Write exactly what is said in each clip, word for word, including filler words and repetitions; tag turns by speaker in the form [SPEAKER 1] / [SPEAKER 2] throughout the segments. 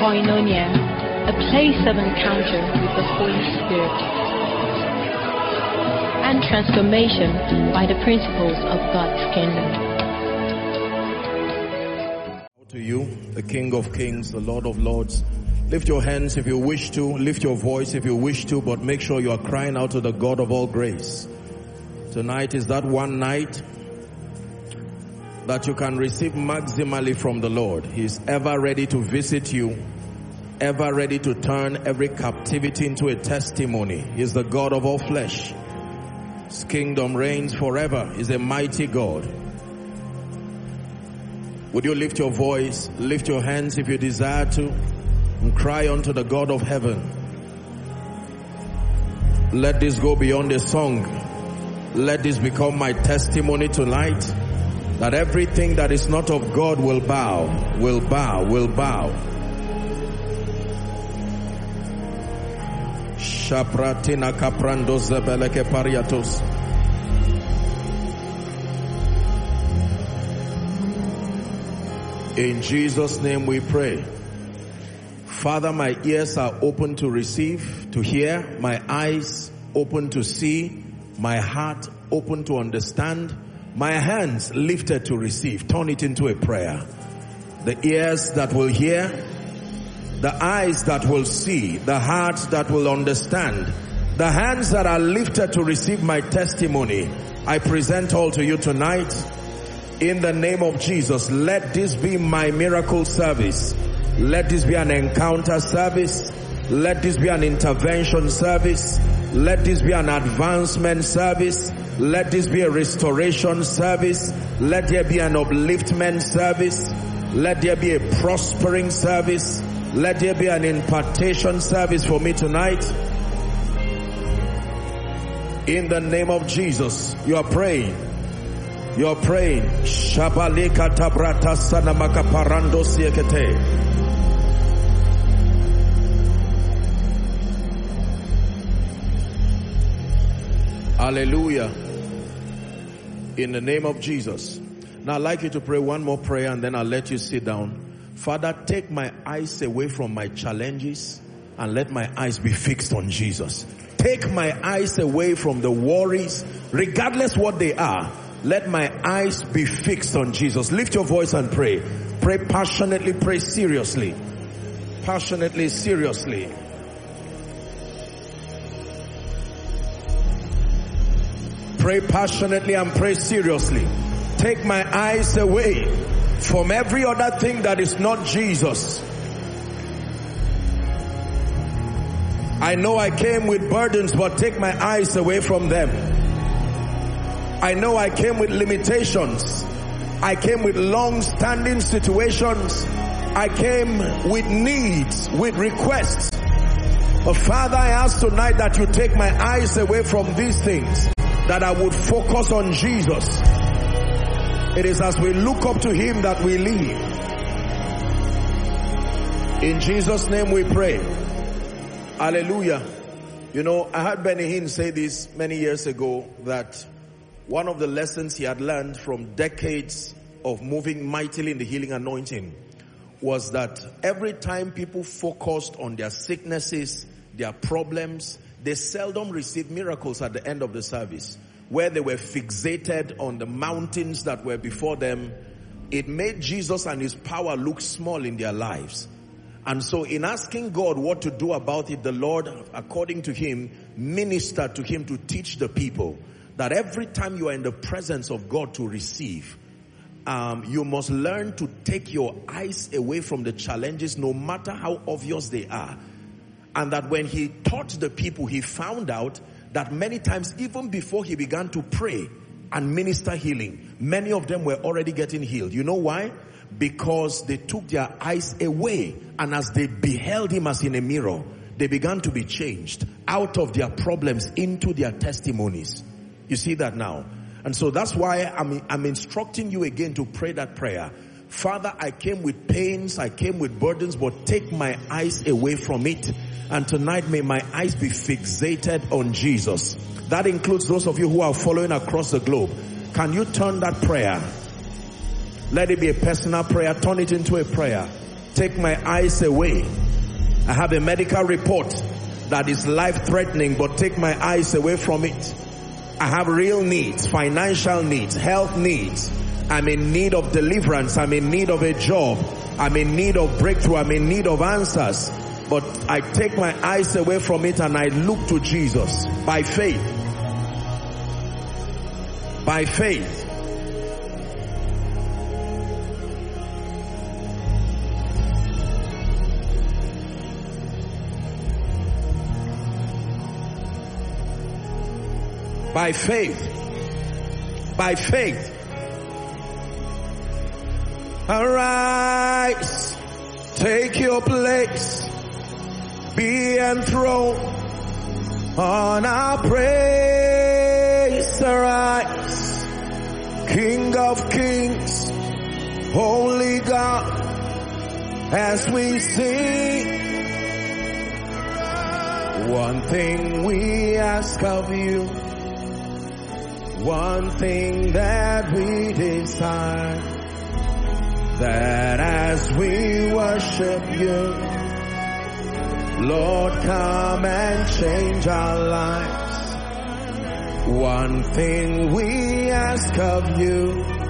[SPEAKER 1] Koinonia, a place of encounter with the Holy Spirit and transformation by the principles of God's kingdom.
[SPEAKER 2] To you, the King of Kings, the Lord of Lords, lift your hands if you wish to, lift your voice if you wish to, but make sure you are crying out to the God of all grace. Tonight is that one night that you can receive maximally from the Lord. He is ever ready to visit you, ever ready to turn every captivity into a testimony. He is the God of all flesh. His kingdom reigns forever. He is a mighty God. Would you lift your voice, lift your hands if you desire to, and cry unto the God of heaven? Let this go beyond a song. Let this become my testimony tonight, that everything that is not of God will bow, will bow, will bow. Shapratina kaprando zebeleke pariatos. In Jesus' name we pray. Father, my ears are open to receive, to hear, my eyes open to see, my heart open to understand, my hands lifted to receive. Turn it into a prayer. The ears that will hear, the eyes that will see, the heart that will understand, the hands that are lifted to receive my testimony, I present all to you tonight. In the name of Jesus, let this be my miracle service. Let this be an encounter service. Let this be an intervention service. Let this be an advancement service. Let this be a restoration service. Let there be an upliftment service. Let there be a prospering service. Let there be an impartation service for me tonight. In the name of Jesus, you are praying. You are praying. Shabalika tabrata sanamaka parando siekete. Hallelujah. In the name of Jesus. Now I'd like you to pray one more prayer and then I'll let you sit down. Father, take my eyes away from my challenges and let my eyes be fixed on Jesus. Take my eyes away from the worries, regardless what they are. Let my eyes be fixed on Jesus. Lift your voice and pray. Pray passionately, pray seriously. Passionately, seriously. Pray passionately and pray seriously. Take my eyes away from every other thing that is not Jesus. I know I came with burdens, but take my eyes away from them. I know I came with limitations. I came with long-standing situations. I came with needs, with requests. But Father, I ask tonight that you take my eyes away from these things, that I would focus on Jesus. It is as we look up to him that we live. In Jesus' name we pray. Hallelujah. You know, I heard Benny Hinn say this many years ago, that one of the lessons he had learned from decades of moving mightily in the healing anointing was that every time people focused on their sicknesses, their problems, they seldom received miracles at the end of the service. Where they were fixated on the mountains that were before them, it made Jesus and his power look small in their lives. And so in asking God what to do about it, the Lord, according to him, ministered to him to teach the people that every time you are in the presence of God to receive, um, you must learn to take your eyes away from the challenges, no matter how obvious they are. And that when he taught the people, he found out that many times, even before he began to pray and minister healing, many of them were already getting healed. You know why? Because they took their eyes away, and as they beheld him as in a mirror, they began to be changed out of their problems into their testimonies. You see that now? And so that's why I'm, I'm instructing you again to pray that prayer. Father, I came with pains, I came with burdens, but take my eyes away from it. And tonight may my eyes be fixated on Jesus. That includes those of you who are following across the globe. Can you turn that prayer? Let it be a personal prayer. Turn it into a prayer. take my eyes away. I have a medical report that is life-threatening, but take my eyes away from it. I have real needs, financial needs, health needs. I'm in need of deliverance. I'm in need of a job. I'm in need of breakthrough. I'm in need of answers. But I take my eyes away from it and I look to Jesus by faith. By faith. By faith. By faith. Arise. Take your place. Be enthroned on our praise. Arise. King of kings. Holy God. As we sing. One thing we ask of you. One thing that we desire, that as we worship you, Lord, come and change our lives. One thing we ask of you,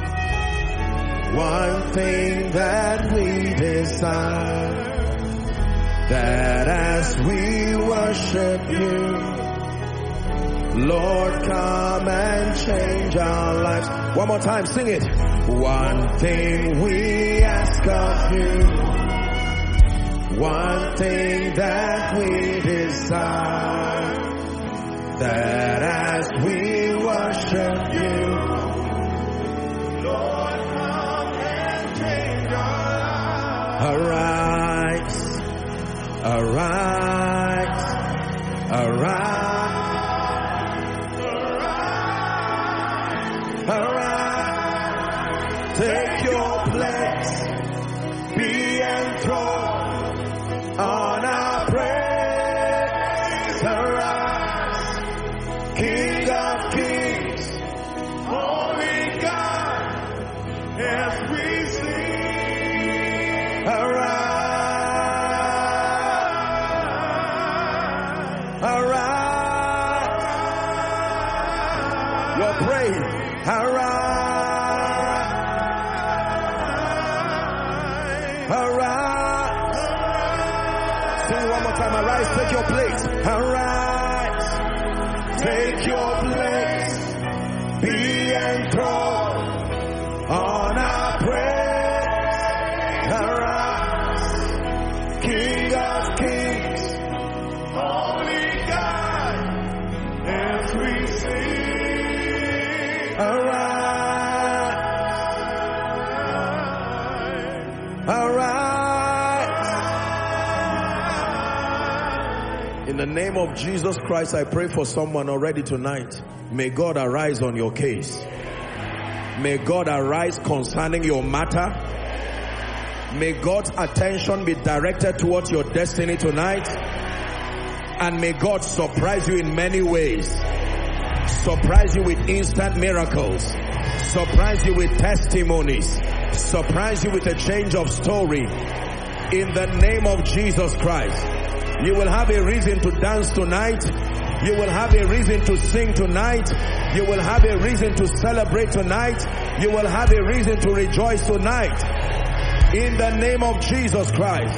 [SPEAKER 2] one thing that we desire, that as we worship you, Lord, come and change our lives. One more time, sing it. One thing we ask of you, one thing that we desire, that as we worship you, Lord, come and change our lives. Arise, arise, arise. Arise, take your place, be enthroned on our praise. Arise, King of kings, Holy God, as we sing. Arise, arise, you're praying. Arise, arise. Sing it one more time. Arise, take your place. Arise, take your place. Be enthroned on our praise. Arise, King of kings, Holy God, as we sing. Arise, arise. In the name of Jesus Christ, I pray for someone already tonight. May God arise on your case. May God arise concerning your matter. May God's attention be directed towards your destiny tonight. And may God surprise you in many ways. Surprise you with instant miracles. Surprise you with testimonies. Surprise you with a change of story. In the name of Jesus Christ. You will have a reason to dance tonight. You will have a reason to sing tonight. You will have a reason to celebrate tonight. You will have a reason to rejoice tonight. In the name of Jesus Christ.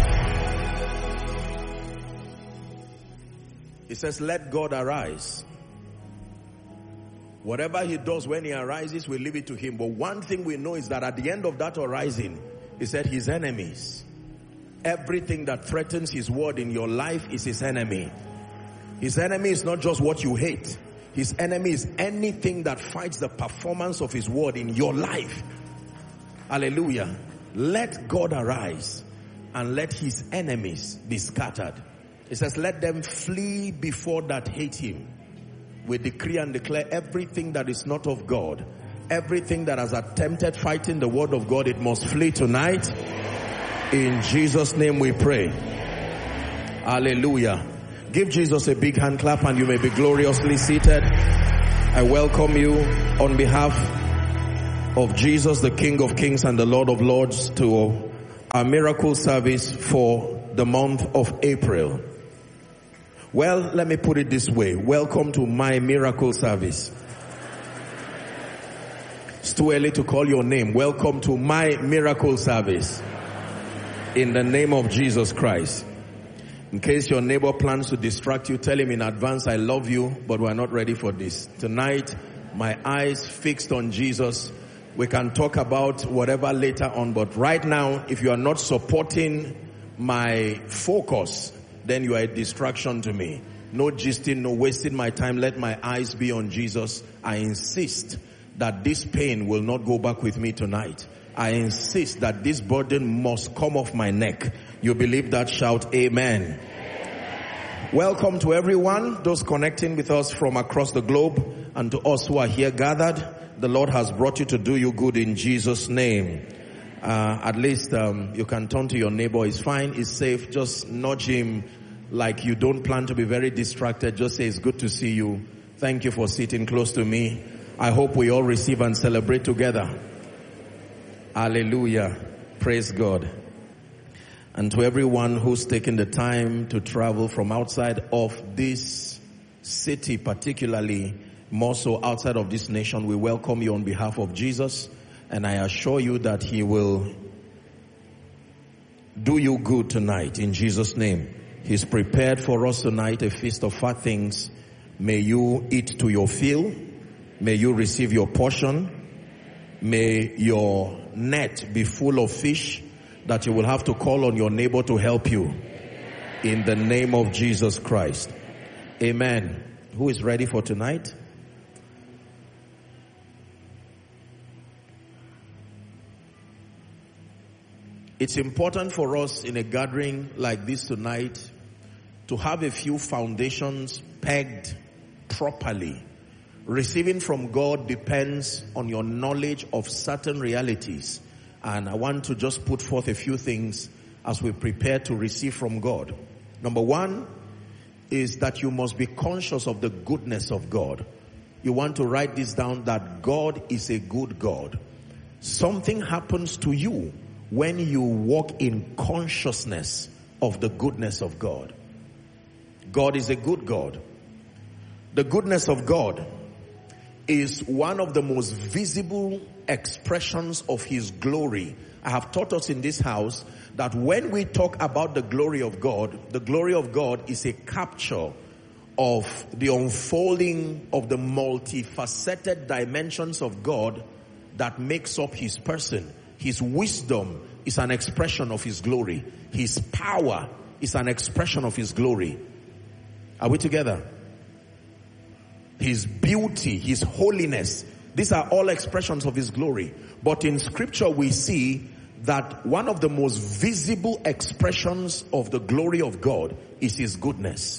[SPEAKER 2] It says, let God arise. Whatever he does when he arises, we leave it to him. But one thing we know is that at the end of that arising, he said his enemies, everything that threatens his word in your life is his enemy. His enemy is not just what you hate. His enemy is anything that fights the performance of his word in your life. Hallelujah. Let God arise and let his enemies be scattered. It says, let them flee before that hate him. We decree and declare everything that is not of God, everything that has attempted fighting the word of God, it must flee tonight. In Jesus' name we pray. Hallelujah. Give Jesus a big hand clap and you may be gloriously seated. I welcome you on behalf of Jesus, the King of Kings and the Lord of Lords, to our miracle service for the month of April. Well, let me put it this way. Welcome to my miracle service. It's too early to call your name. Welcome to my miracle service. In the name of Jesus Christ. In case your neighbor plans to distract you, tell him in advance, I love you, but we're not ready for this. Tonight, my eyes fixed on Jesus. We can talk about whatever later on, but right now, if you are not supporting my focus, then you are a distraction to me. No gisting, no wasting my time. Let my eyes be on Jesus. I insist that this pain will not go back with me tonight. I insist that this burden must come off my neck. You believe that? Shout amen. Amen. Welcome to everyone, those connecting with us from across the globe, and to us who are here gathered. The Lord has brought you to do you good in Jesus' name. Uh, at least um, you can turn to your neighbor. It's fine, it's safe. Just nudge him like you don't plan to be very distracted. Just say, it's good to see you. Thank you for sitting close to me. I hope we all receive and celebrate together. Hallelujah. Praise God. And to everyone who's taken the time to travel from outside of this city, particularly more so outside of this nation, we welcome you on behalf of Jesus. And I assure you that he will do you good tonight in Jesus' name. He's prepared for us tonight a feast of fat things. May you eat to your fill. May you receive your portion. May your net be full of fish that you will have to call on your neighbor to help you. In the name of Jesus Christ. Amen. Who is ready for tonight? It's important for us in a gathering like this tonight to have a few foundations pegged properly. Receiving from God depends on your knowledge of certain realities. And I want to just put forth a few things as we prepare to receive from God. Number one is that you must be conscious of the goodness of God. You want to write this down, that God is a good God. Something happens to you when you walk in consciousness of the goodness of God. God is a good God. The goodness of God is one of the most visible expressions of his glory. I have taught us in this house that when we talk about the glory of God, the glory of God is a capture of the unfolding of the multifaceted dimensions of God that makes up his person. His wisdom is an expression of his glory. His power is an expression of his glory. Are we together? His beauty, his holiness, these are all expressions of his glory. But in scripture we see that one of the most visible expressions of the glory of God is his goodness.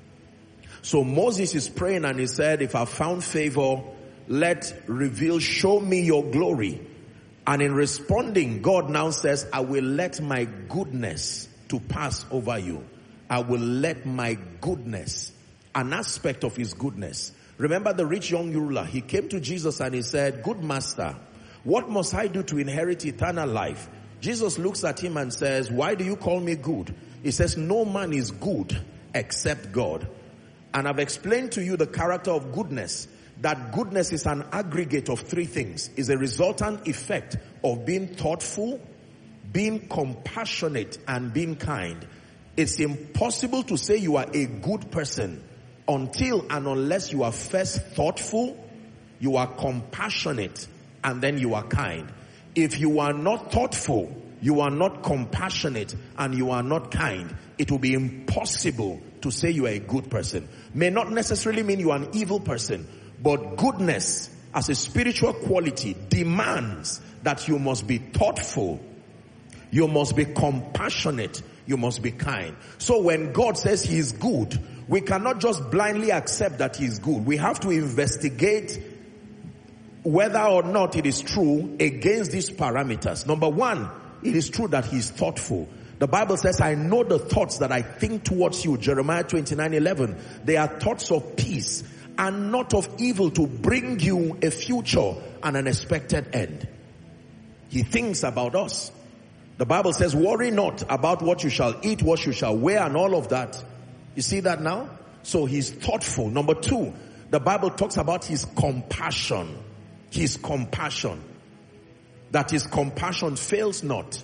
[SPEAKER 2] So Moses is praying and he said, if I found favor, let reveal, show me your glory. And in responding, God now says, I will let my goodness to pass over you. I will let my goodness, an aspect of his goodness. Remember the rich young ruler, he came to Jesus and he said, good master, what must I do to inherit eternal life? Jesus looks at him and says, why do you call me good? He says, no man is good except God. And I've explained to you the character of goodness. That goodness is an aggregate of three things. Is a resultant effect of being thoughtful, being compassionate, and being kind. It's impossible to say you are a good person until and unless you are first thoughtful, you are compassionate, and then you are kind. If you are not thoughtful, you are not compassionate, and you are not kind, it will be impossible to say you are a good person. May not necessarily mean you are an evil person, but goodness as a spiritual quality demands that you must be thoughtful, you must be compassionate, you must be kind. So when God says he is good, we cannot just blindly accept that he is good. We have to investigate whether or not it is true against these parameters. Number one, it is true that he is thoughtful. The Bible says, I know the thoughts that I think towards you. Jeremiah twenty-nine eleven. They are thoughts of peace and not of evil, to bring you a future and an expected end. He thinks about us. The The Bible says, worry not about what you shall eat, what you shall wear, and all of that. You see that now? So he's thoughtful. Number two, the Bible talks about his compassion. His compassion. That his compassion fails not.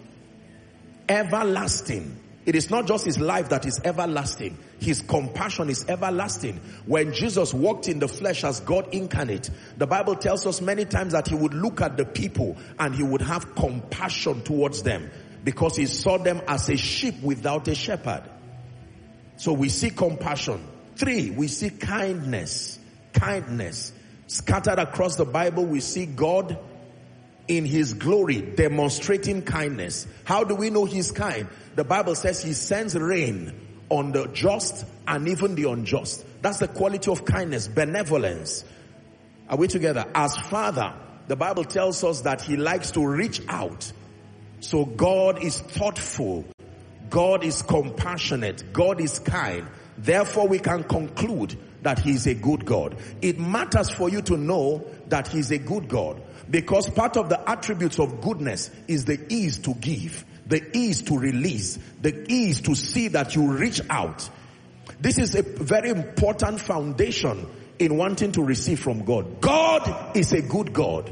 [SPEAKER 2] Everlasting. It is not just his life that is everlasting. His compassion is everlasting. When Jesus walked in the flesh as God incarnate, the Bible tells us many times that he would look at the people and he would have compassion towards them because he saw them as a sheep without a shepherd. So we see compassion. Three, we see kindness. Kindness. Scattered across the Bible, we see God in his glory demonstrating kindness. How do we know he's kind? The Bible says he sends rain on the just and even the unjust. That's the quality of kindness, benevolence. Are we together? As Father, the Bible tells us that he likes to reach out. So God is thoughtful. God is compassionate. God is kind. Therefore, we can conclude that he is a good God. It matters for you to know that he is a good God, because part of the attributes of goodness is the ease to give, the ease to release, the ease to see that you reach out. This is a very important foundation in wanting to receive from God. God is a good God.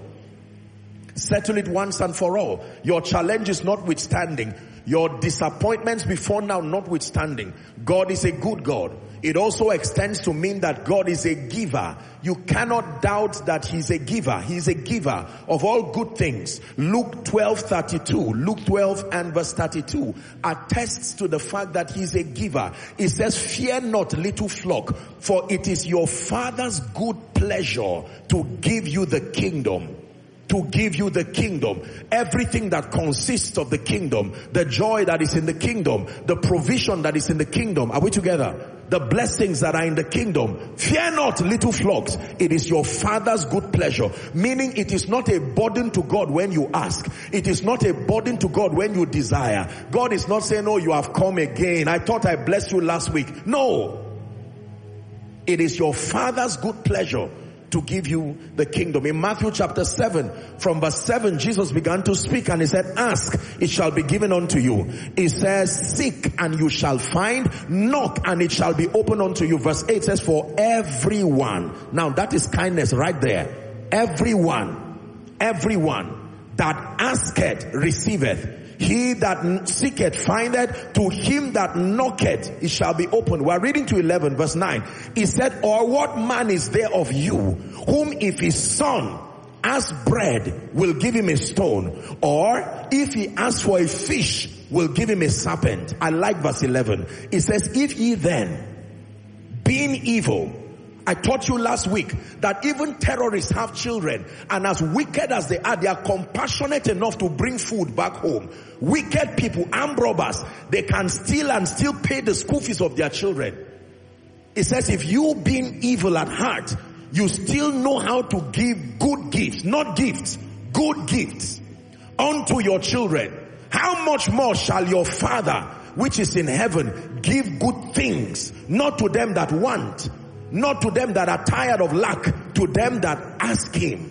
[SPEAKER 2] Settle it once and for all. Your challenges notwithstanding, your disappointments before now notwithstanding, God is a good God. It also extends to mean that God is a giver. You cannot doubt that he's a giver. He's a giver of all good things. Luke twelve thirty-two, Luke twelve and verse thirty-two attests to the fact that he's a giver. It says, fear not, little flock, for it is your Father's good pleasure to give you the kingdom. To give you the kingdom, everything that consists of the kingdom, the joy that is in the kingdom, the provision that is in the kingdom. Are we together? The blessings that are in the kingdom. Fear not, little flocks. It is your Father's good pleasure. Meaning it is not a burden to God when you ask. It is not a burden to God when you desire. God is not saying, oh, you have come again. I thought I blessed you last week. No. It is your Father's good pleasure to give you the kingdom. In Matthew chapter seven, from verse seven, Jesus began to speak and he said, ask, it shall be given unto you. He says, seek and you shall find, knock and it shall be opened unto you. Verse eight says, for everyone. Now that is kindness right there. Everyone, everyone that asketh receiveth. He that seeketh findeth, to him that knocketh it shall be opened. We are reading to eleven verse nine. He said, or what man is there of you, whom if his son asks bread, will give him a stone? Or if he asks for a fish, will give him a serpent? I like verse eleven. It says, if ye then, being evil, I taught you last week that even terrorists have children, and as wicked as they are, they are compassionate enough to bring food back home. Wicked people, armed robbers, they can steal and still pay the school fees of their children. It says, if you being evil at heart, you still know how to give good gifts, not gifts, good gifts unto your children, how much more shall your Father which is in heaven give good things, not to them that want, not to them that are tired of lack, to them that ask him.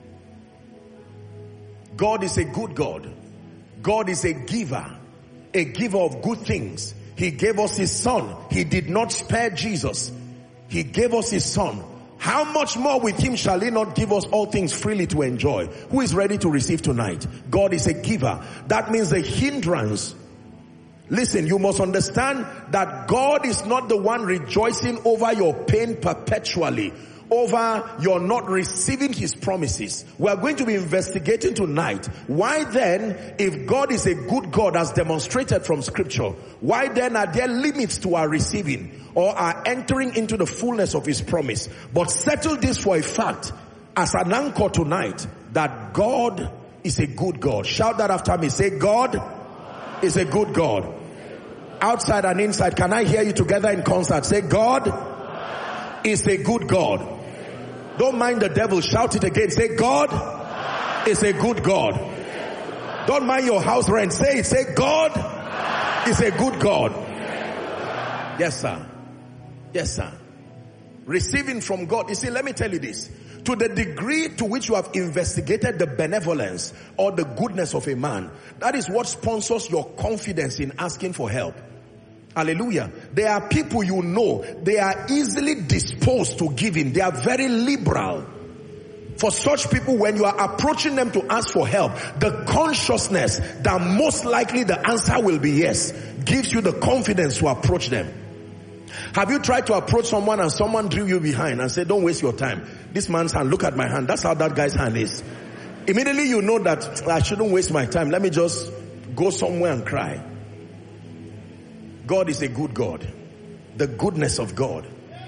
[SPEAKER 2] God is a good God. God is a giver, a giver of good things. He gave us his son. He did not spare Jesus. He gave us his son. How much more with him shall he not give us all things freely to enjoy? Who is ready to receive tonight? God is a giver. That means the hindrance. Listen, you must understand that God is not the one rejoicing over your pain perpetually, over your not receiving his promises. We are going to be investigating tonight. Why then, if God is a good God as demonstrated from scripture, why then are there limits to our receiving or our entering into the fullness of his promise? But settle this for a fact as an anchor tonight, that God is a good God. Shout that after me. Say, God is a good God. Outside and inside, can I hear you together in concert? Say, God is a good God. Don't mind the devil. Shout it again. Say, God is a good God. Don't mind your house rent. Say it. Say, God is a good God. Yes, sir. Yes, sir. Receiving from God. You see, let me tell you this. To the degree to which you have investigated the benevolence or the goodness of a man, that is what sponsors your confidence in asking for help. Hallelujah. There are people you know, they are easily disposed to giving. They are very liberal. For such people, when you are approaching them to ask for help, the consciousness that most likely the answer will be yes, gives you the confidence to approach them. Have you tried to approach someone and someone drew you behind and said, don't waste your time. This man's hand, look at my hand. That's how that guy's hand is. Immediately you know that I shouldn't waste my time. Let me just go somewhere and cry. God is a good God. The goodness of God.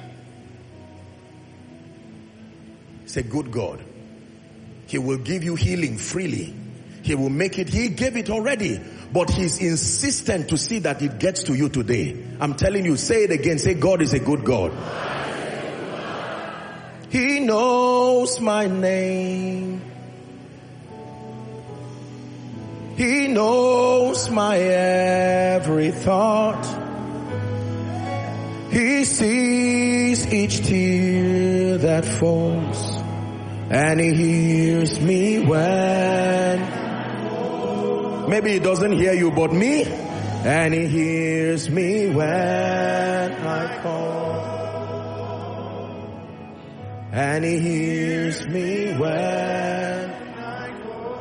[SPEAKER 2] It's a good God. He will give you healing freely. He will make it. He gave it already. But he's insistent to see that it gets to you today. I'm telling you, say it again. Say, God is a good God. He knows my name. He knows my every thought. He sees each tear that falls. And he hears me when... Maybe he doesn't hear you, but me. And he hears me when I call. And he hears me when I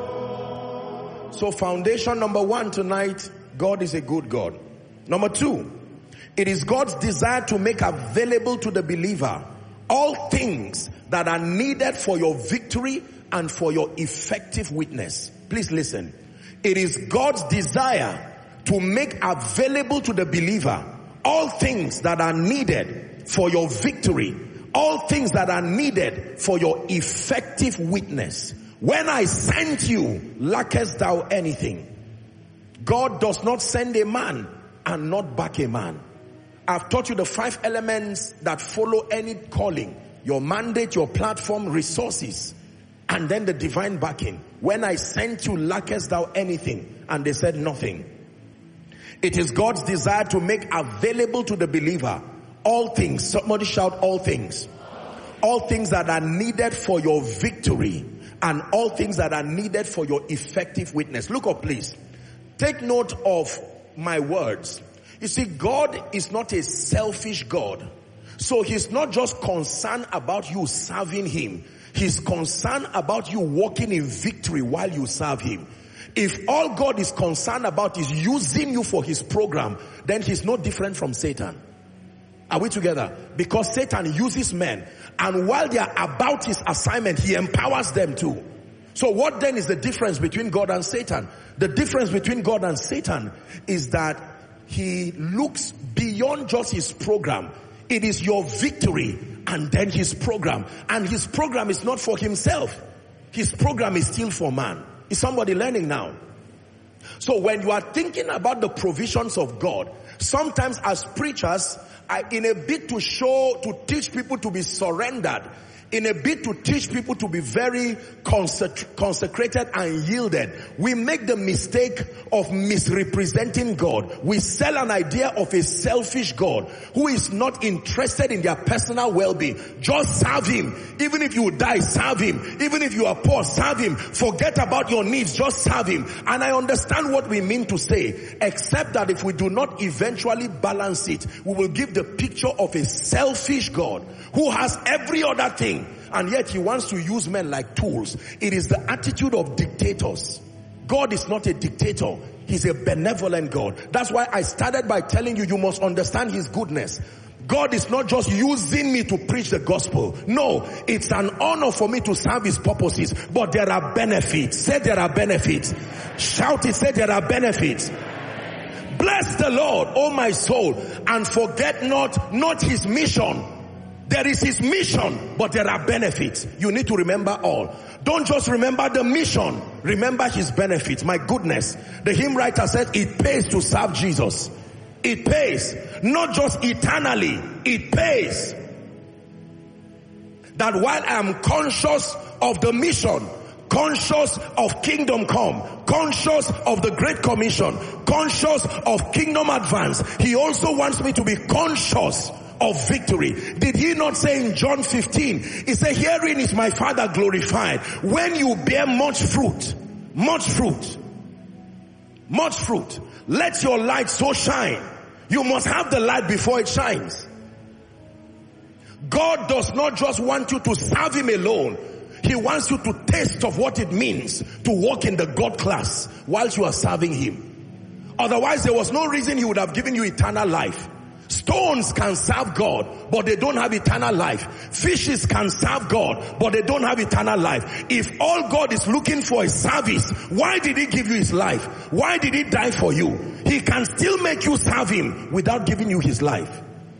[SPEAKER 2] call. So foundation number one tonight, God is a good God. Number two, it is God's desire to make available to the believer all things that are needed for your victory and for your effective witness. Please listen. It is God's desire to make available to the believer all things that are needed for your victory, all things that are needed for your effective witness. When I sent you, lackest thou anything? God does not send a man and not back a man. I've taught you the five elements that follow any calling. Your mandate, your platform, resources, and then the divine backing. When I sent you, lackest thou anything? And they said nothing. It is God's desire to make available to the believer all things. Somebody shout, all things. All things that are needed for your victory and all things that are needed for your effective witness. Look up, please. Take note of my words. You see, God is not a selfish God. So he's not just concerned about you serving him. He's concerned about you walking in victory while you serve him. If all God is concerned about is using you for his program, then he's no different from Satan. Are we together? Because Satan uses men, and while they are about his assignment, he empowers them too. So what then is the difference between God and Satan? The difference between God and Satan is that he looks beyond just his program. It is your victory and then his program. And his program is not for himself. His program is still for man. Is somebody learning now? So when you are thinking about the provisions of God, sometimes as preachers, I, in a bid to show, to teach people to be surrendered, in a bid to teach people to be very consecrated and yielded, we make the mistake of misrepresenting God. We sell an idea of a selfish God who is not interested in their personal well-being. Just serve him. Even if you die, serve him. Even if you are poor, serve him. Forget about your needs, just serve him. And I understand what we mean to say, except that if we do not eventually balance it, we will give the picture of a selfish God who has every other thing, and yet he wants to use men like tools. It is the attitude of dictators. God is not a dictator. He's a benevolent God. That's why I started by telling you, you must understand his goodness. God is not just using me to preach the gospel. No, it's an honor for me to serve his purposes. But there are benefits. Say there are benefits. Shout it, say there are benefits. Bless the Lord, O my soul, and forget not, not his mission. There is his mission, but there are benefits. You need to remember all. Don't just remember the mission. Remember his benefits. My goodness. The hymn writer said it pays to serve Jesus. It pays. Not just eternally. It pays. That while I am conscious of the mission, conscious of kingdom come, conscious of the Great Commission, conscious of kingdom advance, he also wants me to be conscious of victory. Did he not say in John fifteen, he said, herein is my Father glorified, when you bear much fruit, much fruit, much fruit. Let your light so shine. You must have the light before it shines. God does not just want you to serve him alone. He wants you to taste of what it means to walk in the God class whilst you are serving him. Otherwise, there was no reason he would have given you eternal life. Stones can serve God, but they don't have eternal life. Fishes can serve God, but they don't have eternal life. If all God is looking for is service, why did he give you his life? Why did he die for you? He can still make you serve him without giving you his life.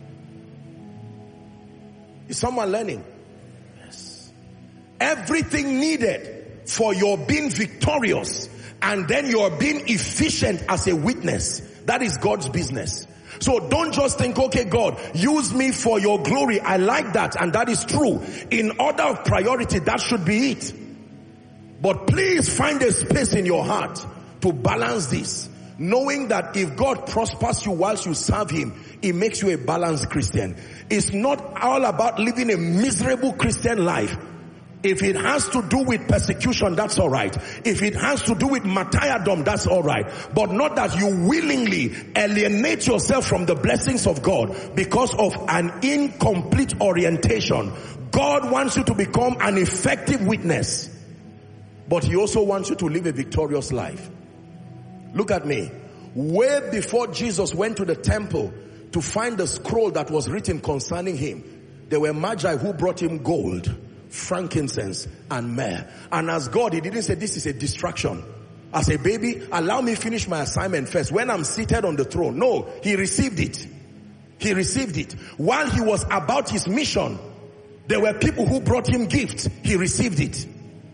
[SPEAKER 2] Is someone learning? Yes. Everything needed for your being victorious and then your being efficient as a witness, that is God's business. So don't just think, okay, God, use me for your glory. I like that, and that is true. In order of priority, that should be it. But please find a space in your heart to balance this, knowing that if God prospers you whilst you serve him, it makes you a balanced Christian. It's not all about living a miserable Christian life. If it has to do with persecution, that's all right. If it has to do with martyrdom, that's all right. But not that you willingly alienate yourself from the blessings of God because of an incomplete orientation. God wants you to become an effective witness, but he also wants you to live a victorious life. Look at me. Way before Jesus went to the temple to find the scroll that was written concerning him, there were magi who brought him gold, frankincense, and myrrh. And as God, he didn't say this is a distraction. As a baby, allow me finish my assignment first when I'm seated on the throne. No, he received it. He received it. While he was about his mission, there were people who brought him gifts. He received it.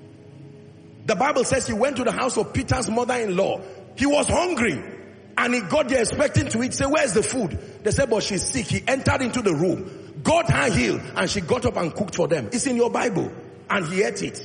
[SPEAKER 2] The Bible says he went to the house of Peter's mother-in-law. He was hungry. And he got there expecting to eat. Say, where's the food? They said, but she's sick. He entered into the room, got her healed, and she got up and cooked for them. It's in your Bible. And he ate it.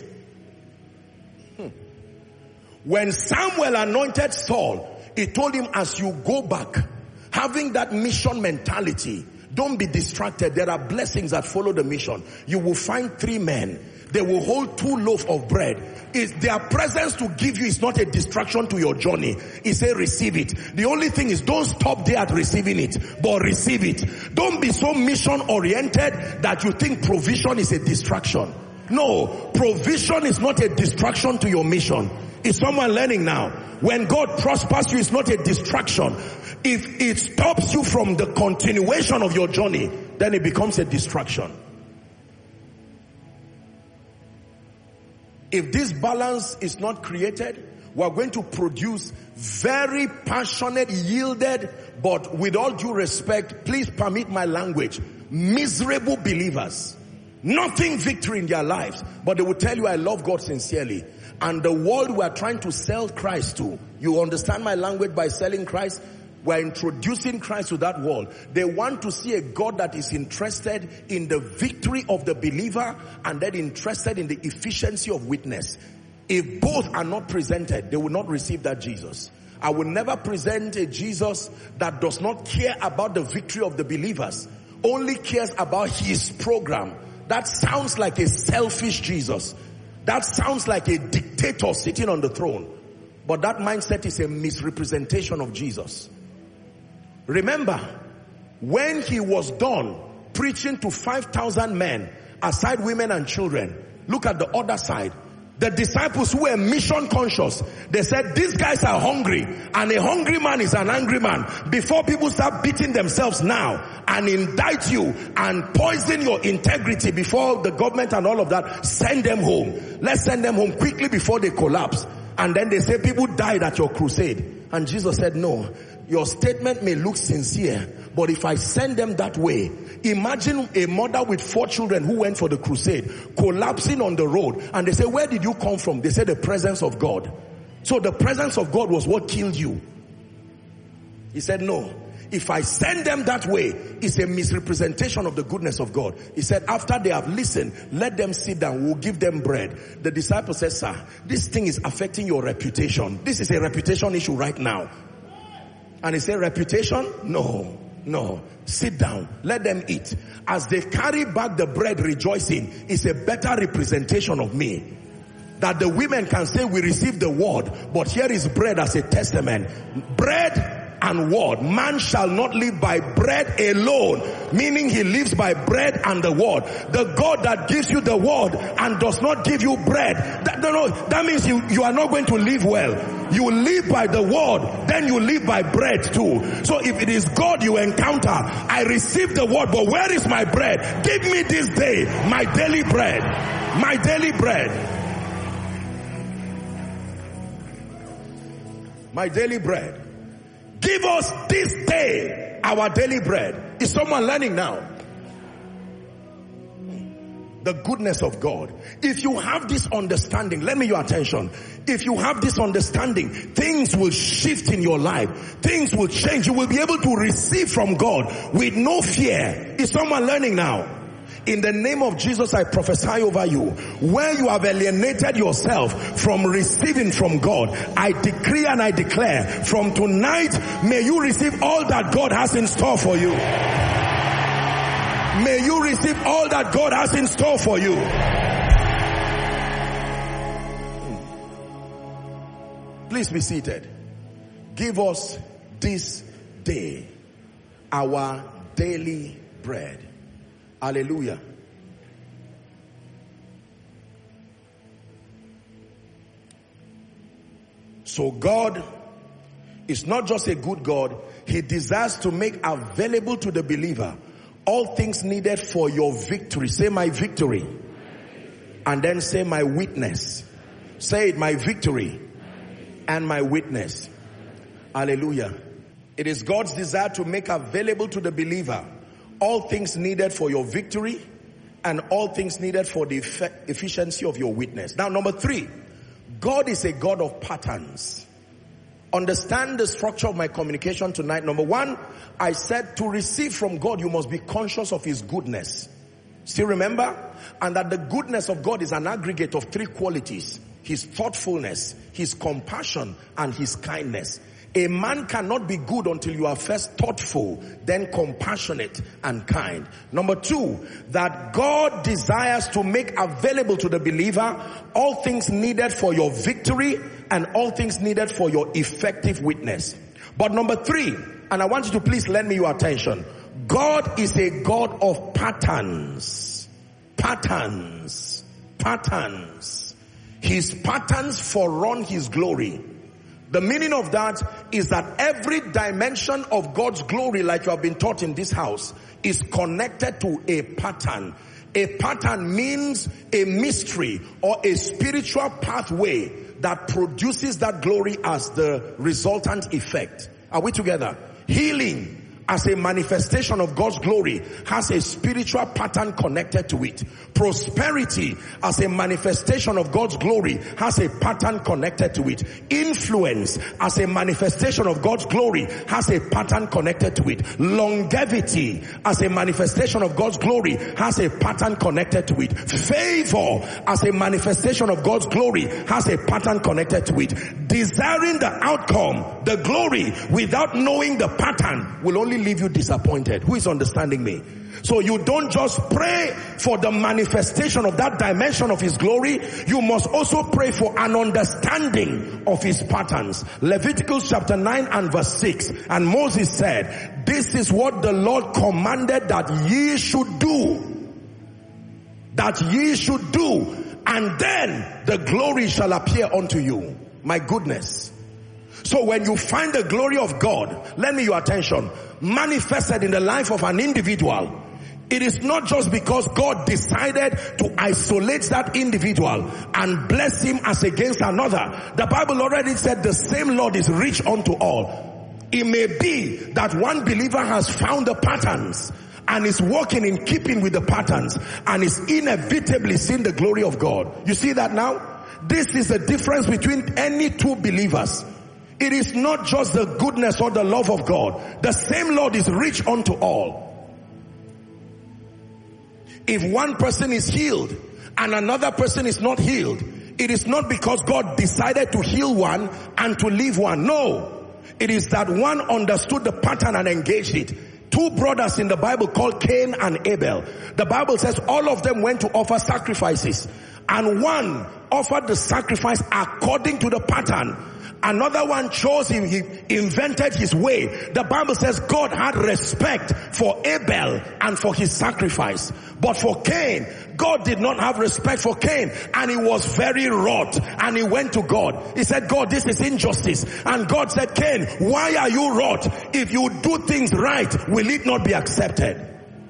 [SPEAKER 2] Hmm. When Samuel anointed Saul, he told him, as you go back, having that mission mentality, don't be distracted. There are blessings that follow the mission. You will find three men. They will hold two loaves of bread. Is their presence to give you is not a distraction to your journey. He said receive it. The only thing is don't stop there at receiving it, but receive it. Don't be so mission oriented that you think provision is a distraction. No, provision is not a distraction to your mission. Is someone learning now? When God prospers you, it's not a distraction. If it stops you from the continuation of your journey, then it becomes a distraction. If this balance is not created, we are going to produce very passionate, yielded, but with all due respect, please permit my language, miserable believers. Nothing victory in their lives, but they will tell you, I love God sincerely. And the world we are trying to sell Christ to, you understand my language by selling Christ? We're introducing Christ to that world. They want to see a God that is interested in the victory of the believer and then interested in the efficiency of witness. If both are not presented, they will not receive that Jesus. I will never present a Jesus that does not care about the victory of the believers, only cares about his program. That sounds like a selfish Jesus. That sounds like a dictator sitting on the throne. But that mindset is a misrepresentation of Jesus. Remember, when he was done preaching to five thousand men, aside women and children, look at the other side. The disciples who were mission conscious, they said, these guys are hungry, and a hungry man is an angry man. Before people start beating themselves now and indict you and poison your integrity before the government and all of that, send them home. Let's send them home quickly before they collapse. And then they say people died at your crusade. And Jesus said, no. Your statement may look sincere, but if I send them that way, imagine a mother with four children who went for the crusade, collapsing on the road, and they say, where did you come from? They say, the presence of God. So the presence of God was what killed you. He said, no. If I send them that way, it's a misrepresentation of the goodness of God. He said, after they have listened, let them sit down. We'll give them bread. The disciple said, sir, this thing is affecting your reputation. This is a reputation issue right now. And he said, reputation? No, No. Sit down. Let them eat. As they carry back the bread rejoicing, it's a better representation of me. That the women can say we received the word, but here is bread as a testament. Bread and word. Man shall not live by bread alone, meaning he lives by bread and the word. The God that gives you the word and does not give you bread, that, no, no, that means you, you are not going to live well. You live by the word, then you live by bread too. So if it is God you encounter, I receive the word, but where is my bread? Give me this day my daily bread. My daily bread. My daily bread. Give us this day our daily bread. Is someone learning now? The goodness of God. If you have this understanding, let me your attention. If you have this understanding, things will shift in your life. Things will change. You will be able to receive from God with no fear. Is someone learning now? In the name of Jesus, I prophesy over you. Where you have alienated yourself from receiving from God, I decree and I declare, from tonight, may you receive all that God has in store for you. May you receive all that God has in store for you. Please be seated. Give us this day our daily bread. Hallelujah. So God is not just a good God. He desires to make available to the believer all things needed for your victory. Say my victory. And then say my witness. Say it, my victory and my witness. Hallelujah. It is God's desire to make available to the believer all things needed for your victory and all things needed for the efficiency of your witness. Now, number three, God is a God of patterns. Understand the structure of my communication tonight. Number one, I said to receive from God, you must be conscious of his goodness. Still remember? And that the goodness of God is an aggregate of three qualities: his thoughtfulness, his compassion, and his kindness. A man cannot be good until you are first thoughtful, then compassionate and kind. Number two, that God desires to make available to the believer all things needed for your victory and all things needed for your effective witness. But number three, and I want you to please lend me your attention, God is a God of patterns. Patterns. Patterns. His patterns forerun his glory. The meaning of that is that every dimension of God's glory, like you have been taught in this house, is connected to a pattern. A pattern means a mystery or a spiritual pathway that produces that glory as the resultant effect. Are we together? Healing as a manifestation of God's glory has a spiritual pattern connected to it. Prosperity as a manifestation of God's glory has a pattern connected to it. Influence as a manifestation of God's glory has a pattern connected to it. Longevity as a manifestation of God's glory has a pattern connected to it. Favor as a manifestation of God's glory has a pattern connected to it. Desiring the outcome, the glory, without knowing the pattern will only leave you disappointed. Who is understanding me? So you don't just pray for the manifestation of that dimension of his glory. You must also pray for an understanding of his patterns. Leviticus chapter nine and verse six. And Moses said, this is what the Lord commanded that ye should do. That ye should do. And then the glory shall appear unto you. My goodness. So when you find the glory of God, lend me your attention, manifested in the life of an individual, it is not just because God decided to isolate that individual and bless him as against another. The Bible already said the same Lord is rich unto all. It may be that one believer has found the patterns and is walking in keeping with the patterns and is inevitably seeing the glory of God. You see that now? This is the difference between any two believers. It is not just the goodness or the love of God. The same Lord is rich unto all. If one person is healed and another person is not healed, it is not because God decided to heal one and to leave one. No. It is that one understood the pattern and engaged it. Two brothers in the Bible called Cain and Abel. The Bible says all of them went to offer sacrifices. And one offered the sacrifice according to the pattern. Another one chose him, he invented his way. The Bible says God had respect for Abel and for his sacrifice. But for Cain, God did not have respect for Cain, and he was very wroth, and he went to God. He said, God, this is injustice. And God said, Cain, why are you wroth? If you do things right, will it not be accepted?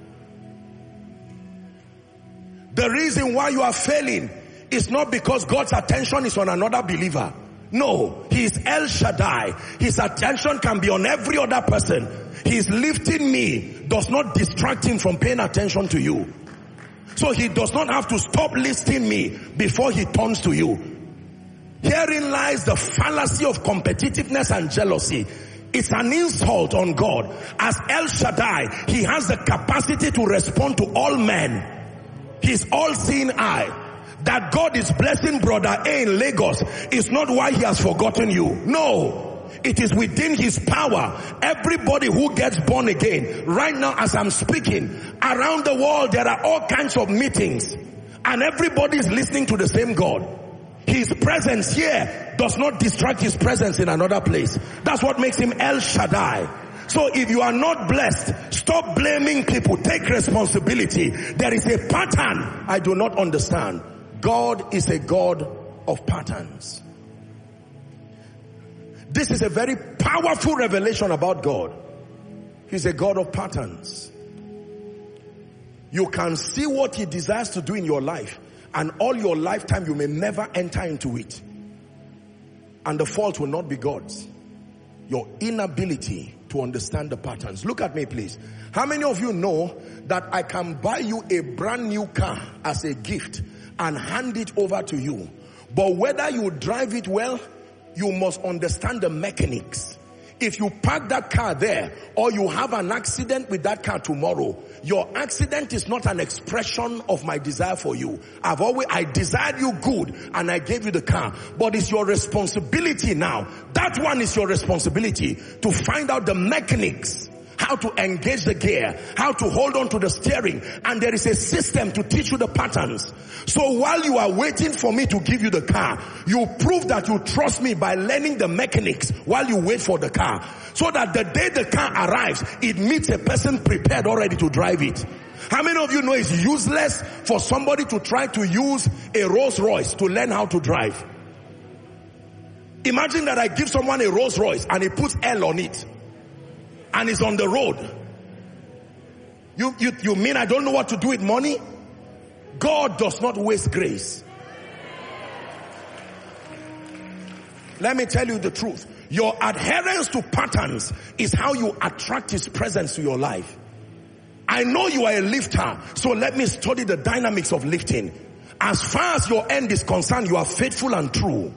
[SPEAKER 2] The reason why you are failing is not because God's attention is on another believer. No, he is El Shaddai. His attention can be on every other person. His lifting me does not distract him from paying attention to you. So he does not have to stop lifting me before he turns to you. Herein lies the fallacy of competitiveness and jealousy. It's an insult on God. As El Shaddai, he has the capacity to respond to all men. His all-seeing eye. That God is blessing brother A in Lagos is not why he has forgotten you. No. It is within his power. Everybody who gets born again, right now as I'm speaking, around the world there are all kinds of meetings. And everybody is listening to the same God. His presence here does not distract his presence in another place. That's what makes him El Shaddai. So if you are not blessed, stop blaming people. Take responsibility. There is a pattern I do not understand. God is a God of patterns. This is a very powerful revelation about God. He's a God of patterns. You can see what he desires to do in your life, and all your lifetime you may never enter into it. And the fault will not be God's. Your inability to understand the patterns. Look at me, please. How many of you know that I can buy you a brand new car as a gift and hand it over to you? But whether you drive it well, you must understand the mechanics. If you park that car there, or you have an accident with that car tomorrow, your accident is not an expression of my desire for you. I've always, I desired you good and I gave you the car. But it's your responsibility now. That one is your responsibility to find out the mechanics. How to engage the gear, how to hold on to the steering, and there is a system to teach you the patterns. So while you are waiting for me to give you the car, you prove that you trust me by learning the mechanics while you wait for the car, so that the day the car arrives, it meets a person prepared already to drive it. How many of you know it's useless for somebody to try to use a Rolls Royce to learn how to drive? Imagine that I give someone a Rolls Royce and he puts L on it. And it's on the road. You, you, you mean I don't know what to do with money? God does not waste grace. Let me tell you the truth. Your adherence to patterns is how you attract his presence to your life. I know you are a lifter, so let me study the dynamics of lifting. As far as your end is concerned, you are faithful and true.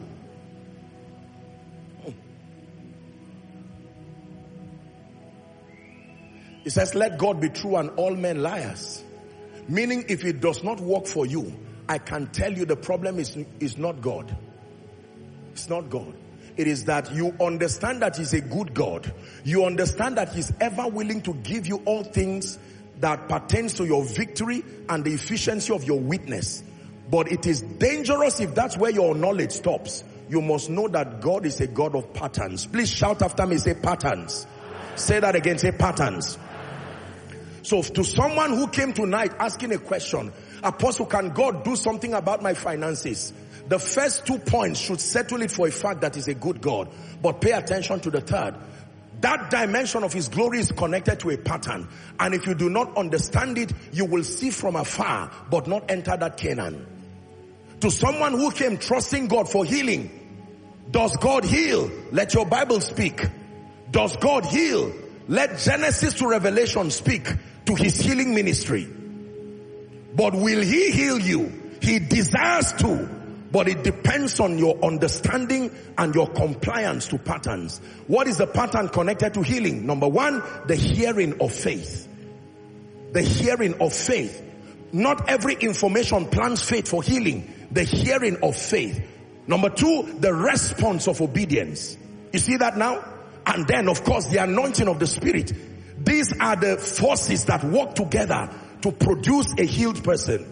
[SPEAKER 2] It says, let God be true and all men liars. Meaning, if it does not work for you, I can tell you the problem is, is not God. It's not God. It is that you understand that he's a good God. You understand that he's ever willing to give you all things that pertains to your victory and the efficiency of your witness. But it is dangerous if that's where your knowledge stops. You must know that God is a God of patterns. Please shout after me, say patterns. Say that again, say patterns. So to someone who came tonight asking a question, Apostle, can God do something about my finances? The first two points should settle it for a fact that he's a good God. But pay attention to the third. That dimension of his glory is connected to a pattern. And if you do not understand it, you will see from afar, but not enter that Canaan. To someone who came trusting God for healing, does God heal? Let your Bible speak. Does God heal? Let Genesis to Revelation speak to his healing ministry. But will he heal you? He desires to, but it depends on your understanding and your compliance to patterns. What is the pattern connected to healing? Number one, the hearing of faith. The hearing of faith. Not every information plants faith for healing. The hearing of faith. Number two, the response of obedience. You see that now? And then, of course, the anointing of the Spirit. These are the forces that work together to produce a healed person.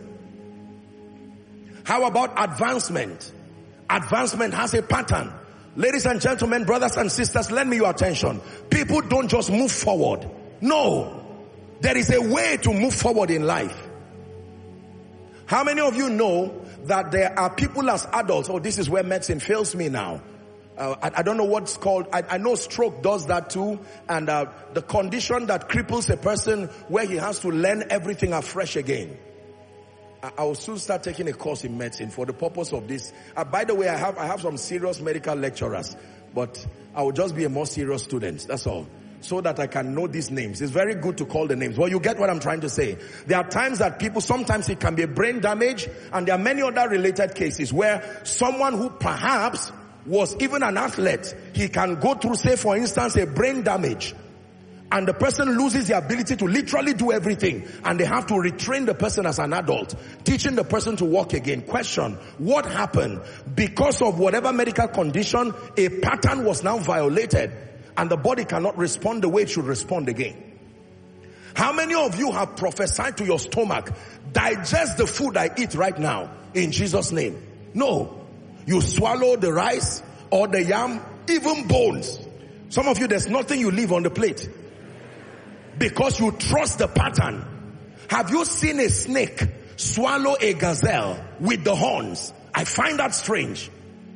[SPEAKER 2] How about advancement? Advancement has a pattern. Ladies and gentlemen, brothers and sisters, lend me your attention. People don't just move forward. No. There is a way to move forward in life. How many of you know that there are people as adults, oh, this is where medicine fails me now. Uh, I, I don't know what's called, I, I know stroke does that too, and uh, the condition that cripples a person where he has to learn everything afresh again. I, I will soon start taking a course in medicine for the purpose of this. Uh, by the way, I have, I have some serious medical lecturers, but I will just be a more serious student, that's all. So that I can know these names. It's very good to call the names. Well, you get what I'm trying to say. There are times that people, sometimes it can be a brain damage, and there are many other related cases where someone who perhaps was even an athlete, he can go through, say for instance, a brain damage, and the person loses the ability to literally do everything, and they have to retrain the person as an adult, teaching the person to walk again. Question: what happened? Because of whatever medical condition, a pattern was now violated, and the body cannot respond the way it should respond again. How many of you have prophesied to your stomach, digest the food I eat right now in Jesus' name? No. You swallow the rice or the yam, even bones. Some of you, there's nothing you leave on the plate because you trust the pattern. Have you seen a snake swallow a gazelle with the horns? I find that strange.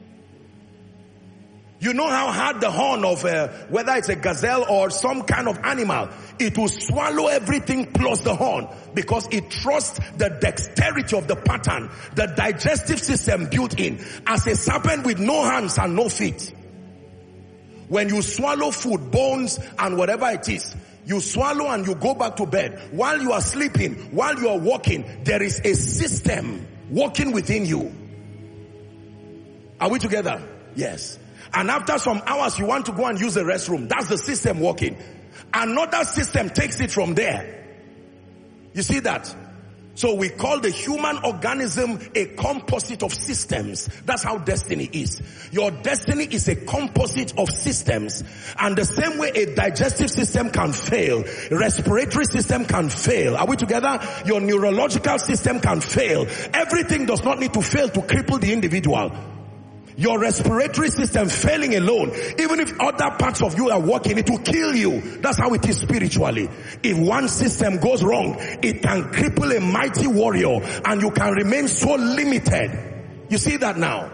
[SPEAKER 2] You know how hard the horn of uh, whether it's a gazelle or some kind of animal, it will swallow everything plus the horn because it trusts the dexterity of the pattern, the digestive system built in. As a serpent with no hands and no feet, when you swallow food, bones and whatever it is, you swallow and you go back to bed. While you are sleeping, while you are walking, there is a system working within you. Are we together? Yes. And after some hours, you want to go and use the restroom. That's the system working. Another system takes it from there. You see that? So we call the human organism a composite of systems. That's how destiny is. Your destiny is a composite of systems. And the same way a digestive system can fail, respiratory system can fail. Are we together? Your neurological system can fail. Everything does not need to fail to cripple the individual. Your respiratory system failing alone, even if other parts of you are working, it will kill you. That's how it is spiritually. If one system goes wrong, it can cripple a mighty warrior and you can remain so limited. You see that now?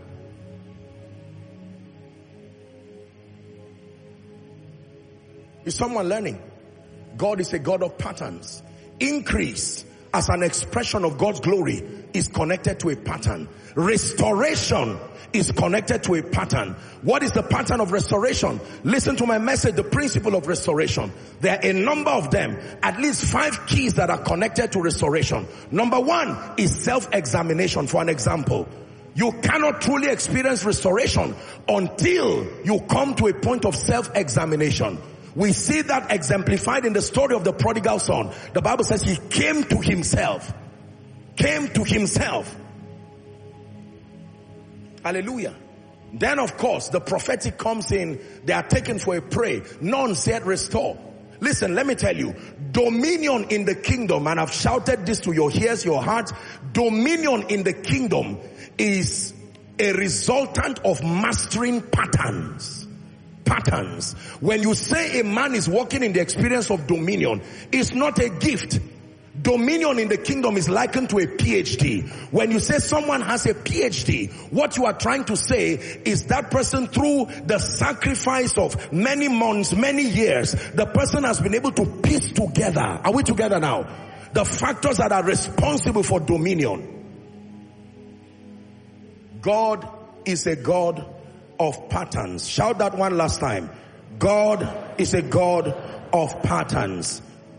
[SPEAKER 2] Is someone learning? God is a God of patterns. Increase as an expression of God's glory is connected to a pattern. Restoration is connected to a pattern. What is the pattern of restoration? Listen to my message, the principle of restoration. There are a number of them, at least five keys that are connected to restoration. Number one is self-examination. For an example, you cannot truly experience restoration until you come to a point of self-examination. We see that exemplified in the story of the prodigal son. The Bible says he came to himself. Came to himself. Hallelujah. Then of course the prophetic comes in. They are taken for a prey. None said restore. Listen, let me tell you, dominion in the kingdom, and I've shouted this to your ears, your heart, dominion in the kingdom is a resultant of mastering patterns. Patterns. When you say a man is walking in the experience of dominion, it's not a gift. Dominion in the kingdom is likened to a P H D. When you say someone has a P H D, what you are trying to say is that person, through the sacrifice of many months, many years, the person has been able to piece together. Are we together now? The factors that are responsible for dominion. God is a God of patterns. Shout that one last time. God is a God of patterns.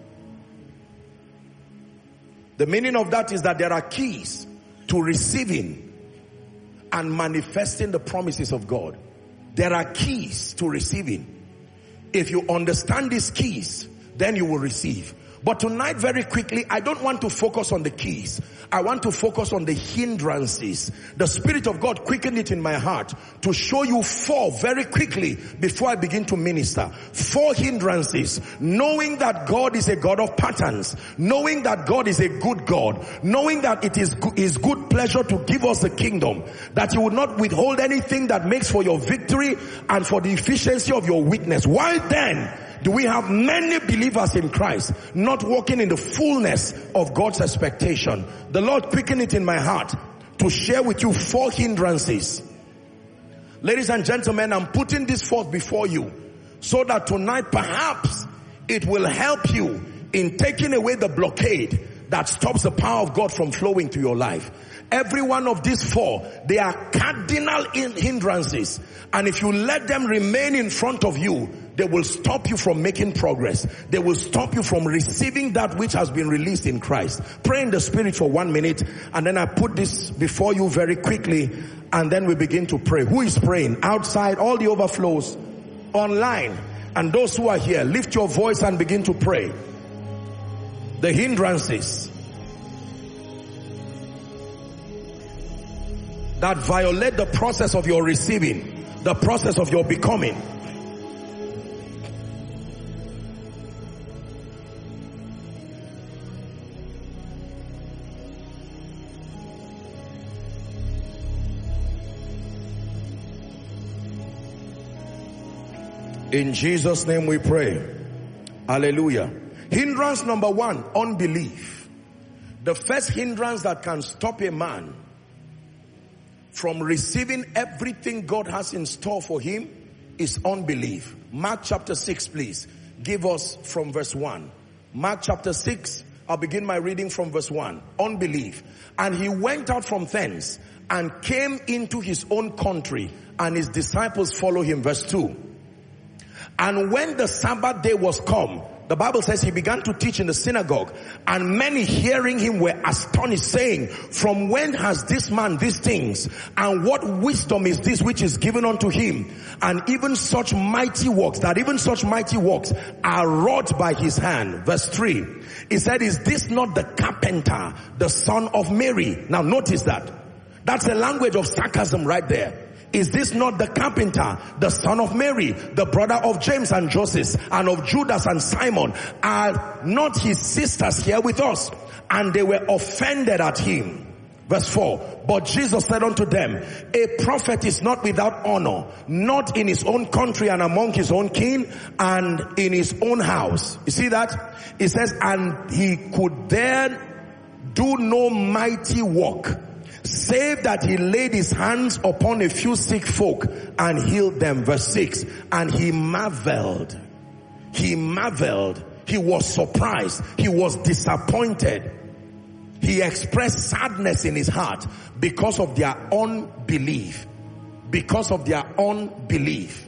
[SPEAKER 2] The meaning of that is that there are keys to receiving and manifesting the promises of God. There are keys to receiving. If you understand these keys, then you will receive. But tonight, very quickly, I don't want to focus on the keys. I want to focus on the hindrances. The Spirit of God quickened it in my heart to show you four very quickly before I begin to minister. Four hindrances. Knowing that God is a God of patterns. Knowing that God is a good God. Knowing that it is His good pleasure to give us the kingdom. That He will not withhold anything that makes for your victory and for the efficiency of your witness. Why then do we have many believers in Christ not walking in the fullness of God's expectation? The Lord quickened it in my heart to share with you four hindrances. Ladies and gentlemen, I'm putting this forth before you so that tonight perhaps it will help you in taking away the blockade that stops the power of God from flowing to your life. Every one of these four, they are cardinal hindrances. And if you let them remain in front of you, they will stop you from making progress. They will stop you from receiving that which has been released in Christ. Pray in the Spirit for one minute, and then I put this before you very quickly, and then we begin to pray. Who is praying? Outside, all the overflows, online, and those who are here, lift your voice and begin to pray. The hindrances that violate the process of your receiving, the process of your becoming. In Jesus' name we pray. Hallelujah. Hindrance number one, unbelief. The first hindrance that can stop a man from receiving everything God has in store for him is unbelief. Mark chapter six, please. Give us from verse one. Mark chapter six, I'll begin my reading from verse one. Unbelief. And he went out from thence and came into his own country, and his disciples follow him. Verse two. And when the Sabbath day was come, the Bible says he began to teach in the synagogue, and many hearing him were astonished, saying, from when has this man these things? And what wisdom is this which is given unto him? And even such mighty works, that even such mighty works are wrought by his hand. Verse three. He said, is this not the carpenter, the son of Mary? Now notice that. That's a language of sarcasm right there. Is this not the carpenter, the son of Mary, the brother of James and Joseph, and of Judas and Simon? Are not his sisters here with us? And they were offended at him. Verse four. But Jesus said unto them, a prophet is not without honor, not in his own country and among his own kin and in his own house. You see that? It says, and he could there do no mighty work, save that he laid his hands upon a few sick folk and healed them. Verse six. And he marveled. He marveled. He was surprised. He was disappointed. He expressed sadness in his heart because of their unbelief. Because of their unbelief.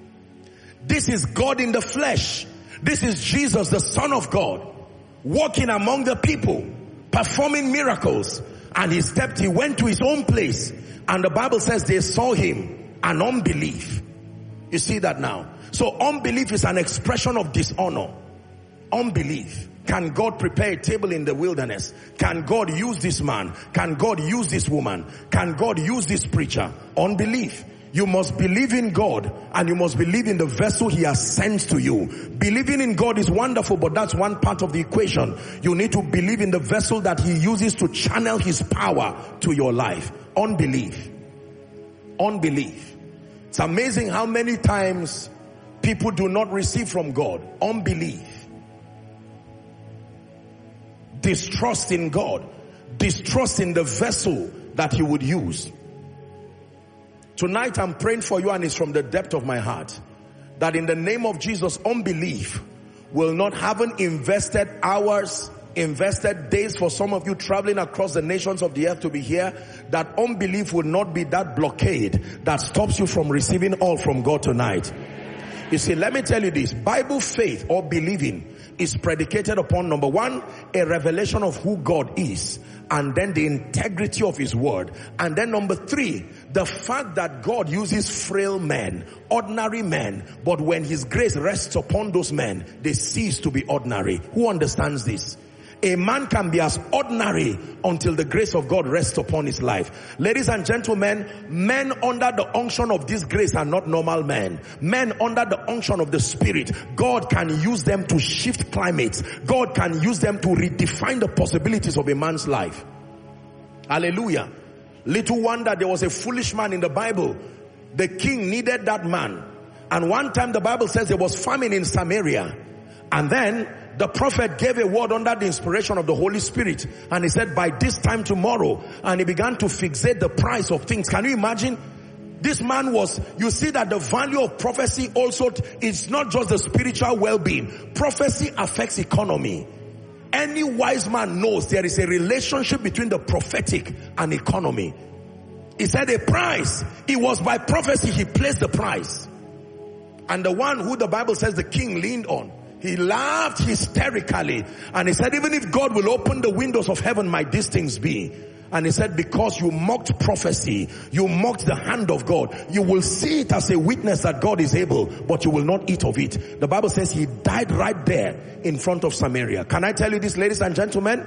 [SPEAKER 2] This is God in the flesh. This is Jesus, the Son of God, walking among the people, performing miracles. And he stepped, he went to his own place. And the Bible says they saw him, and unbelief. You see that now? So unbelief is an expression of dishonor. Unbelief. Can God prepare a table in the wilderness? Can God use this man? Can God use this woman? Can God use this preacher? Unbelief. You must believe in God, and you must believe in the vessel he has sent to you. Believing in God is wonderful, but that's one part of the equation. You need to believe in the vessel that he uses to channel his power to your life. Unbelief. Unbelief. It's amazing how many times people do not receive from God. Unbelief. Distrust in God. Distrust in the vessel that he would use. Tonight I'm praying for you, and it's from the depth of my heart, that in the name of Jesus, unbelief will not have an invested hours, invested days for some of you traveling across the nations of the earth to be here. That unbelief will not be that blockade that stops you from receiving all from God tonight. You see, let me tell you this. Bible faith or believing is predicated upon, number one, a revelation of who God is, and then the integrity of his word. And then number three, the fact that God uses frail men, ordinary men, but when his grace rests upon those men, they cease to be ordinary. Who understands this? A man can be as ordinary until the grace of God rests upon his life. Ladies and gentlemen, men under the unction of this grace are not normal men. Men under the unction of the Spirit, God can use them to shift climates. God can use them to redefine the possibilities of a man's life. Hallelujah. Little wonder there was a foolish man in the Bible. The king needed that man. And one time the Bible says there was famine in Samaria. And then the prophet gave a word under the inspiration of the Holy Spirit. And he said, by this time tomorrow. And he began to fixate the price of things. Can you imagine? This man was, you see that the value of prophecy also is not just the spiritual well-being. Prophecy affects economy. Any wise man knows there is a relationship between the prophetic and economy. He said a price. It was by prophecy he placed the price. And the one who the Bible says the king leaned on, he laughed hysterically. And he said, even if God will open the windows of heaven, might these things be? And he said, because you mocked prophecy, you mocked the hand of God, you will see it as a witness that God is able, but you will not eat of it. The Bible says he died right there in front of Samaria. Can I tell you this, ladies and gentlemen?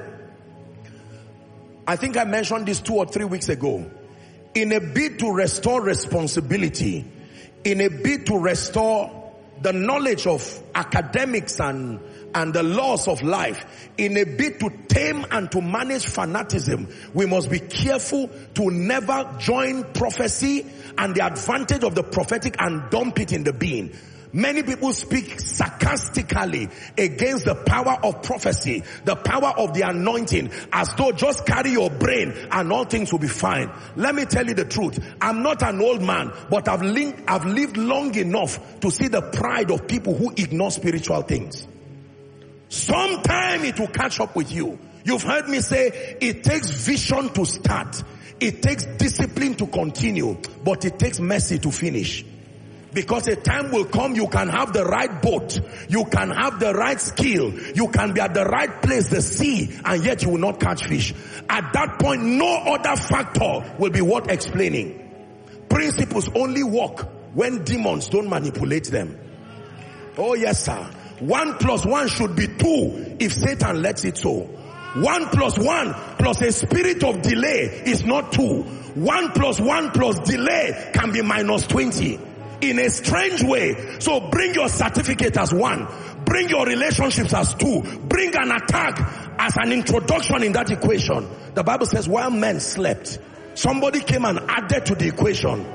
[SPEAKER 2] I think I mentioned this two or three weeks ago. In a bid to restore responsibility, in a bid to restore the knowledge of academics and and the laws of life, in a bid to tame and to manage fanaticism, we must be careful to never join prophecy and the advantage of the prophetic and dump it in the bin. Many people speak sarcastically against the power of prophecy, the power of the anointing, as though just carry your brain and all things will be fine. Let me tell you the truth. I'm not an old man, but I've, linked, I've lived long enough to see the pride of people who ignore spiritual things. Sometime it will catch up with you. You've heard me say it takes vision to start. It takes discipline to continue, but it takes mercy to finish. Because a time will come, you can have the right boat, you can have the right skill, you can be at the right place, the sea, and yet you will not catch fish. At that point, no other factor will be worth explaining. Principles only work when demons don't manipulate them. Oh yes, sir. One plus one should be two if Satan lets it so. One plus one plus a spirit of delay is not two. One plus one plus delay can be minus twenty. In a strange way. So bring your certificate as one. Bring your relationships as two. Bring an attack as an introduction in that equation. The Bible says while men slept, somebody came and added to the equation.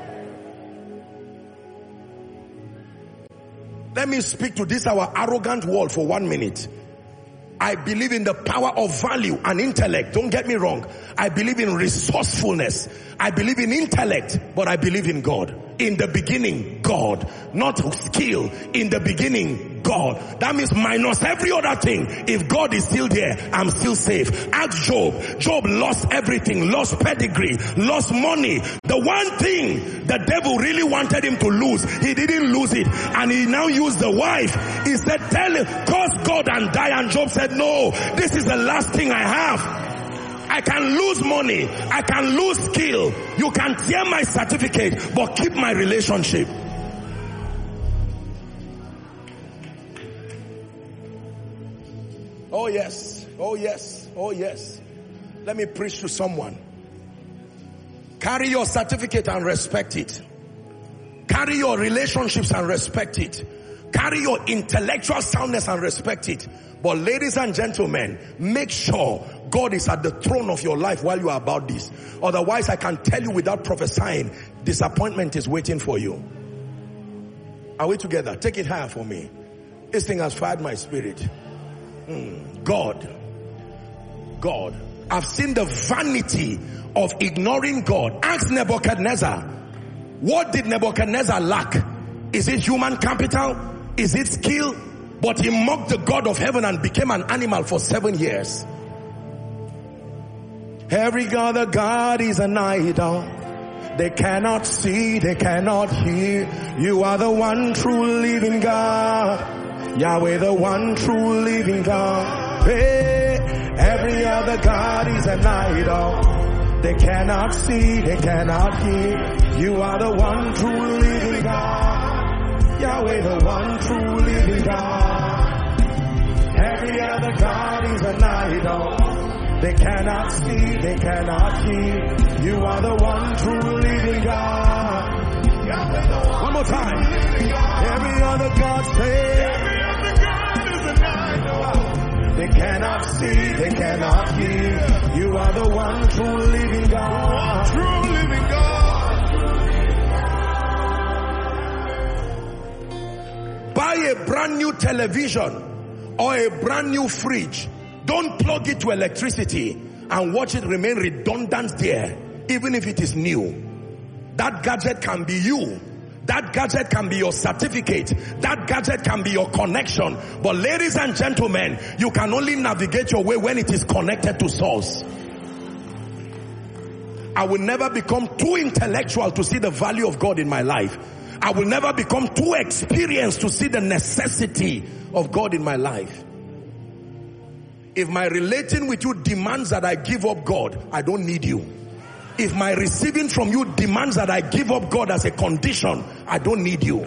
[SPEAKER 2] Let me speak to this our arrogant world for one minute. I believe in the power of value and intellect. Don't get me wrong. I believe in resourcefulness. I believe in intellect, but I believe in God. In the beginning, God. Not skill. In the beginning, God. That means minus every other thing. If God is still there, I'm still safe. Ask Job. Job lost everything. Lost pedigree. Lost money. The one thing the devil really wanted him to lose, he didn't lose it. And he now used the wife. He said, tell him, curse God and die. And Job said, no, this is the last thing I have. I can lose money. I can lose skill. You can tear my certificate, but keep my relationship. Oh yes. Oh yes. Oh yes. Let me preach to someone. Carry your certificate and respect it. Carry your relationships and respect it. Carry your intellectual soundness and respect it. But ladies and gentlemen, make sure God is at the throne of your life while you are about this. Otherwise, I can tell you without prophesying, disappointment is waiting for you. Are we together? Take it higher for me. This thing has fired my spirit. Mm. God. God. I've seen the vanity of ignoring God. Ask Nebuchadnezzar. What did Nebuchadnezzar lack? Is it human capital? Is it skill? But he mocked the God of heaven and became an animal for seven years. Every other God is an idol. They cannot see, they cannot hear. You are the one true living God. Yahweh, the one true living God. Hey, every other God is an idol. They cannot see, they cannot hear. You are the one true living God. Yahweh, the one true living God. Every other God is an idol. They cannot see, they cannot hear. You are the one true living God. Yahweh, the one, one more time. Every other God say, every other God is an idol. They cannot see, they cannot hear. You are the one true living God. True living God. Buy a brand new television or a brand new fridge. Don't plug it to electricity and watch it remain redundant there, even if it is new. That gadget can be you. That gadget can be your certificate. That gadget can be your connection. But ladies and gentlemen, you can only navigate your way when it is connected to source. I will never become too intellectual to see the value of God in my life. I will never become too experienced to see the necessity of God in my life. If my relating with you demands that I give up God, I don't need you. If my receiving from you demands that I give up God as a condition, I don't need you.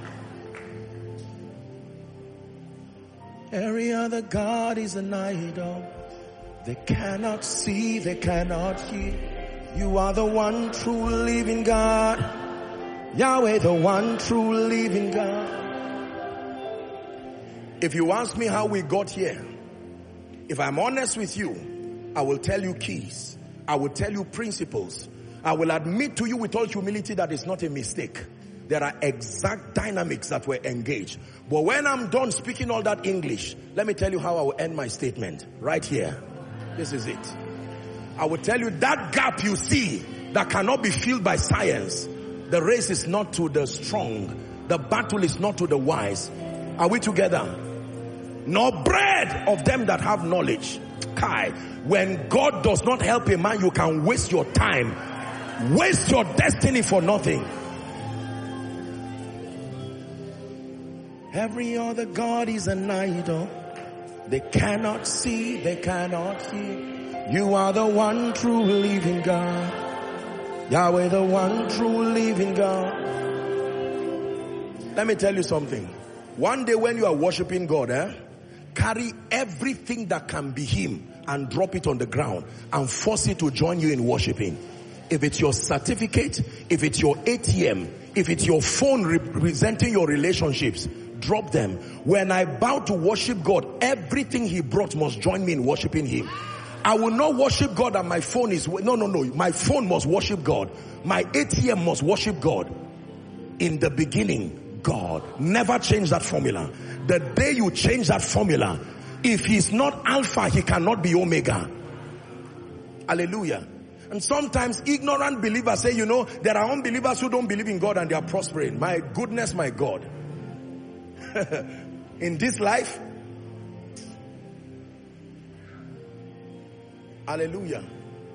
[SPEAKER 2] Every other God is an idol. They cannot see, they cannot hear. You are the one true living God. Yahweh, the one true living God. If you ask me how we got here, if I'm honest with you, I will tell you keys. I will tell you principles. I will admit to you with all humility that it's not a mistake. There are exact dynamics that were engaged. But when I'm done speaking all that English, let me tell you how I will end my statement. Right here. This is it. I will tell you that gap you see that cannot be filled by science. The race is not to the strong. The battle is not to the wise. Are we together? Nor bread of them that have knowledge. Kai, when God does not help a man, you can waste your time, waste your destiny for nothing. Every other God is an idol. They cannot see, they cannot hear. You are the one true living God. Yahweh, the one true living God. Let me tell you something. One day when you are worshiping God, eh, carry everything that can be Him and drop it on the ground and force it to join you in worshiping. If it's your certificate, if it's your A T M, if it's your phone representing your relationships, drop them. When I bow to worship God, everything He brought must join me in worshiping Him. I will not worship God and my phone is, no, no, no. My phone must worship God. My A T M must worship God. In the beginning, God. Never change that formula. The day you change that formula, if He's not Alpha, He cannot be Omega. Hallelujah. And sometimes ignorant believers say, you know, there are unbelievers who don't believe in God and they are prospering. My goodness, my God. In this life, hallelujah.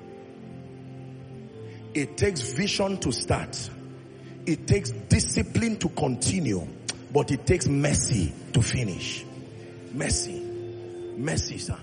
[SPEAKER 2] It takes vision to start. It takes discipline to continue. But it takes mercy to finish. Mercy. Mercy, sir.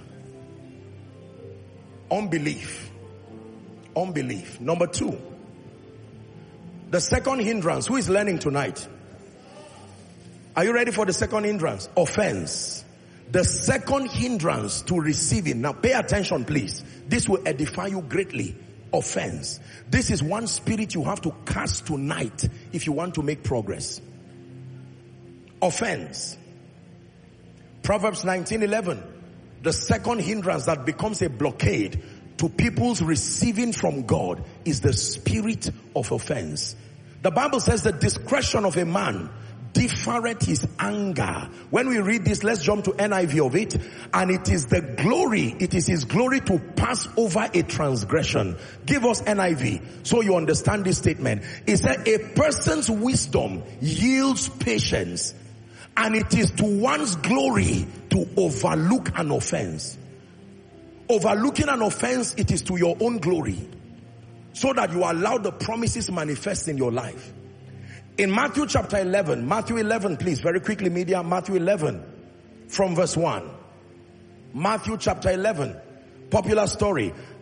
[SPEAKER 2] Unbelief. Unbelief. Number two. The second hindrance. Who is learning tonight? Are you ready for the second hindrance? Offense. The second hindrance to receiving. Now pay attention, please. This will edify you greatly. Offense. This is one spirit you have to cast tonight if you want to make progress. Offense. Proverbs nineteen eleven. The second hindrance that becomes a blockade to people's receiving from God is the spirit of offense. The Bible says the discretion of a man differeth his anger. When we read this, let's jump to N I V of it. And it is the glory, it is his glory to pass over a transgression. Give us N I V so you understand this statement. It said a person's wisdom yields patience, and it is to one's glory to overlook an offense. Overlooking an offense, it is to your own glory, so that you allow the promises manifest in your life. In Matthew chapter eleven, Matthew eleven, please, very quickly, media, Matthew eleven, from verse one. Matthew chapter eleven, popular story.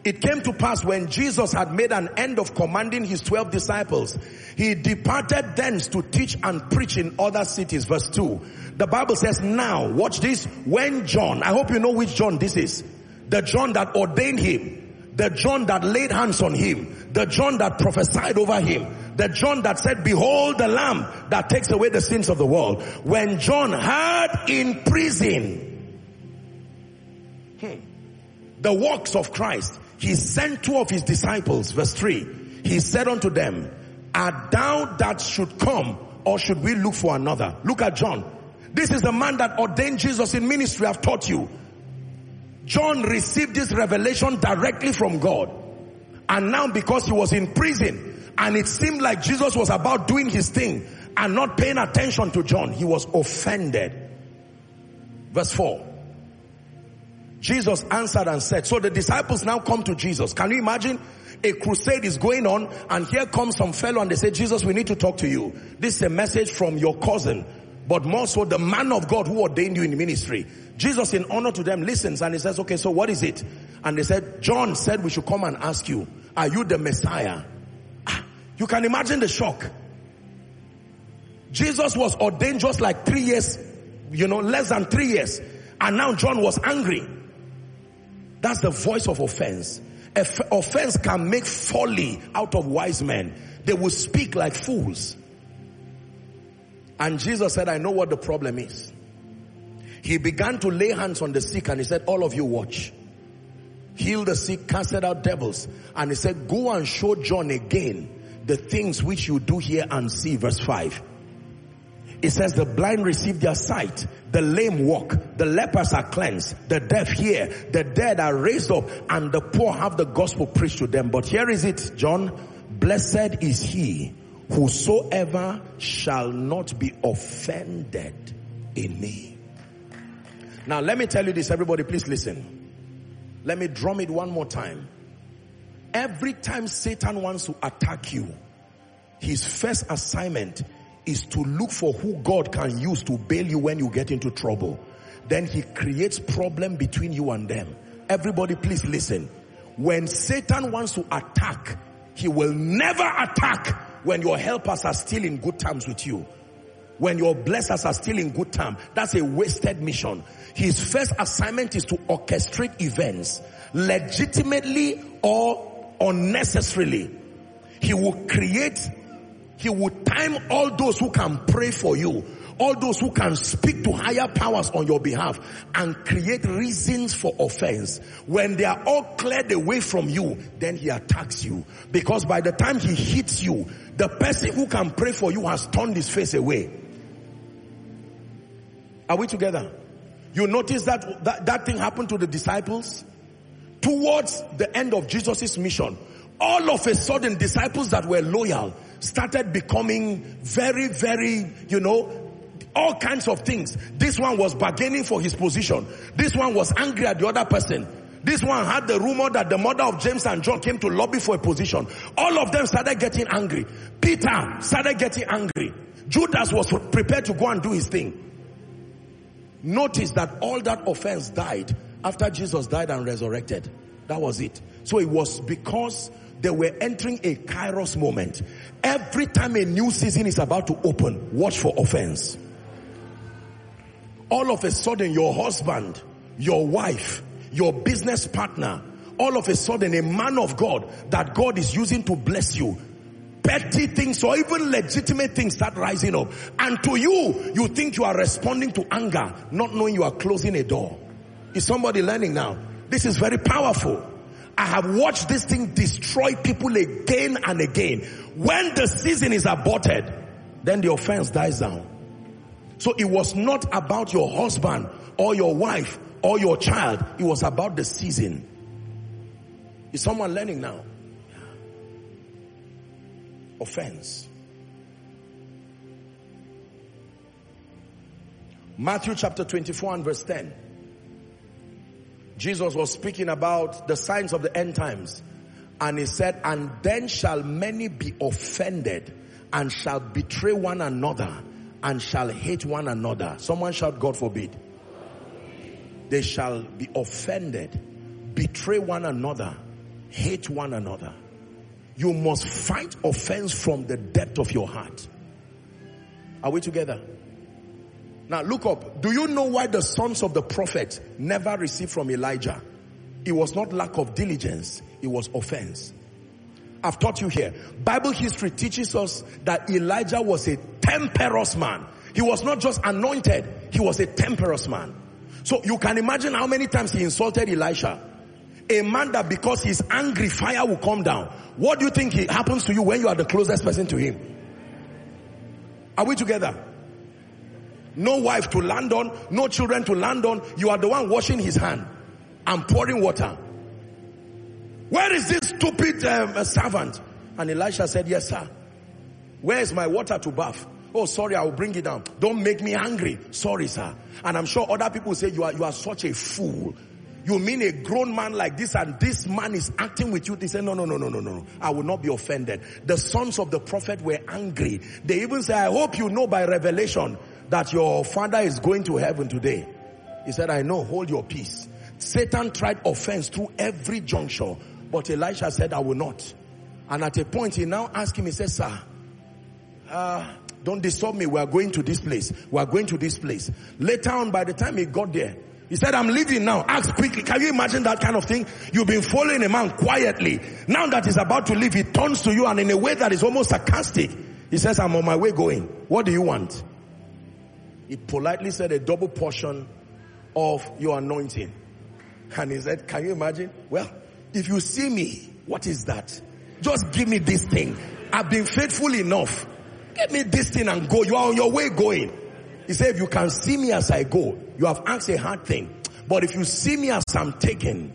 [SPEAKER 2] It came to pass when Jesus had made an end of commanding his twelve disciples, he departed thence to teach and preach in other cities. Verse two. The Bible says, now, watch this, when John, I hope you know which John this is. The John that ordained him. The John that laid hands on him. The John that prophesied over him. The John that said, behold the Lamb that takes away the sins of the world. When John heard in prison hmm, the works of Christ, he sent two of his disciples. Verse three. He said unto them, art thou that should come, or should we look for another? Look at John. This is the man that ordained Jesus in ministry. I've taught you. John received this revelation directly from God. And now because he was in prison, and it seemed like Jesus was about doing his thing and not paying attention to John, he was offended. Verse four. Jesus answered and said, so the disciples now come to Jesus. Can you imagine? A crusade is going on, and here comes some fellow and they say, Jesus, we need to talk to you. This is a message from your cousin, but more so the man of God who ordained you in ministry. Jesus, in honor to them, listens and he says, okay, so what is it? And they said, John said we should come and ask you, are you the Messiah? Ah, you can imagine the shock. Jesus was ordained just like three years, you know, less than three years. And now John was angry. That's the voice of offense. If offense can make folly out of wise men. They will speak like fools. And Jesus said, I know what the problem is. He began to lay hands on the sick and he said, all of you watch. Heal the sick, casted out devils. And he said, go and show John again the things which you do here and see. Verse five. It says the blind receive their sight, the lame walk, the lepers are cleansed, the deaf hear, the dead are raised up, and the poor have the gospel preached to them. But here is it, John, blessed is he whosoever shall not be offended in me. Now let me tell you this, everybody, please listen. Let me drum it one more time. Every time Satan wants to attack you, his first assignment is to look for who God can use to bail you when you get into trouble. Then he creates problem between you and them. Everybody please listen. When Satan wants to attack, he will never attack when your helpers are still in good terms with you. When your blessers are still in good terms. That's a wasted mission. His first assignment is to orchestrate events, legitimately or unnecessarily. He will create He would time all those who can pray for you, all those who can speak to higher powers on your behalf, and create reasons for offense. When they are all cleared away from you, then he attacks you. Because by the time he hits you, the person who can pray for you has turned his face away. Are we together? You notice that that, that thing happened to the disciples? Towards the end of Jesus' mission, all of a sudden disciples that were loyal started becoming very, very, you know, all kinds of things. This one was bargaining for his position. This one was angry at the other person. This one had the rumor that the mother of James and John came to lobby for a position. All of them started getting angry. Peter started getting angry. Judas was prepared to go and do his thing. Notice that all that offense died after Jesus died and resurrected. That was it. So it was because they were entering a kairos moment. Every time a new season is about to open, watch for offense. All of a sudden, your husband, your wife, your business partner, all of a sudden a man of God that God is using to bless you, petty things or even legitimate things start rising up. And to you, you think you are responding to anger, not knowing you are closing a door. Is somebody learning now? This is very powerful. I have watched this thing destroy people again and again. When the season is aborted, then the offense dies down. So it was not about your husband or your wife or your child. It was about the season. Is someone learning now? Offense. Matthew chapter twenty-four and verse ten. Jesus was speaking about the signs of the end times. And he said, and then shall many be offended and shall betray one another and shall hate one another. Someone shout, God forbid. They shall be offended, betray one another, hate one another. You must fight offense from the depth of your heart. Are we together? Now look up. Do you know why the sons of the prophet never received from Elijah? It was not lack of diligence. It was offense. I've taught you here. Bible history teaches us that Elijah was a temperous man. He was not just anointed. He was a temperous man. So you can imagine how many times he insulted Elisha. A man that because he's angry, fire will come down. What do you think happens to you when you are the closest person to him? Are we together? No wife to land on, no children to land on. You are the one washing his hand and pouring water. Where is this stupid um, servant? And Elisha said, yes, sir. Where is my water to bath? Oh, sorry, I will bring it down. Don't make me angry. Sorry, sir. And I'm sure other people say, you are, you are such a fool. You mean a grown man like this and this man is acting with you? They say, no, no, no, no, no, no. I will not be offended. The sons of the prophet were angry. They even say, I hope you know by revelation that your father is going to heaven today. He said, I know, hold your peace. Satan tried offense through every juncture. But Elisha said, I will not. And at a point, he now asked him, he said, sir, uh, don't disturb me. We are going to this place. We are going to this place. Later on, by the time he got there, he said, I'm leaving now. Ask quickly. Can you imagine that kind of thing? You've been following a man quietly. Now that he's about to leave, he turns to you and in a way that is almost sarcastic. He says, I'm on my way going. What do you want? He politely said, a double portion of your anointing. And he said, can you imagine? Well, if you see me, what is that? Just give me this thing. I've been faithful enough. Give me this thing and go. You are on your way going. He said, if you can see me as I go, you have asked a hard thing. But if you see me as I'm taken.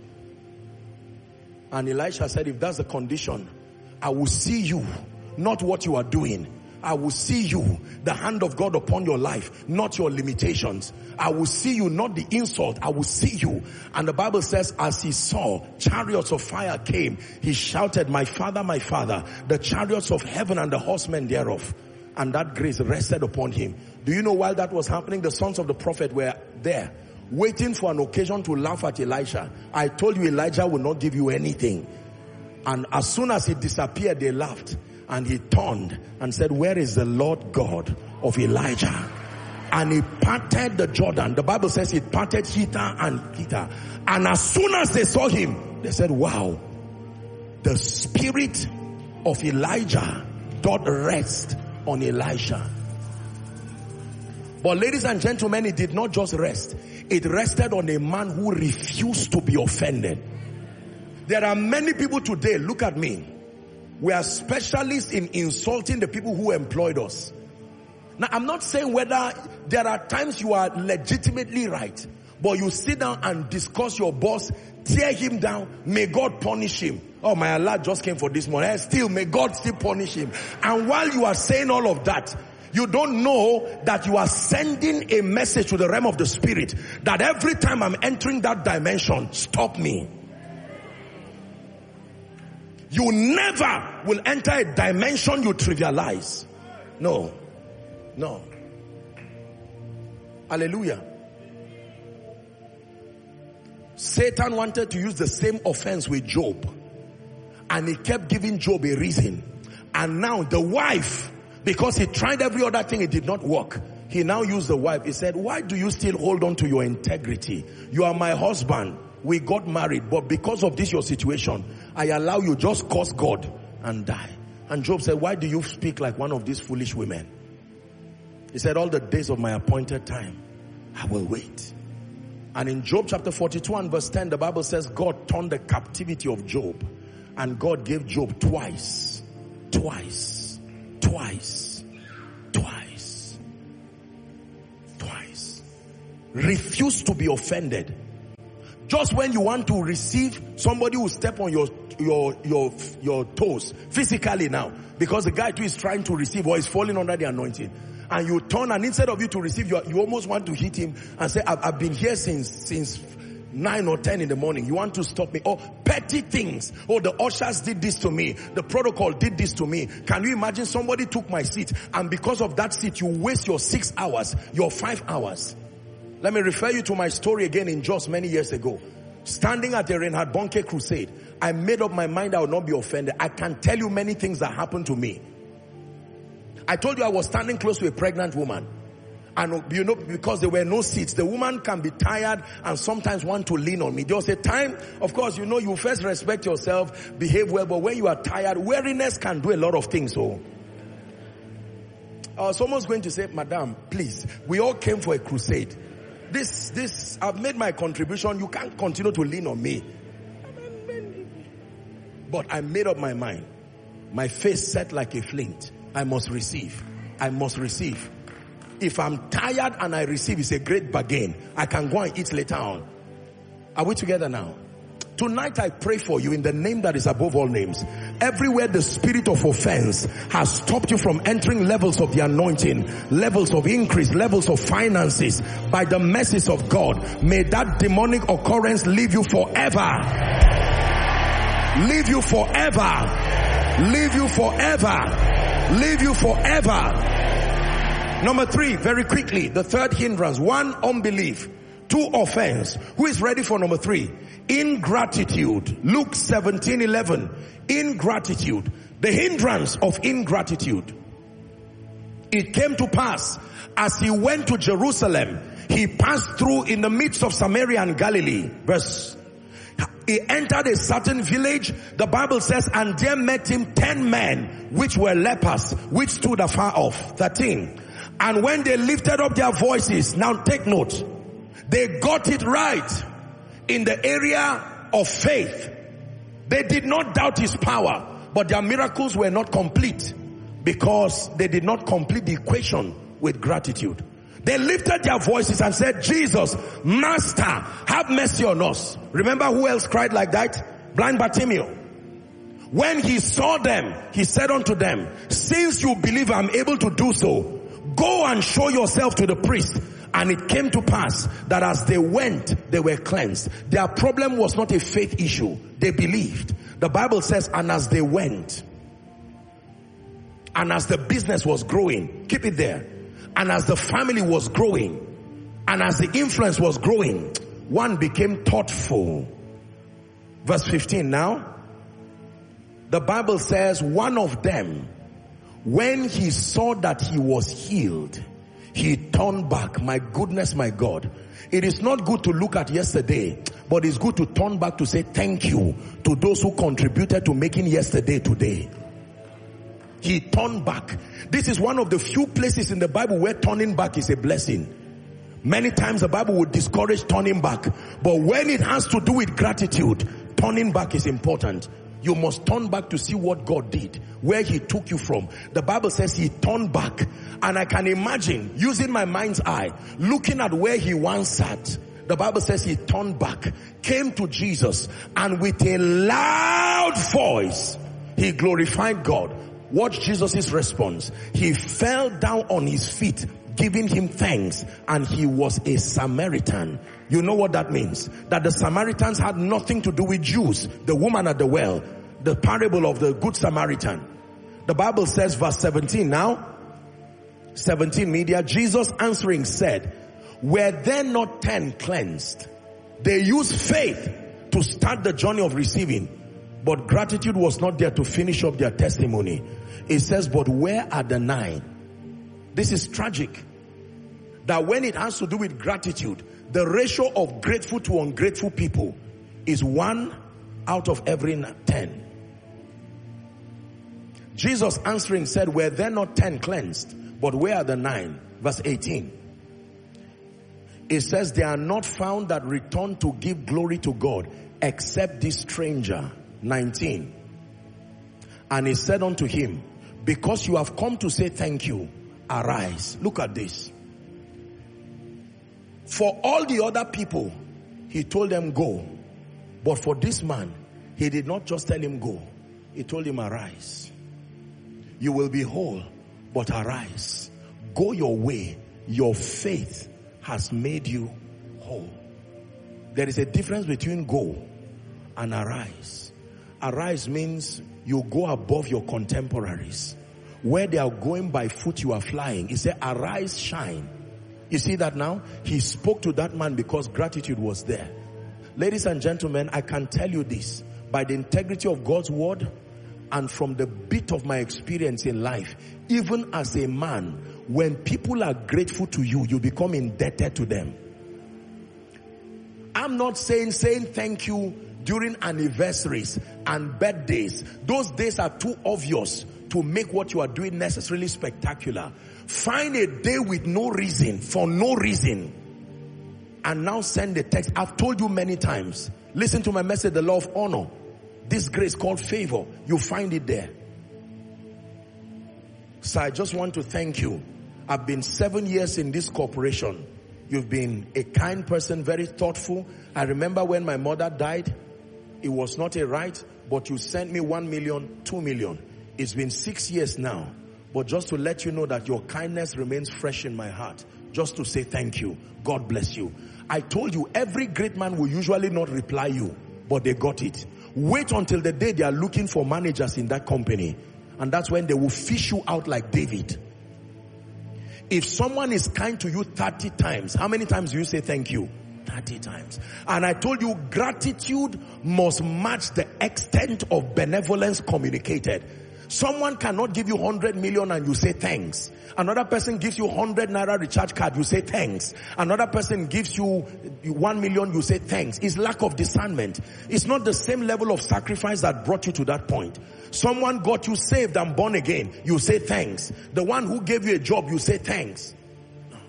[SPEAKER 2] And Elisha said, if that's the condition, I will see you, not what you are doing. I will see you, the hand of God upon your life, not your limitations. I will see you, not the insult. I will see you. And the Bible says, as he saw chariots of fire came, he shouted, my father, my father, the chariots of heaven and the horsemen thereof. And that grace rested upon him. Do you know while that was happening, the sons of the prophet were there, waiting for an occasion to laugh at Elisha. I told you Elijah will not give you anything. And as soon as he disappeared, they laughed. And he turned and said, where is the Lord God of Elijah? And he parted the Jordan. The Bible says he parted Hither and Hither. And as soon as they saw him, they said, wow, the spirit of Elijah doth rest on Elisha. But ladies and gentlemen, it did not just rest. It rested on a man who refused to be offended. There are many people today, look at me. We are specialists in insulting the people who employed us. Now, I'm not saying whether there are times you are legitimately right, but you sit down and discuss your boss, tear him down, may God punish him. Oh, my Allah just came for this morning. Still, may God still punish him. And while you are saying all of that, you don't know that you are sending a message to the realm of the spirit that every time I'm entering that dimension, stop me. You never will enter a dimension you trivialize. No. No. Hallelujah. Satan wanted to use the same offense with Job. And he kept giving Job a reason. And now the wife, because he tried every other thing, it did not work. He now used the wife. He said, why do you still hold on to your integrity? You are my husband. We got married, but because of this your situation, I allow you, just curse God and die. And Job said, why do you speak like one of these foolish women? He said, all the days of my appointed time, I will wait. And in Job chapter forty-two and verse ten, the Bible says God turned the captivity of Job. And God gave Job twice, twice, twice, twice, twice. Refuse to be offended. Just when you want to receive, somebody will step on your your your your toes physically now, because the guy too is trying to receive or is falling under the anointing, and you turn, and instead of you to receive, you, you almost want to hit him and say, I've, I've been here since since nine or ten in the morning. You want to stop me? Or petty things. Oh, the ushers did this to me. The protocol did this to me. Can you imagine somebody took my seat, and because of that seat, you waste your six hours, your five hours. Let me refer you to my story again in Jos many years ago. Standing at the Reinhard Bonnke crusade, I made up my mind I would not be offended. I can tell you many things that happened to me. I told you I was standing close to a pregnant woman. And you know, because there were no seats, the woman can be tired and sometimes want to lean on me. There was a time, of course, you know, you first respect yourself, behave well, but when you are tired, weariness can do a lot of things. So I was almost going to say, Madam, please, we all came for a crusade. This, this, I've made my contribution. You can't continue to lean on me. But I made up my mind. My face set like a flint. I must receive. I must receive. If I'm tired and I receive, it's a great bargain. I can go and eat later on. Are we together now? Tonight I pray for you in the name that is above all names. Everywhere the spirit of offense has stopped you from entering levels of the anointing, levels of increase, levels of finances, by the mercies of God, may that demonic occurrence leave you forever. Leave you forever. Leave you forever. Leave you forever. Number three, very quickly, the third hindrance. One, unbelief. Two, offense. Who is ready for number three? Ingratitude. Luke seventeen eleven. Ingratitude. The hindrance of ingratitude. It came to pass as he went to Jerusalem, he passed through in the midst of Samaria and Galilee. Verse. He entered a certain village, the Bible says, and there met him ten men which were lepers, which stood afar off. thirteen. And when they lifted up their voices, now take note, they got it right in the area of faith. They did not doubt his power, but their miracles were not complete because they did not complete the equation with gratitude. They lifted their voices and said, Jesus, Master, have mercy on us. Remember who else cried like that? Blind Bartimaeus. When he saw them, he said unto them, since you believe I'm able to do so, go and show yourself to the priest. And it came to pass that as they went, they were cleansed. Their problem was not a faith issue. They believed. The Bible says, and as they went, and as the business was growing, keep it there, and as the family was growing, and as the influence was growing, one became thoughtful. Verse fifteen now, the Bible says, one of them, when he saw that he was healed, he turned back. My goodness, my God. It is not good to look at yesterday, but it's good to turn back to say thank you to those who contributed to making yesterday today. He turned back. This is one of the few places in the Bible where turning back is a blessing. Many times the Bible would discourage turning back, but when it has to do with gratitude, turning back is important. You must turn back to see what God did, where he took you from. The Bible says he turned back. And I can imagine, using my mind's eye, looking at where he once sat. The Bible says he turned back, came to Jesus, and with a loud voice, he glorified God. Watch Jesus' response. He fell down on his feet, giving him thanks, and he was a Samaritan. You know what that means? That the Samaritans had nothing to do with Jews. The woman at the well, the parable of the Good Samaritan. The Bible says, verse seventeen now, seventeen media, Jesus answering said, were there not ten cleansed? They used faith to start the journey of receiving, but gratitude was not there to finish up their testimony. It says, but where are the nine? This is tragic. That when it has to do with gratitude, the ratio of grateful to ungrateful people is one out of every ten. Jesus answering said, were there not ten cleansed? But where are the nine? Verse eighteen. It says, they are not found that return to give glory to God, except this stranger. nineteen. And he said unto him, because you have come to say thank you, arise. Look at this. For all the other people, he told them go. But for this man, he did not just tell him go. He told him arise. You will be whole, but arise. Go your way. Your faith has made you whole. There is a difference between go and arise. Arise means you go above your contemporaries. Where they are going by foot, you are flying. He said, arise, shine. You see that now? He spoke to that man because gratitude was there. Ladies and gentlemen, I can tell you this. by the integrity of God's word and from the bit of my experience in life, even as a man, when people are grateful to you, you become indebted to them. I'm not saying saying thank you during anniversaries and birthdays. Those days are too obvious to make what you are doing necessarily spectacular. Find a day with no reason, for no reason, and now send a text. I've told you many times, listen to my message, the law of honor. This grace called favor, you find it there. So I just want to thank you. I've been seven years in this corporation. You've been a kind person, very thoughtful. I remember when my mother died, it was not a right, but you sent me one million, two million. It's been six years now. But just to let you know that your kindness remains fresh in my heart. Just to say thank you. God bless you. I told you, every great man will usually not reply you, but they got it. Wait until the day they are looking for managers in that company. And that's when they will fish you out like David. If someone is kind to you thirty times, how many times do you say thank you? thirty times. And I told you, gratitude must match the extent of benevolence communicated. Someone cannot give you one hundred million and you say thanks. Another person gives you one hundred naira recharge card, you say thanks. Another person gives you one million, you say thanks. It's lack of discernment. It's not the same level of sacrifice that brought you to that point. Someone got you saved and born again, you say thanks. The one who gave you a job, you say thanks. No.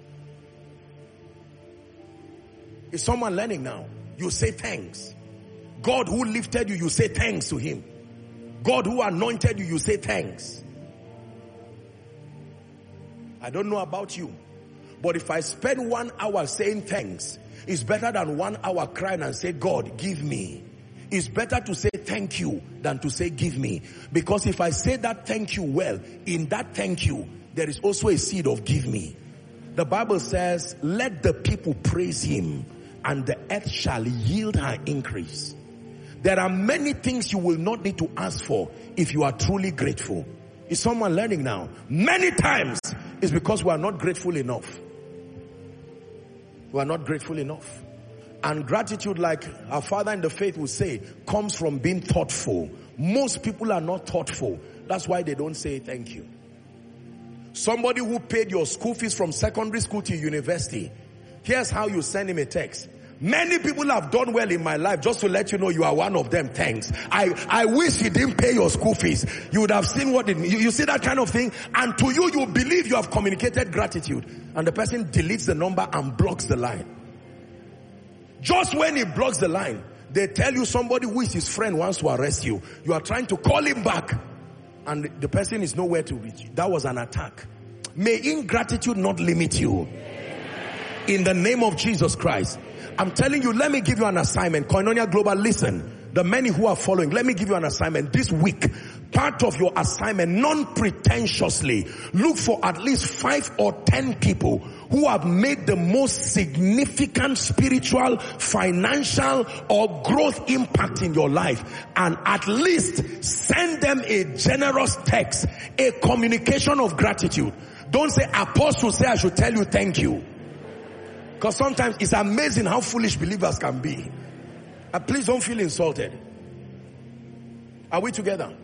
[SPEAKER 2] Is someone learning now? You say thanks. God who lifted you, you say thanks to him. God who anointed you, you say thanks. I don't know about you, but if I spend one hour saying thanks, it's better than one hour crying and say, God, give me. It's better to say thank you than to say give me. Because if I say that thank you well, in that thank you, there is also a seed of give me. The Bible says, let the people praise him, and the earth shall yield her increase. There are many things you will not need to ask for if you are truly grateful. Is someone learning now? Many times it's because we are not grateful enough. We are not grateful enough. And gratitude, like our father in the faith would say, comes from being thoughtful. Most people are not thoughtful. That's why they don't say thank you. Somebody who paid your school fees from secondary school to university, here's how you send him a text. Many people have done well in my life. Just to let you know, you are one of them. Thanks. I, I wish he didn't pay your school fees. You would have seen what it means. You, you see that kind of thing? And to you, you believe you have communicated gratitude. And the person deletes the number and blocks the line. Just when he blocks the line, they tell you somebody who is his friend wants to arrest you. You are trying to call him back. And the person is nowhere to reach you. That was an attack. May ingratitude not limit you. In the name of Jesus Christ. I'm telling you, let me give you an assignment. Koinonia Global, listen. The many who are following, let me give you an assignment. This week, part of your assignment, non-pretentiously, look for at least five or ten people who have made the most significant spiritual, financial, or growth impact in your life. And at least send them a generous text, a communication of gratitude. Don't say, Apostle say I should tell you thank you. Because sometimes it's amazing how foolish believers can be. And please don't feel insulted. Are we together?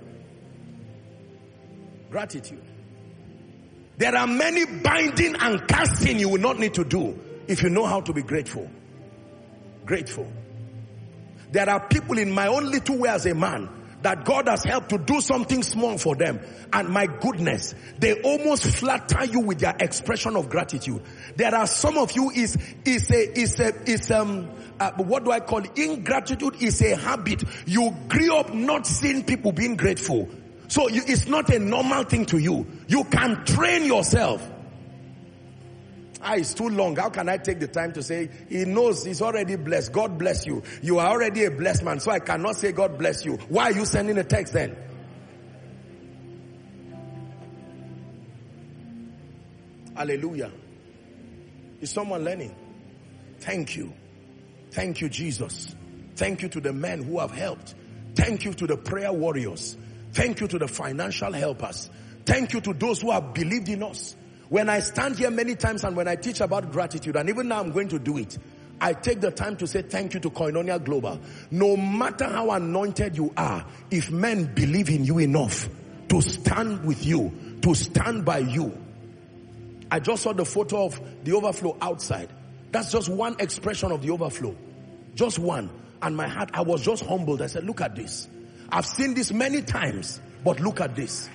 [SPEAKER 2] Gratitude. There are many binding and casting you will not need to do if you know how to be grateful. Grateful. There are people in my own little way as a man that God has helped to do something small for them. And my goodness, they almost flatter you with their expression of gratitude. There are some of you is, is a, is a, is um, uh, what do I call it? Ingratitude is a habit. You grew up not seeing people being grateful. So you, it's not a normal thing to you. You can train yourself. Ah, it's too long. How can I take the time to say, he knows he's already blessed. God bless you. You are already a blessed man, so I cannot say God bless you. Why are you sending a text then? Hallelujah. Is someone learning? Thank you. Thank you, Jesus. Thank you to the men who have helped. Thank you to the prayer warriors. Thank you to the financial helpers. Thank you to those who have believed in us. When I stand here many times and when I teach about gratitude, and even now I'm going to do it, I take the time to say thank you to Koinonia Global. No matter how anointed you are, if men believe in you enough to stand with you, to stand by you. I just saw the photo of the overflow outside. That's just one expression of the overflow. Just one. And my heart, I was just humbled. I said, look at this. I've seen this many times, but look at this.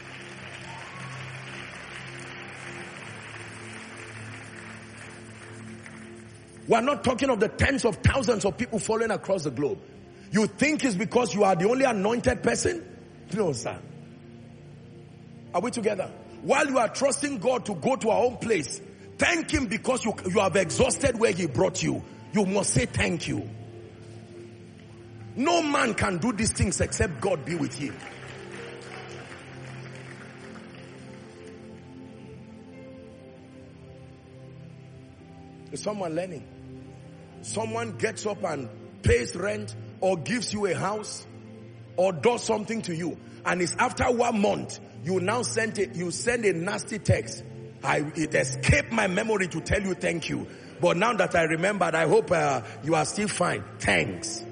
[SPEAKER 2] We're not talking of the tens of thousands of people following across the globe. You think it's because you are the only anointed person? No, sir. Are we together? While you are trusting God to go to our own place, thank Him because you, you have exhausted where He brought you. You must say thank you. No man can do these things except God be with him. Is someone learning? Someone gets up and pays rent or gives you a house or does something to you, and it's after one month you now send it, you send a nasty text. I, it escaped my memory to tell you thank you, but now that I remembered, I hope uh, you are still fine. Thanks.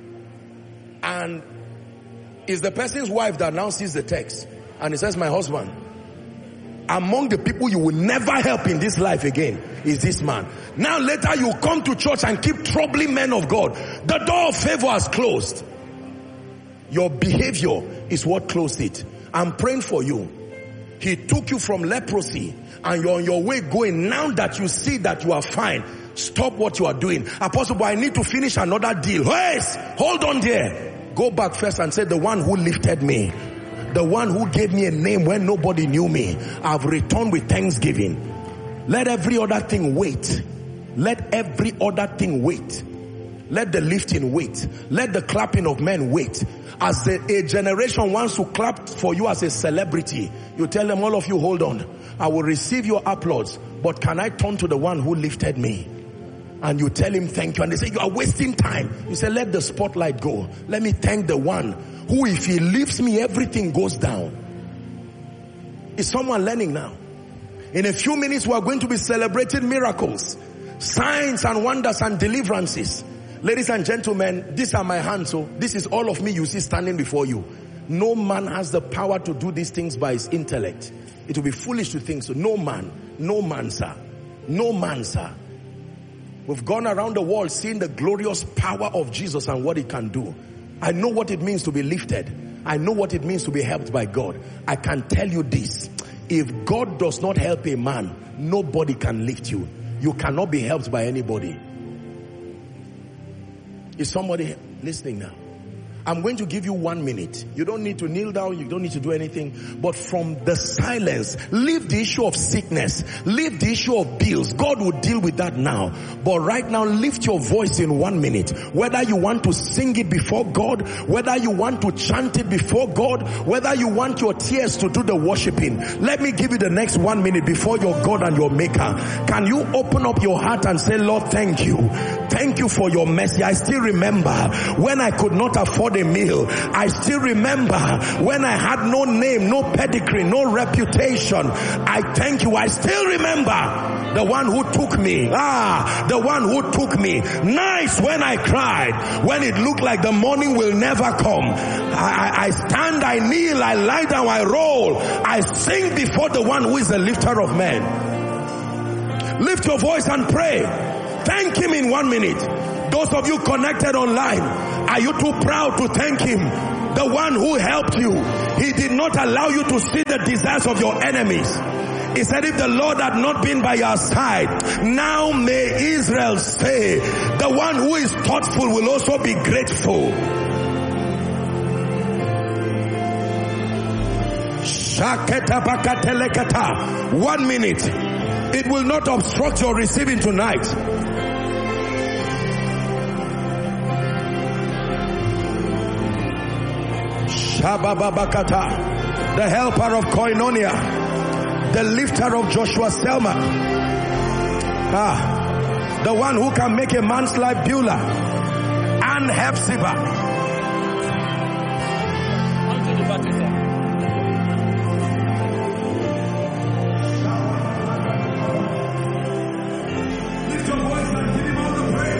[SPEAKER 2] And it's the person's wife that now sees the text, and he says, my husband, among the people you will never help in this life again is this man. Now later you come to church and keep troubling men of God. The door of favor has closed. Your behavior is what closed it. I'm praying for you. He took you from leprosy and you're on your way going. Now that you see that you are fine, stop what you are doing. Apostle, but I need to finish another deal. Yes, hold on there. Go back first and say, the one who lifted me, the one who gave me a name when nobody knew me, I've returned with thanksgiving. Let every other thing wait. Let every other thing wait. Let the lifting wait. Let the clapping of men wait. As a, a generation wants to clap for you as a celebrity, you tell them, all of you, hold on. I will receive your applause, but can I turn to the one who lifted me? And you tell him thank you, and they say you are wasting time. You say, let the spotlight go. Let me thank the one who, if he lifts me, everything goes down. Is someone learning now? In a few minutes, we are going to be celebrating miracles, signs and wonders and deliverances. Ladies and gentlemen, these are my hands. So this is all of me you see standing before you. No man has the power to do these things by his intellect. It will be foolish to think so. No man, no man, sir. No man, sir. We've gone around the world seeing the glorious power of Jesus and what He can do. I know what it means to be lifted. I know what it means to be helped by God. I can tell you this. If God does not help a man, nobody can lift you. You cannot be helped by anybody. Is somebody listening now? I'm going to give you one minute. You don't need to kneel down. You don't need to do anything. But from the silence, leave the issue of sickness. Leave the issue of bills. God will deal with that now. But right now, lift your voice in one minute. Whether you want to sing it before God, whether you want to chant it before God, whether you want your tears to do the worshiping. Let me give you the next one minute before your God and your Maker. Can you open up your heart and say, Lord, thank you. Thank you for your mercy. I still remember when I could not afford a meal. I still remember when I had no name, no pedigree, no reputation. I thank you. I still remember the one who took me. Ah, the one who took me. Nice when I cried, when it looked like the morning will never come. I, I stand, I kneel, I lie down, I roll. I sing before the one who is the lifter of men. Lift your voice and pray. Thank Him in one minute. Those of you connected online, are you too proud to thank Him? The one who helped you. He did not allow you to see the desires of your enemies. He said, if the Lord had not been by your side, now may Israel say, the one who is thoughtful will also be grateful. One minute. It will not obstruct your receiving tonight. Shabababakata, the helper of Koinonia, the lifter of Joshua Selma, ah, the one who can make a man's life Beulah and Hephzibah. Lift your voice and give Him all the praise.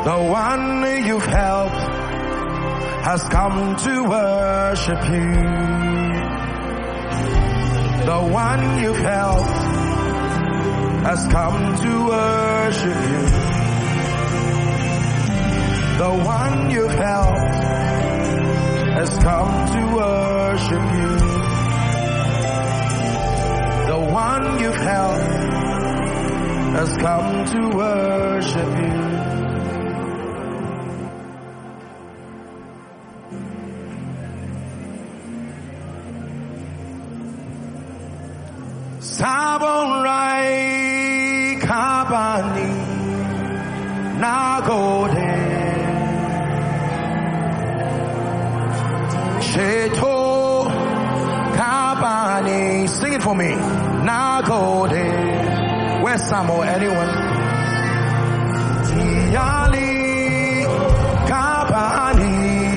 [SPEAKER 2] The one you've helped has come to worship you. The one you've helped has come to worship you. The one you've helped has come to worship you. The one you've helped has come to worship you. Sabon rai kabani nagode sheto kabani. Sing it for me. Nagode. Where's Samuel? Anyone? Tiyali kabani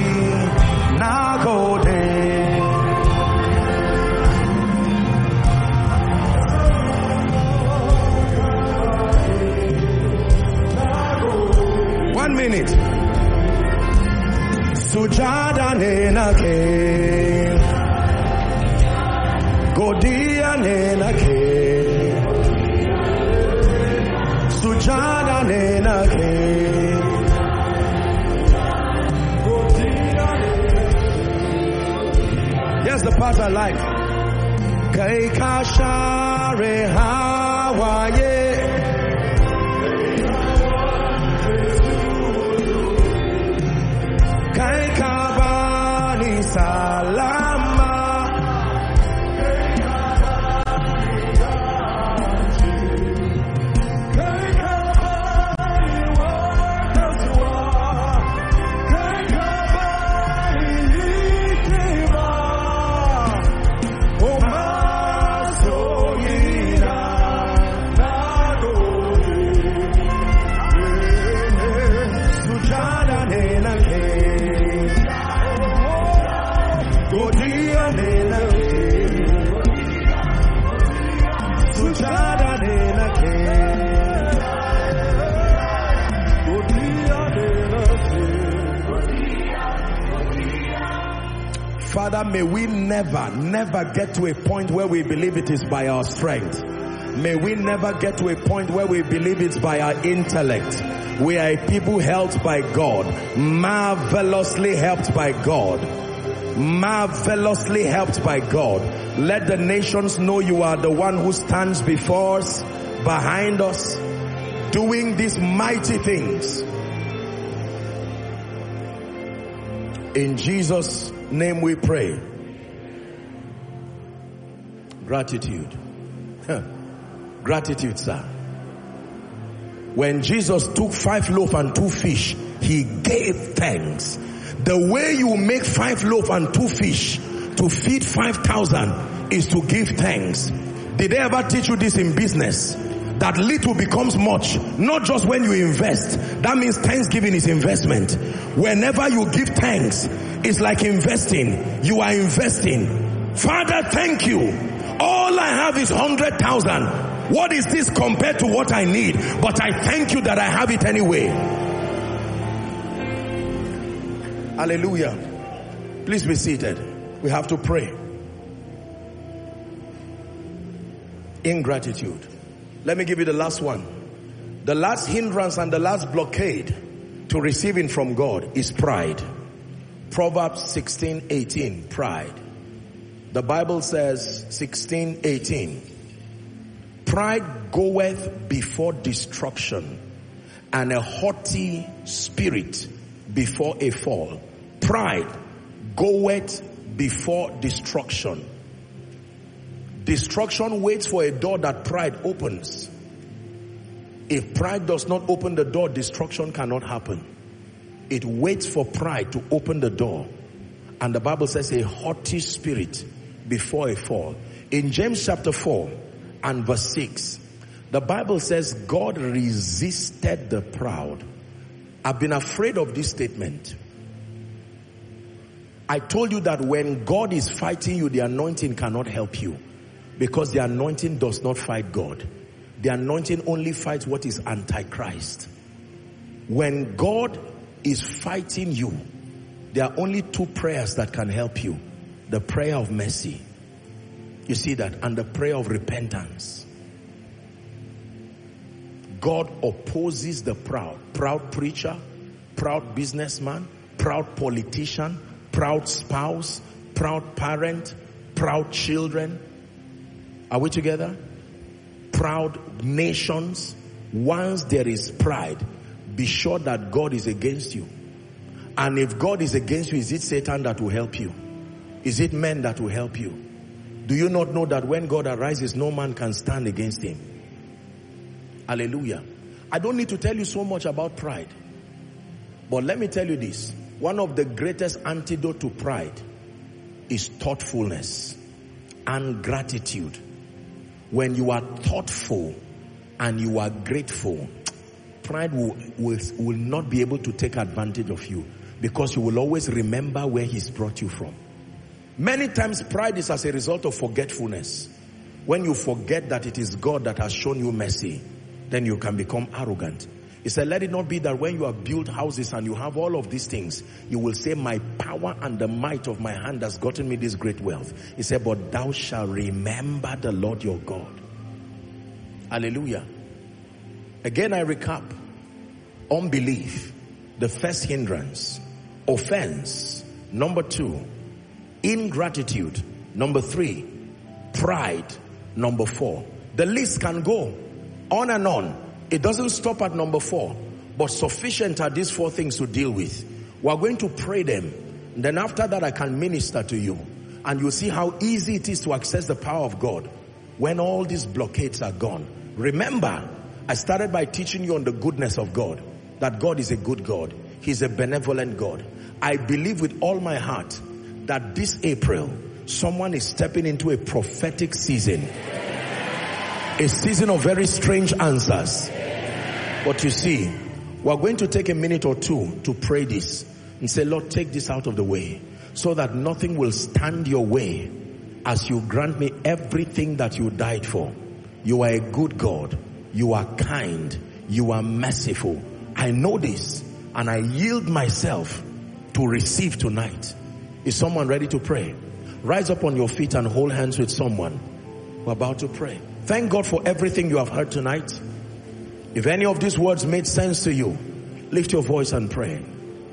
[SPEAKER 2] nagode. One minute. Sujada nenake, Godia nenake, Sujada nenake, Godia nenake. Here's the part I like. Kai kashare hawaye. Kai kabani salama. Kai kabani wakazwa. Kai kabani hikima. Omasoyira nagode. Sujada nenake. Father, may we never, never get to a point where we believe it is by our strength. May we never get to a point where we believe it's by our intellect. We are a people helped by God, marvelously helped by God. Marvelously helped by God. Let the nations know you are the one who stands before us, behind us, doing these mighty things. In Jesus' name we pray. Gratitude. Gratitude, sir. When Jesus took five loaves and two fish, he gave thanks. The way you make five loaves and two fish to feed five thousand is to give thanks. Did they ever teach you this in business? That little becomes much. Not just when you invest. That means thanksgiving is investment. Whenever you give thanks, it's like investing. You are investing. Father, thank you. All I have is one hundred thousand. What is this compared to what I need? But I thank you that I have it anyway. Hallelujah. Please be seated. We have to pray. Ingratitude. Let me give you the last one. The last hindrance and the last blockade to receiving from God is pride. Proverbs sixteen eighteen. Pride. The Bible says sixteen eighteen. Pride goeth before destruction, and a haughty spirit before a fall. Pride goeth before destruction. Destruction waits for a door that pride opens. If pride does not open the door, destruction cannot happen. It waits for pride to open the door. And the Bible says a haughty spirit before a fall. In James chapter four and verse six, the Bible says God resisted the proud. I've been afraid of this statement. I told you that when God is fighting you, the anointing cannot help you. Because the anointing does not fight God. The anointing only fights what is antichrist. When God is fighting you, there are only two prayers that can help you. The prayer of mercy. You see that? And the prayer of repentance. God opposes the proud. Proud preacher, proud businessman, proud politician, proud spouse, proud parent, proud children. Are we together? Proud nations. Once there is pride, be sure that God is against you. And if God is against you, is it Satan that will help you? Is it men that will help you? Do you not know that when God arises, no man can stand against him? Hallelujah. I don't need to tell you so much about pride. But let me tell you this. One of the greatest antidote to pride is thoughtfulness and gratitude. When you are thoughtful and you are grateful, pride will, will, will not be able to take advantage of you, because you will always remember where he's brought you from. Many times pride is as a result of forgetfulness. When you forget that it is God that has shown you mercy, then you can become arrogant. He said, let it not be that when you have built houses and you have all of these things, you will say, my power and the might of my hand has gotten me this great wealth. He said, but thou shalt remember the Lord your God. Hallelujah. Again, I recap. Unbelief, the first hindrance. Offense, number two. Ingratitude, number three. Pride, number four. The list can go on and on. It doesn't stop at number four, but sufficient are these four things to deal with. We're going to pray them. And then after that, I can minister to you. And you'll see how easy it is to access the power of God when all these blockades are gone. Remember, I started by teaching you on the goodness of God. That God is a good God. He's a benevolent God. I believe with all my heart that this April, someone is stepping into a prophetic season. A season of very strange answers. But you see, we're going to take a minute or two to pray this and say, Lord, take this out of the way so that nothing will stand your way as you grant me everything that you died for. You are a good God. You are kind. You are merciful. I know this and I yield myself to receive tonight. Is someone ready to pray? Rise up on your feet and hold hands with someone. We're about to pray. Thank God for everything you have heard tonight. If any of these words made sense to you, lift your voice and pray.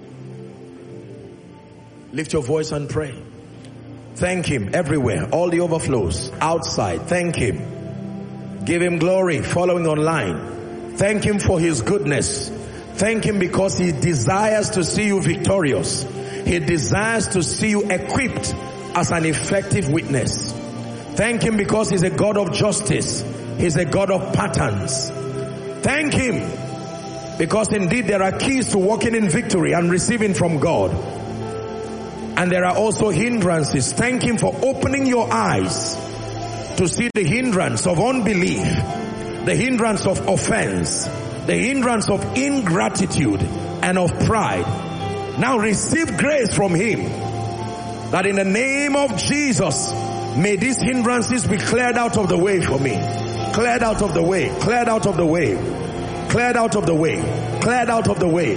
[SPEAKER 2] Lift your voice and pray. Thank him everywhere, all the overflows, outside. Thank him. Give him glory, following online. Thank him for his goodness. Thank him because he desires to see you victorious. He desires to see you equipped as an effective witness. Thank him because he's a God of justice. He's a God of patterns. Thank him because indeed there are keys to walking in victory and receiving from God. And there are also hindrances. Thank him for opening your eyes to see the hindrance of unbelief, the hindrance of offense, the hindrance of ingratitude and of pride. Now receive grace from him, that in the name of Jesus, may these hindrances be cleared out of the way for me. Cleared out of the way. Cleared out of the way. Cleared out of the way. Cleared out of the way.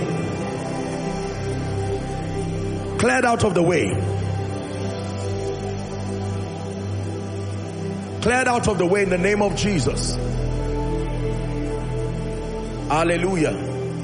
[SPEAKER 2] Cleared out of the way. Cleared out of the way in the name of Jesus. Hallelujah.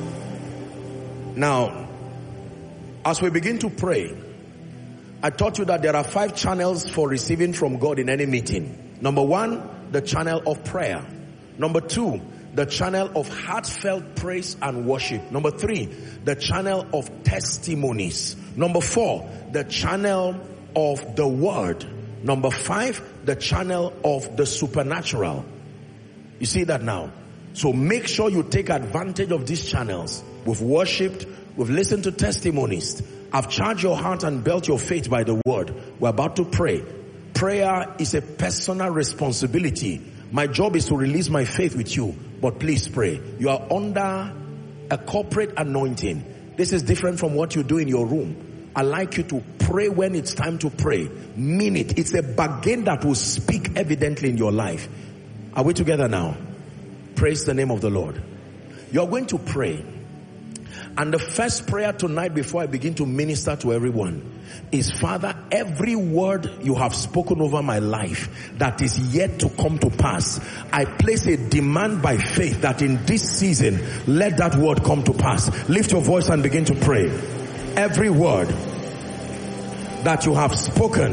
[SPEAKER 2] Now, as we begin to pray, I taught you that there are five channels for receiving from God in any meeting. Number one, the channel of prayer. Number two, the channel of heartfelt praise and worship. Number three, the channel of testimonies. Number four, the channel of the word. Number five, the channel of the supernatural. You see that now? So make sure you take advantage of these channels. We've worshipped, we've listened to testimonies. I've charged your heart and built your faith by the word. We're about to pray. Prayer is a personal responsibility. My job is to release my faith with you, but please pray. You are under a corporate anointing. This is different from what you do in your room. I like you to pray when it's time to pray. Mean it. It's a bargain that will speak evidently in your life. Are we together now? Praise the name of the Lord. You're going to pray. And the first prayer tonight before I begin to minister to everyone is, Father, every word you have spoken over my life that is yet to come to pass, I place a demand by faith that in this season, let that word come to pass. Lift your voice and begin to pray. Every word that you have spoken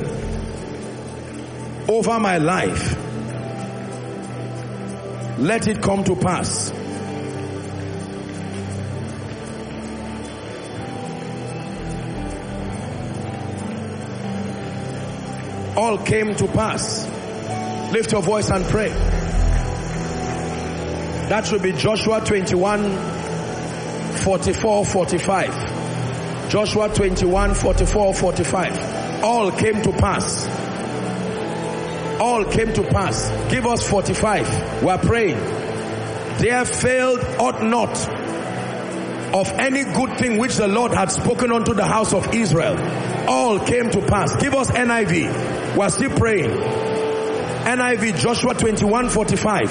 [SPEAKER 2] over my life, let it come to pass. All came to pass. Lift your voice and pray. That should be Joshua twenty-one, forty-four, forty-five. Joshua twenty-one, forty-four, forty-five. All came to pass. All came to pass. Give us forty-five. We are praying. There failed ought not of any good thing which the Lord had spoken unto the house of Israel. All came to pass. Give us N I V. We are still praying. N I V, Joshua twenty-one, forty-five.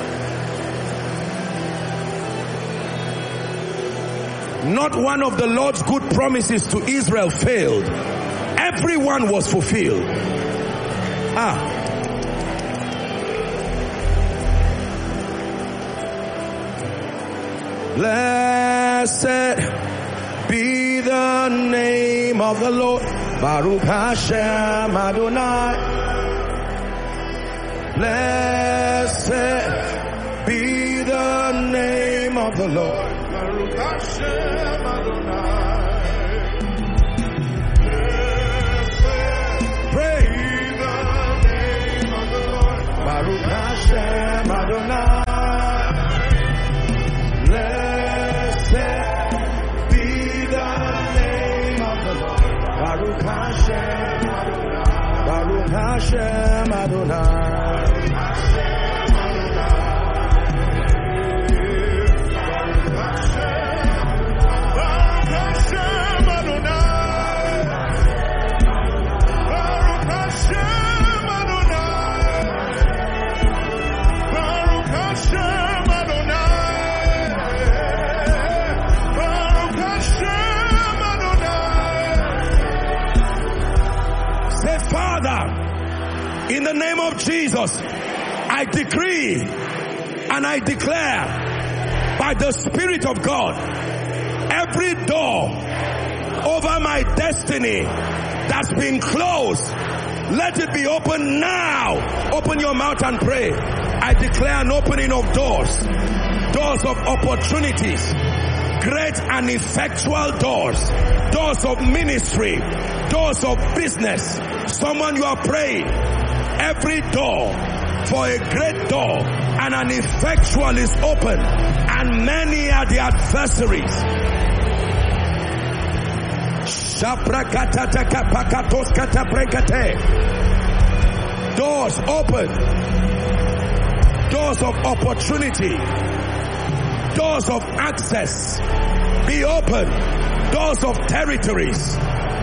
[SPEAKER 2] Not one of the Lord's good promises to Israel failed. Everyone was fulfilled. Ah. Blessed be the name of the Lord. Baruch Hashem Adonai. Blessed be the name of the Lord. Baruch Hashem Adonai. Praise the name of the Lord. Baruch Hashem Adonai. Baruch Hashem Adonai. Baruch Hashem Adonai. In the name of Jesus, I decree and I declare by the Spirit of God, every door over my destiny that's been closed, let it be open now. Open your mouth and pray. I declare an opening of doors, doors of opportunities, great and effectual doors, doors of ministry, doors of business. Someone, you are praying. Every door for a great door and an effectual is open, and many are the adversaries. Doors open, doors of opportunity, doors of access be open, doors of territories.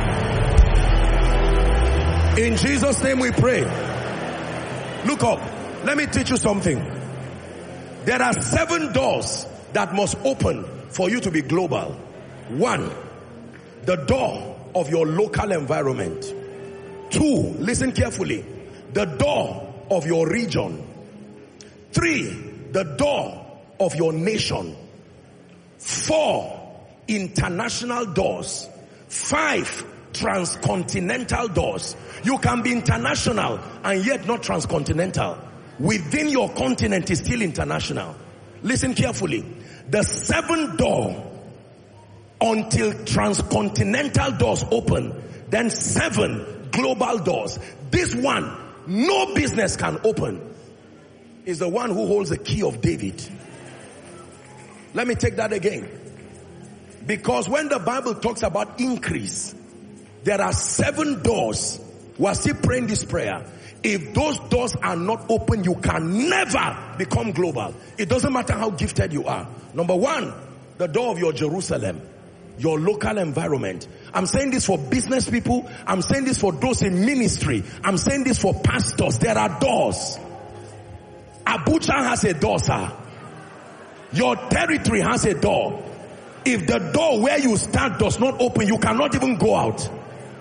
[SPEAKER 2] In Jesus' name we pray. Look up. Let me teach you something. There are seven doors that must open for you to be global. One, the door of your local environment. Two, listen carefully, the door of your region. Three, the door of your nation. Four, international doors. Five, transcontinental doors. You can be international and yet not transcontinental. Within your continent is still international. Listen carefully. The seventh door, until transcontinental doors open, then seven global doors. This one, no business can open, is the one who holds the key of David. Let me take that again. Because when the Bible talks about increase, there are seven doors. We are still praying this prayer. If those doors are not open, you can never become global. It doesn't matter how gifted you are. Number one, the door of your Jerusalem, your local environment. I'm saying this for business people. I'm saying this for those in ministry. I'm saying this for pastors. There are doors. Abuja has a door, sir. Your territory has a door. if the door where you stand does not open, you cannot even go out.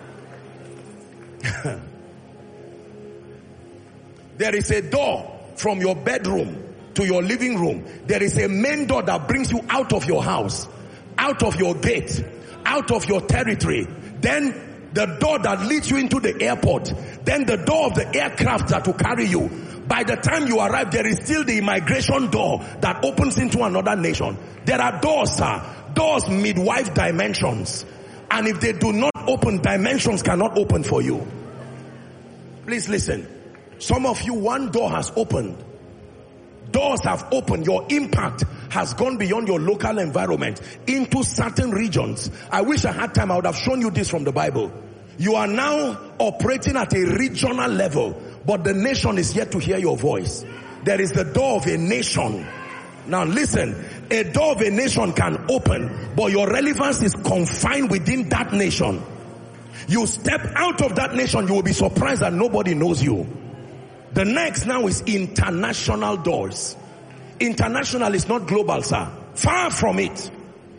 [SPEAKER 2] There is a door from your bedroom to your living room. There is a main door that brings you out of your house, out of your gate, out of your territory. Then the door that leads you into the airport. Then the door of the aircraft that will carry you. By the time you arrive, there is still the immigration door that opens into another nation. There are doors, sir. Doors midwife dimensions. And if they do not open, dimensions cannot open for you. Please listen. Some of you, one door has opened. Doors have opened. Your impact has gone beyond your local environment into certain regions. I wish I had time. I would have shown you this from the Bible. You are now operating at a regional level, but the nation is yet to hear your voice. There is the door of a nation. Now listen, a door of a nation can open, but your relevance is confined within that nation. You step out of that nation, you will be surprised that nobody knows you. The next now is international doors. International is not global, sir. Far from it.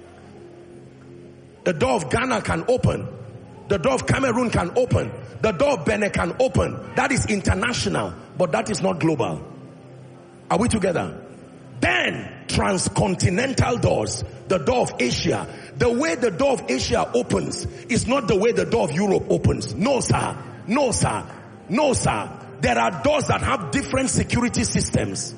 [SPEAKER 2] The door of Ghana can open. The door of Cameroon can open. The door of Benin can open. That is international, but that is not global. Are we together? Then, transcontinental doors. The door of Asia. The way the door of Asia opens is not the way the door of Europe opens. No, sir. No, sir. No, sir. There are doors that have different security systems.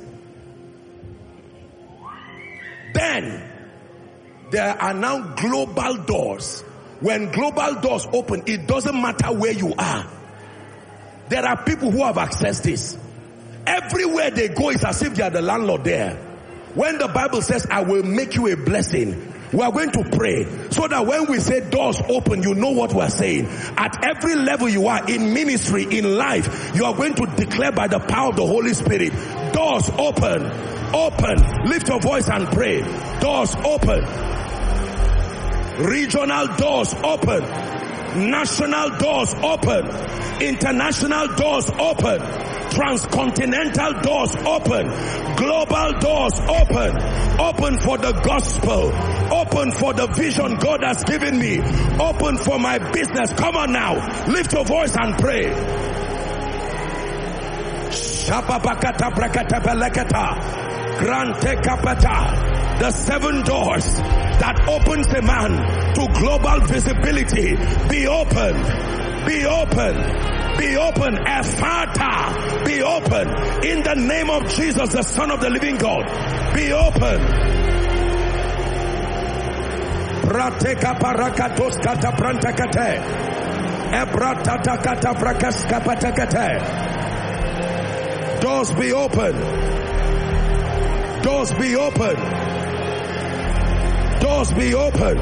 [SPEAKER 2] Then, there are now global doors. When global doors open, it doesn't matter where you are. There are people who have accessed this. Everywhere they go, it's as if they are the landlord there. When the Bible says, I will make you a blessing, we are going to pray so that when we say doors open, you know what we are saying. At every level you are, in ministry, in life, you are going to declare by the power of the Holy Spirit, doors open, open. Lift your voice and pray. Doors open. Regional doors open. National doors open. International doors open. Transcontinental doors open. Global doors open. Open for the gospel. Open for the vision God has given me. Open for my business. Come on now. Lift your voice and pray. The seven doors that opens a man to global visibility. Be open. Be open. Be open. Ephata. Be open. In the name of Jesus, the Son of the living God. Be open. Prateka parakatos kata prantakate. Ebratata kata prakaska patakate. Doors be open. Doors be open. Doors be open.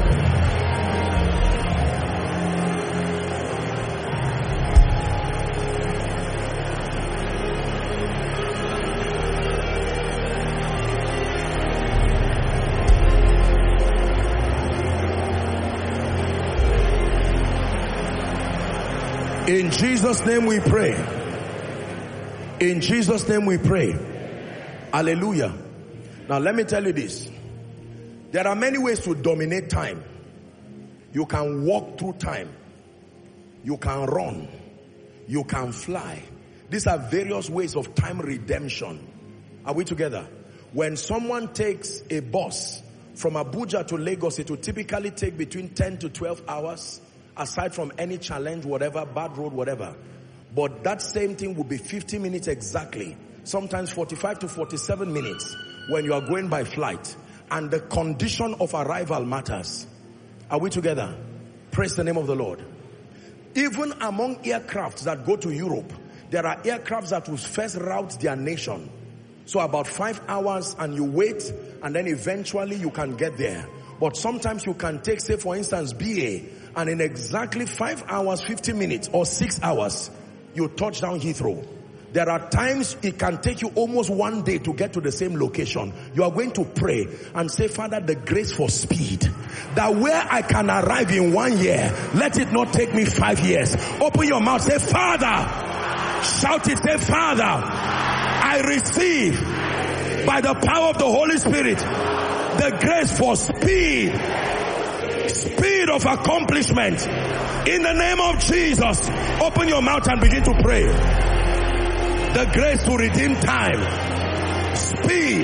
[SPEAKER 2] In Jesus' name we pray. In Jesus' name we pray. Hallelujah. Now let me tell you this. There are many ways to dominate time. You can walk through time. You can run. You can fly. These are various ways of time redemption. Are we together? When someone takes a bus from Abuja to Lagos, it will typically take between ten to twelve hours, aside from any challenge, whatever, bad road, whatever. But that same thing will be fifty minutes exactly. Sometimes forty-five to forty-seven minutes when you are going by flight. And the condition of arrival matters. Are we together? Praise the name of the Lord. Even among aircrafts that go to Europe, there are aircrafts that will first route their nation. So about five hours and you wait, and then eventually you can get there. But sometimes you can take, say for instance, B A, and in exactly five hours, fifty minutes or six hours, you touch down Heathrow. There are times it can take you almost one day to get to the same location. You are going to pray and say, Father, the grace for speed. That where I can arrive in one year, let it not take me five years. Open your mouth, say, Father. Shout it, say, Father, I receive by the power of the Holy Spirit The grace for speed. Speed of accomplishment. In the name of Jesus. Open your mouth and begin to pray. The grace to redeem time. Speed.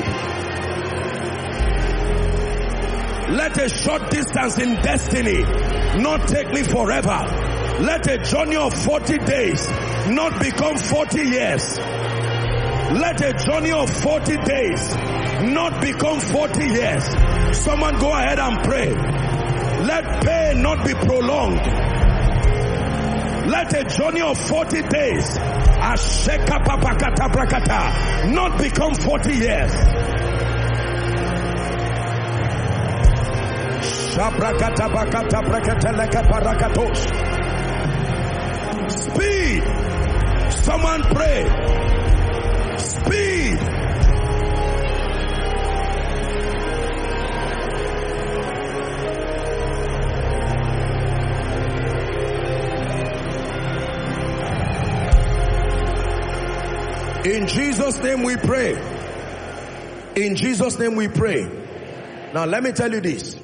[SPEAKER 2] Let a short distance in destiny not take me forever. Let a journey of forty days not become forty years. Let a journey of forty days not become forty years. Someone go ahead and pray. Let pain not be prolonged. Let a journey of forty days not become forty years. Speed. Someone pray. Speed. In Jesus' name we pray. In Jesus' name we pray. Now let me tell you this.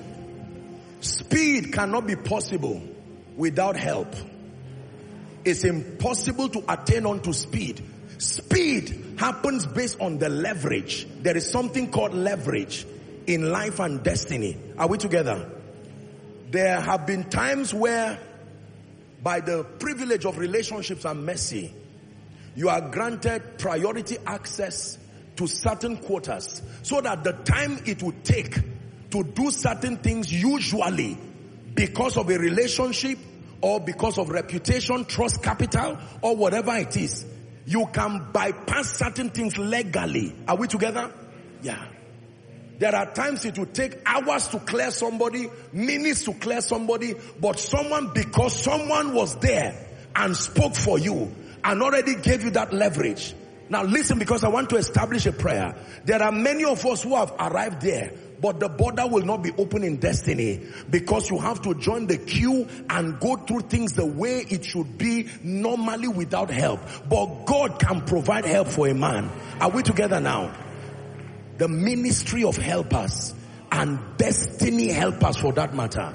[SPEAKER 2] Speed cannot be possible without help. It's impossible to attain unto speed. Speed happens based on the leverage. There is something called leverage in life and destiny. Are we together? There have been times where, by the privilege of relationships and mercy, you are granted priority access to certain quotas, so that the time it would take to do certain things, usually because of a relationship or because of reputation, trust capital, or whatever it is, you can bypass certain things legally. Are we together? Yeah. There are times it will take hours to clear somebody, minutes to clear somebody, but someone, because someone was there and spoke for you and already gave you that leverage. Now listen, because I want to establish a prayer. There are many of us who have arrived there, but the border will not be open in destiny, because you have to join the queue and go through things the way it should be normally without help. But God can provide help for a man. Are we together now? The ministry of helpers and destiny helpers, for that matter.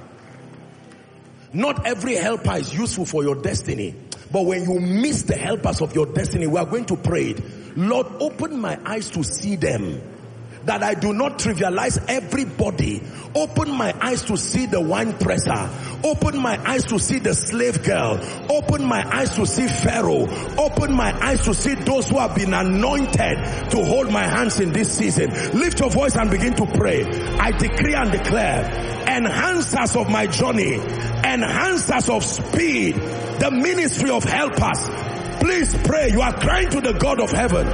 [SPEAKER 2] Not every helper is useful for your destiny. But when you miss the helpers of your destiny, we are going to pray it. Lord, open my eyes to see them, that I do not trivialize everybody. Open my eyes to see the wine presser. Open my eyes to see the slave girl. Open my eyes to see Pharaoh. Open my eyes to see those who have been anointed to hold my hands in this season. Lift your voice and begin to pray. I decree and declare, enhancers of my journey, enhancers of speed, the ministry of helpers. Please pray. You are crying to the God of heaven.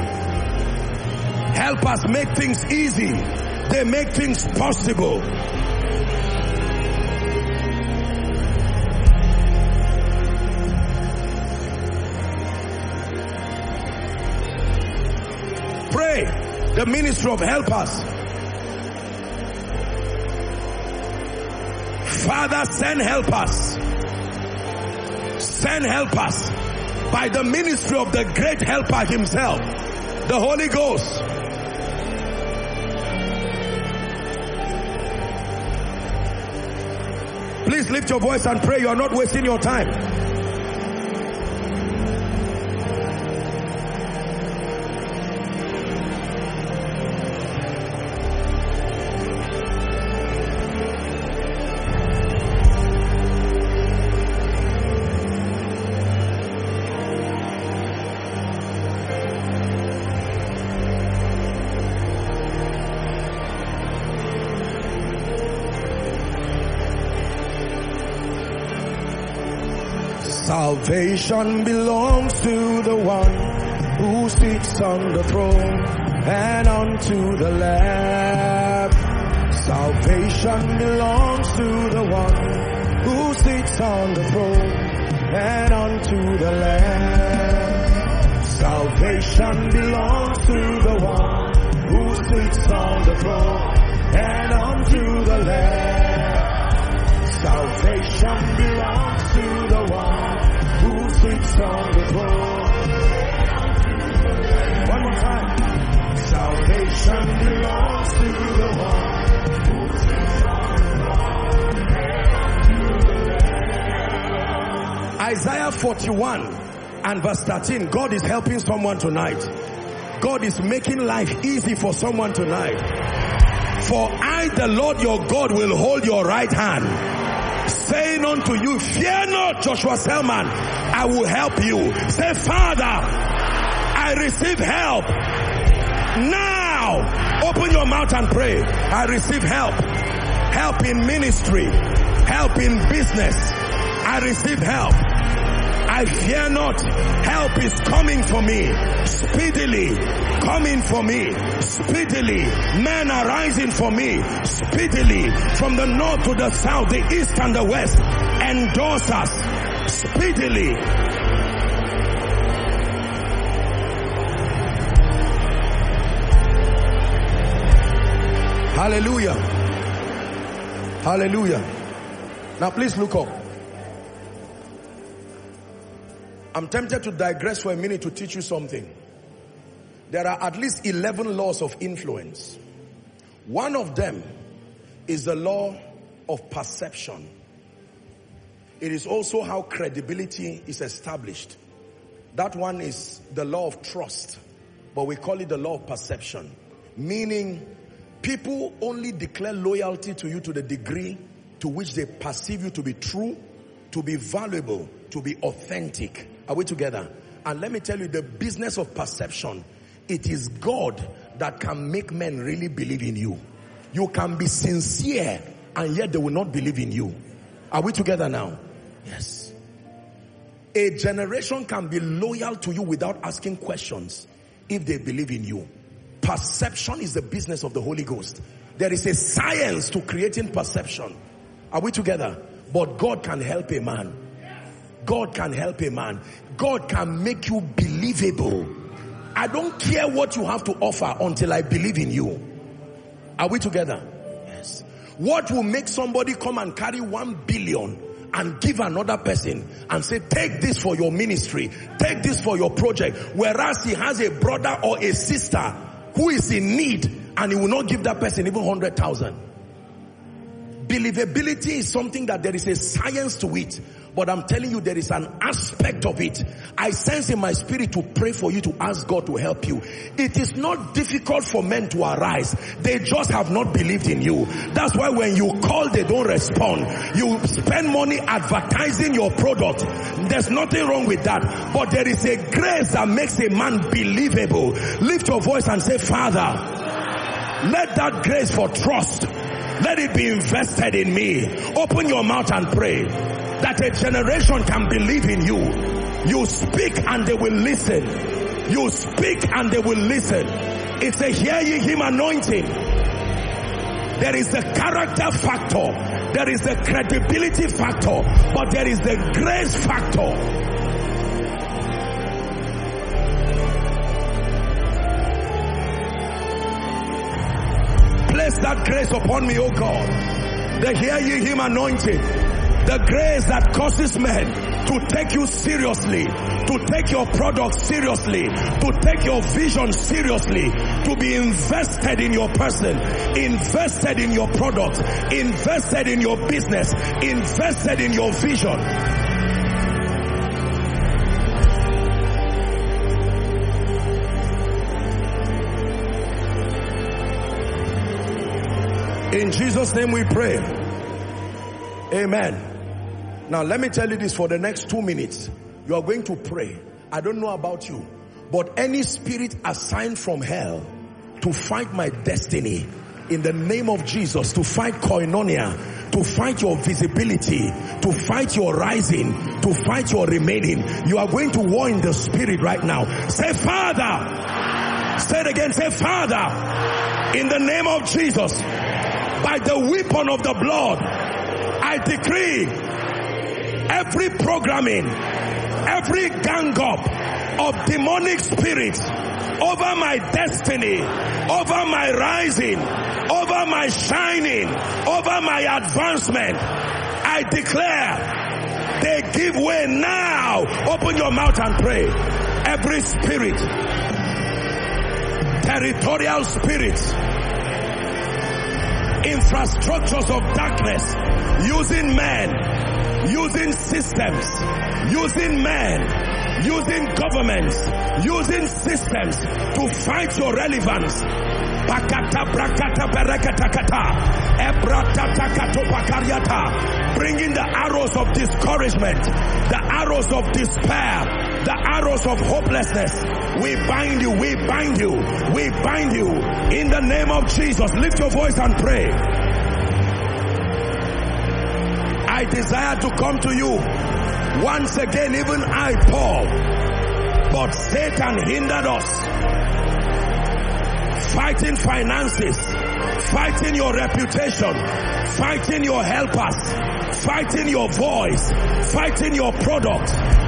[SPEAKER 2] Help us make things easy. They make things possible. Pray. The ministry of helpers. Father, send helpers. Send helpers by the ministry of the great helper himself, the Holy Ghost. Please lift your voice and pray. You are not wasting your time. Salvation belongs to the one who sits on the throne and unto the Lamb. Salvation belongs to the one who sits on the throne and unto the Lamb. Salvation belongs to the one who sits on the throne and unto the Lamb. Salvation belongs to the one who sits on the throne. One more time. Salvation belongs to the one Isaiah forty-one and verse thirteen. God is helping someone tonight. God is making life easy for someone tonight. For I, the Lord your God, will hold your right hand, saying unto you, fear not, Joshua Selman, I will help you. Say, Father, I receive help. Now, open your mouth and pray. I receive help. Help in ministry. Help in business. I receive help. I fear not. Help is coming for me. Speedily. Coming for me. Speedily. Men are rising for me. Speedily. From the north to the south, the east and the west. Endorse us. Speedily. Hallelujah. Hallelujah. Now please look up. I'm tempted to digress for a minute to teach you something. There are at least eleven laws of influence. One of them is the law of perception. It is also how credibility is established. That one is the law of trust, but we call it the law of perception. Meaning, people only declare loyalty to you to the degree to which they perceive you to be true, to be valuable, to be authentic. Are we together? And let me tell you, the business of perception, it is God that can make men really believe in you. You can be sincere and yet they will not believe in you. Are we together now? Yes. A generation can be loyal to you without asking questions if they believe in you. Perception is the business of the Holy Ghost. There is a science to creating perception. Are we together? But God can help a man. God can help a man. God can make you believable. I don't care what you have to offer until I believe in you. Are we together? Yes. What will make somebody come and carry one billion and give another person and say, take this for your ministry, take this for your project, whereas he has a brother or a sister who is in need and he will not give that person even one hundred thousand. Believability is something that there is a science to it. But I'm telling you, there is an aspect of it. I sense in my spirit to pray for you, to ask God to help you. It is not difficult for men to arise. They just have not believed in you. That's why when you call, they don't respond. You spend money advertising your product. There's nothing wrong with that. But there is a grace that makes a man believable. Lift your voice and say, Father, let that grace for trust, let it be invested in me. Open your mouth and pray. That a generation can believe in you. You speak and they will listen. You speak and they will listen. It's a hear ye him anointing. There is the character factor. There is the credibility factor. But there is the grace factor. Place that grace upon me, oh God. The hear ye him anointing. The grace that causes men to take you seriously, to take your product seriously, to take your vision seriously, to be invested in your person, invested in your product, invested in your business, invested in your vision. In Jesus' name we pray. Amen. Now let me tell you this, for the next two minutes, you are going to pray. I don't know about you, but any spirit assigned from hell to fight my destiny, in the name of Jesus, to fight koinonia, to fight your visibility, to fight your rising, to fight your remaining, you are going to war in the spirit right now. Say, Father. Say it again. Say, Father, in the name of Jesus, by the weapon of the blood, I decree every programming, every gang up of demonic spirits over my destiny, over my rising, over my shining, over my advancement, I declare they give way now. Open your mouth and pray. Every spirit, territorial spirits, infrastructures of darkness, using men using systems, using men, using governments, using systems to fight your relevance. Pakata brakata berekata kata, ebratata kato pakariata, bringing the arrows of discouragement, the arrows of despair, the arrows of hopelessness. We bind you, we bind you, we bind you in the name of Jesus. Lift your voice and pray. I desire to come to you once again, even I, Paul, but Satan hindered us. Fighting finances, fighting your reputation, fighting your helpers, fighting your voice, fighting your product.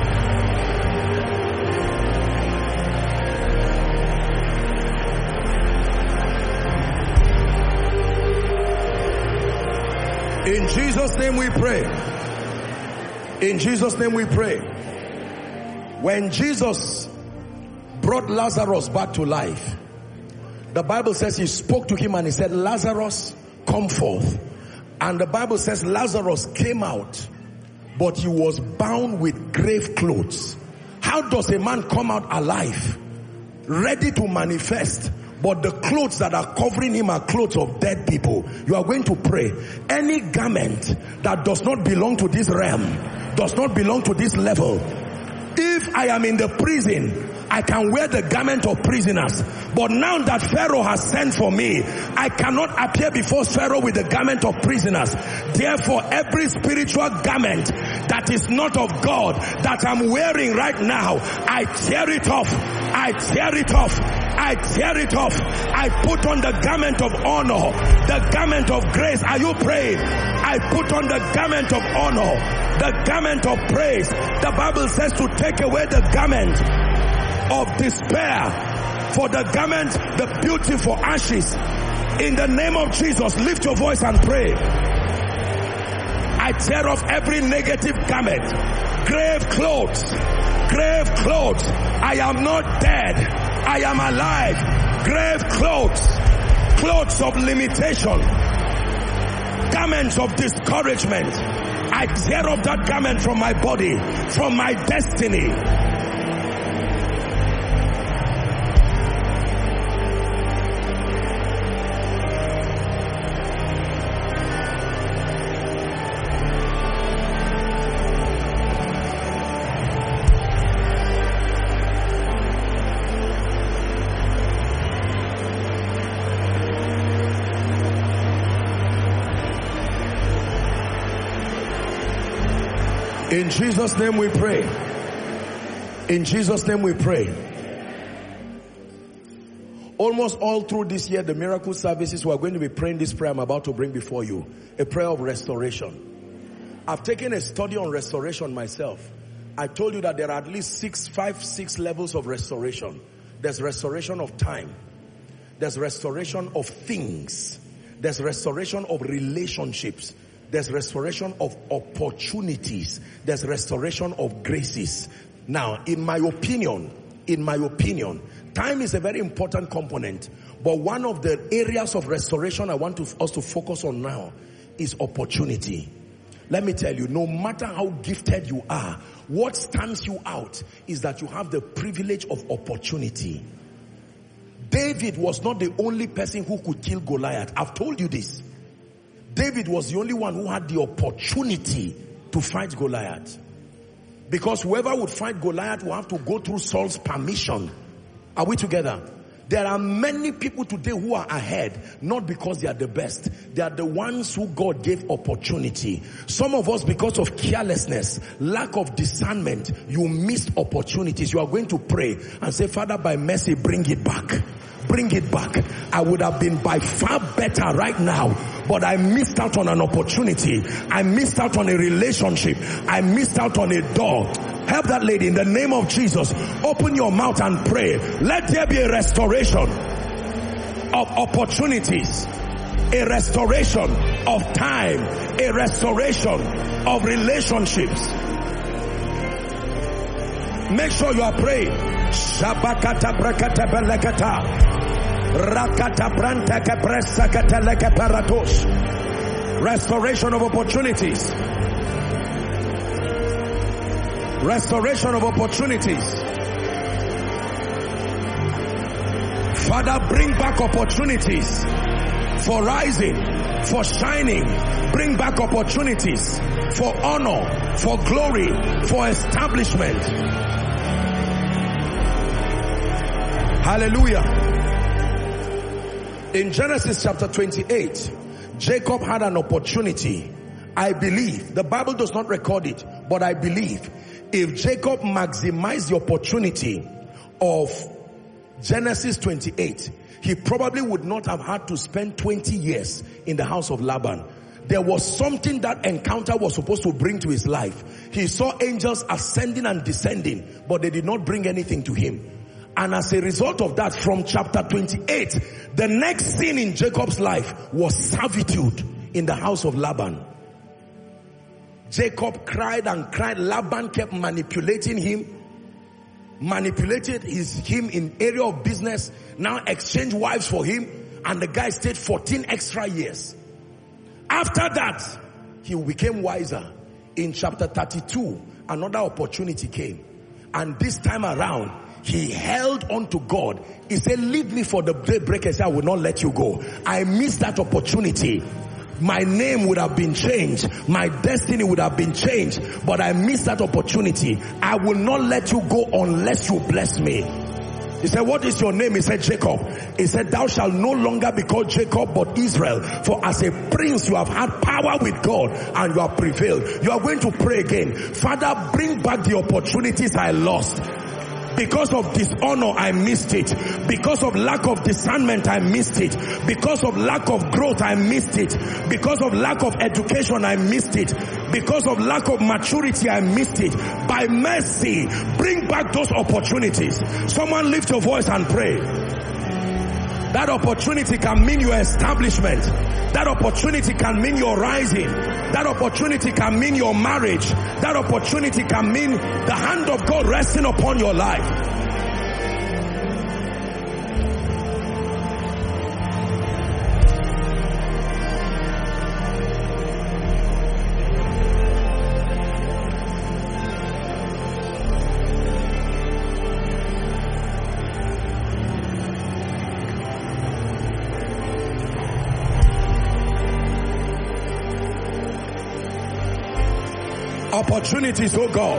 [SPEAKER 2] In Jesus' name we pray. In Jesus' name we pray. When Jesus brought Lazarus back to life, the Bible says he spoke to him and he said, Lazarus, come forth. And the Bible says Lazarus came out, but he was bound with grave clothes. How does a man come out alive, ready to manifest, but the clothes that are covering him are clothes of dead people? You are going to pray. Any garment that does not belong to this realm, does not belong to this level. If I am in the prison, I can wear the garment of prisoners. But now that Pharaoh has sent for me, I cannot appear before Pharaoh with the garment of prisoners. Therefore, every spiritual garment that is not of God that I'm wearing right now, I tear it off. I tear it off. I tear it off. I put on the garment of honor, the garment of grace. Are you praying? I put on the garment of honor, the garment of praise. The Bible says to take away the garment of despair, for the garment, the beauty for ashes. In the name of Jesus, lift your voice and pray. I tear off every negative garment, grave clothes, grave clothes. I am not dead, I am alive. Grave clothes, clothes of limitation, garments of discouragement. I tear off that garment from my body, from my destiny. In Jesus' name we pray. In Jesus' name we pray. Almost all through this year, the miracle services, we are going to be praying this prayer I'm about to bring before you. A prayer of restoration. I've taken a study on restoration myself. I told you that there are at least six, five, six levels of restoration. There's restoration of time. There's restoration of things. There's restoration of relationships. There's restoration of opportunities. There's restoration of graces. Now, in my opinion, in my opinion, time is a very important component. But one of the areas of restoration I want to, us to focus on now is opportunity. Let me tell you, no matter how gifted you are, what stands you out is that you have the privilege of opportunity. David was not the only person who could kill Goliath. I've told you this. David was the only one who had the opportunity to fight Goliath. Because whoever would fight Goliath will have to go through Saul's permission. Are we together? There are many people today who are ahead, not because they are the best. They are the ones who God gave opportunity. Some of us, because of carelessness, lack of discernment, you missed opportunities. You are going to pray and say, Father, by mercy, bring it back. Bring it back. I would have been by far better right now, but I missed out on an opportunity. I missed out on a relationship. I missed out on a door. Help that lady in the name of Jesus. Open your mouth and pray. Let there be a restoration of opportunities, a restoration of time, a restoration of relationships. Make sure you are praying. Shabakata brakata belekata. Rakata brantaka presakata leke paratos. Restoration of opportunities. Restoration of opportunities. Father, bring back opportunities for rising, for shining. Bring back opportunities for honor, for glory, for establishment. Hallelujah. In Genesis chapter twenty-eight, Jacob had an opportunity. I believe, the Bible does not record it, but I believe if Jacob maximized the opportunity of Genesis twenty-eight, he probably would not have had to spend twenty years in the house of Laban. There was something that encounter was supposed to bring to his life. He saw angels ascending and descending, but they did not bring anything to him. And as a result of that, from chapter twenty-eight, the next scene in Jacob's life was servitude in the house of Laban. Jacob cried and cried. Laban kept manipulating him, manipulated his him in area of business, now exchanged wives for him, and the guy stayed fourteen extra years. After that, he became wiser. In chapter thirty-two, another opportunity came, and this time around, he held on to God. He said, leave me for the daybreak. I said, I will not let you go. I missed that opportunity. My name would have been changed. My destiny would have been changed. But I missed that opportunity. I will not let you go unless you bless me. He said, what is your name? He said, Jacob. He said, thou shalt no longer be called Jacob, but Israel. For as a prince, you have had power with God and you have prevailed. You are going to pray again. Father, bring back the opportunities I lost. Because of dishonor, I missed it. Because of lack of discernment, I missed it. Because of lack of growth, I missed it. Because of lack of education, I missed it. Because of lack of maturity, I missed it. By mercy, bring back those opportunities. Someone lift your voice and pray. That opportunity can mean your establishment. That opportunity can mean your rising. That opportunity can mean your marriage. That opportunity can mean the hand of God resting upon your life. Opportunities, oh God.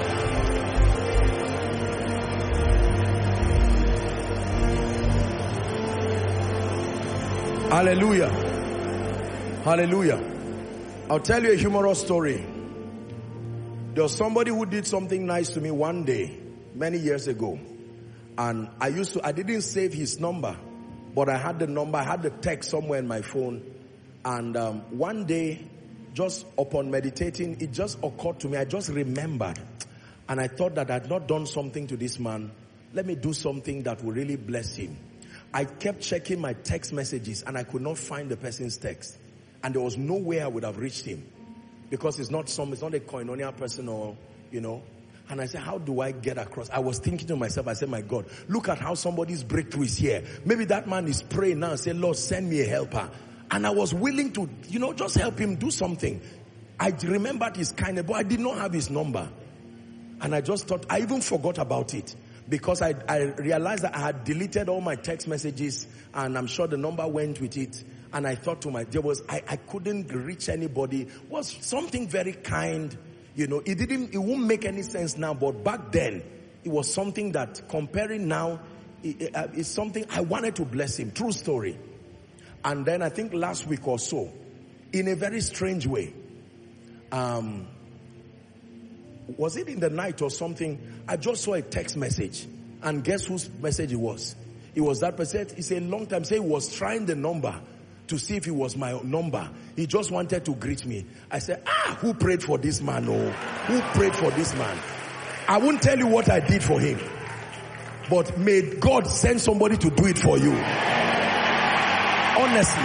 [SPEAKER 2] Hallelujah. Hallelujah. I'll tell you a humorous story. There was somebody who did something nice to me one day, many years ago. And I used to, I didn't save his number, but I had the number, I had the text somewhere in my phone. And um, one day, just upon meditating, it just occurred to me, I just remembered. And I thought that I had not done something to this man. Let me do something that will really bless him. I kept checking my text messages and I could not find the person's text. And there was no way I would have reached him. Because it's not some, it's not a Koinonia person or, you know. And I said, how do I get across? I was thinking to myself, I said, my God, look at how somebody's breakthrough is here. Maybe that man is praying now and say, Lord, send me a helper. And I was willing to, you know, just help him do something. I remembered his kindness, but I did not have his number. And I just thought, I even forgot about it. Because I, I realized that I had deleted all my text messages and I'm sure the number went with it. And I thought to myself, there was, I, I couldn't reach anybody. It was something very kind. You know, it didn't, it won't make any sense now, but back then, it was something that comparing now, it, it, uh, it's something I wanted to bless him. True story. And then I think last week or so, in a very strange way, um, was it in the night or something? I just saw a text message, and guess whose message it was? It was that person. It's a long time. Say he was trying the number to see if it was my number. He just wanted to greet me. I said, ah, who prayed for this man? Oh, who prayed for this man? I won't tell you what I did for him, but may God send somebody to do it for you. Honestly,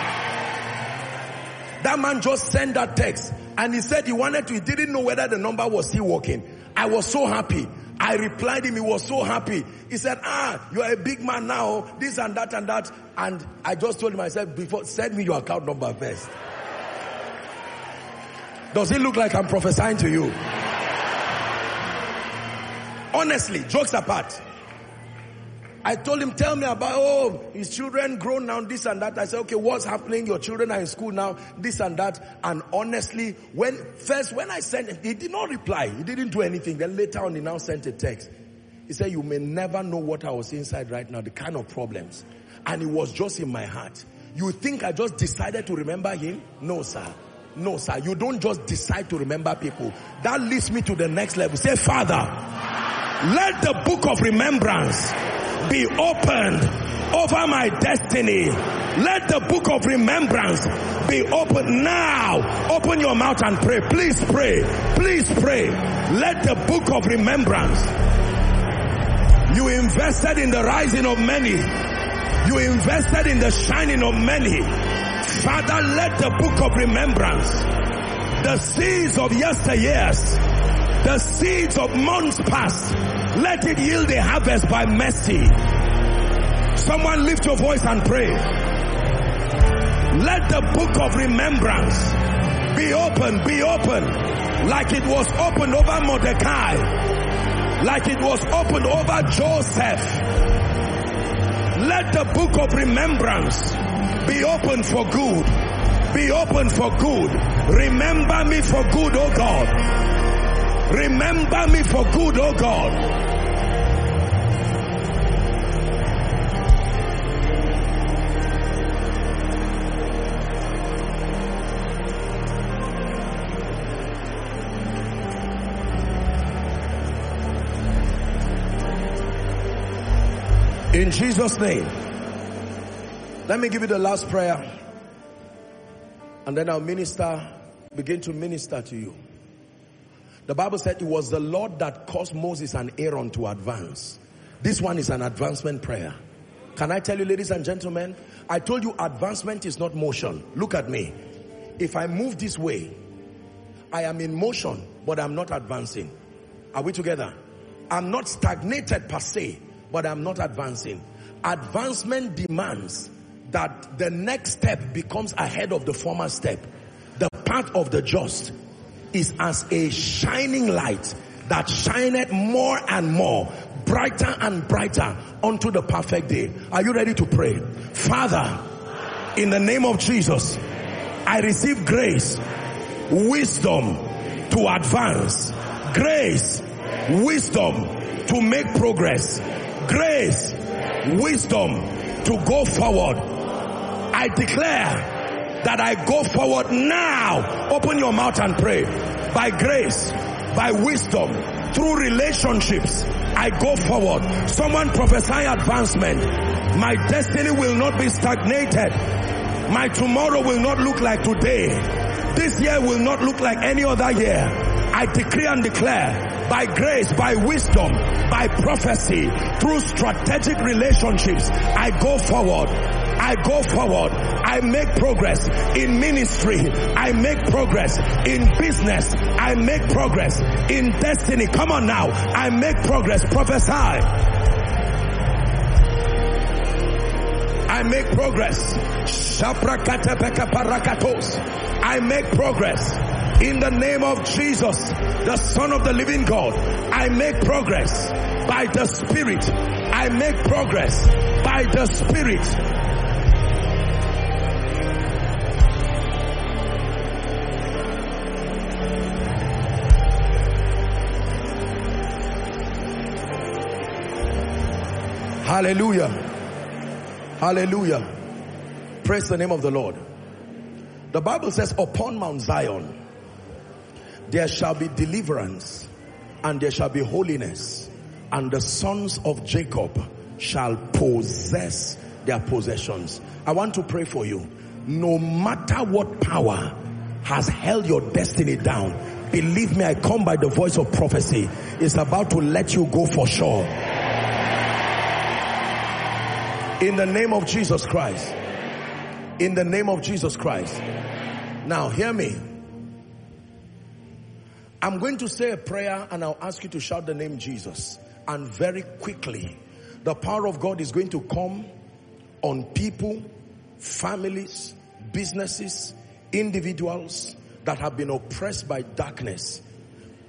[SPEAKER 2] that man just sent that text and he said he wanted to, he didn't know whether the number was still working. I was so happy. I replied him, he was so happy. He said, ah, you are a big man now, this and that and that. And I just told him, I said, before, send me your account number first. Does it look like I'm prophesying to you? Honestly, jokes apart. I told him, tell me about, oh, his children grown now, this and that. I said, okay, what's happening? Your children are in school now, this and that. And honestly, when first, when I sent him, he did not reply. He didn't do anything. Then later on, he now sent a text. He said, you may never know what I was inside right now, the kind of problems. And it was just in my heart. You think I just decided to remember him? No, sir. No, sir. You don't just decide to remember people. That leads me to the next level. Say, Father, let the book of remembrance be opened over my destiny. Let the book of remembrance be opened now. Open your mouth and pray. Please pray. Please pray. Let the book of remembrance. You invested in the rising of many. You invested in the shining of many. Father, let the book of remembrance, the seeds of yesteryears, the seeds of months past, let it yield a harvest by mercy. Someone lift your voice and pray. Let the book of remembrance be open, be open, like it was opened over Mordecai, like it was opened over Joseph. Let the book of remembrance be open for good. Be open for good. Remember me for good, oh God. Remember me for good, oh God. In Jesus' name. Let me give you the last prayer. And then I'll minister, begin to minister to you. The Bible said it was the Lord that caused Moses and Aaron to advance. This one is an advancement prayer. Can I tell you, ladies and gentlemen, I told you advancement is not motion. Look at me. If I move this way, I am in motion, but I'm not advancing. Are we together? I'm not stagnated per se, but I'm not advancing. Advancement demands that the next step becomes ahead of the former step. The path of the just is as a shining light that shineth more and more, brighter and brighter unto the perfect day. Are you ready to pray? Father, in the name of Jesus, I receive grace, wisdom to advance, grace, wisdom to make progress, grace, wisdom to go forward. I declare that I go forward now. Open your mouth and pray. By grace, by wisdom, through relationships, I go forward. Someone prophesy advancement. My destiny will not be stagnated. My tomorrow will not look like today. This year will not look like any other year. I decree and declare, by grace, by wisdom, by prophecy, through strategic relationships, I go forward. I go forward. I make progress in ministry. I make progress in business. I make progress in destiny. Come on now. I make progress. Prophesy. I make progress. I make progress. In the name of Jesus, the Son of the living God, I make progress by the Spirit. I make progress by the Spirit. Hallelujah. Hallelujah. Praise the name of the Lord. The Bible says, upon Mount Zion, there shall be deliverance and there shall be holiness, and the sons of Jacob shall possess their possessions. I want to pray for you. No matter what power has held your destiny down, believe me, I come by the voice of prophecy. It's about to let you go for sure. In the name of Jesus Christ. In the name of Jesus Christ. Now hear me. I'm going to say a prayer and I'll ask you to shout the name Jesus. And very quickly, the power of God is going to come on people, families, businesses, individuals that have been oppressed by darkness.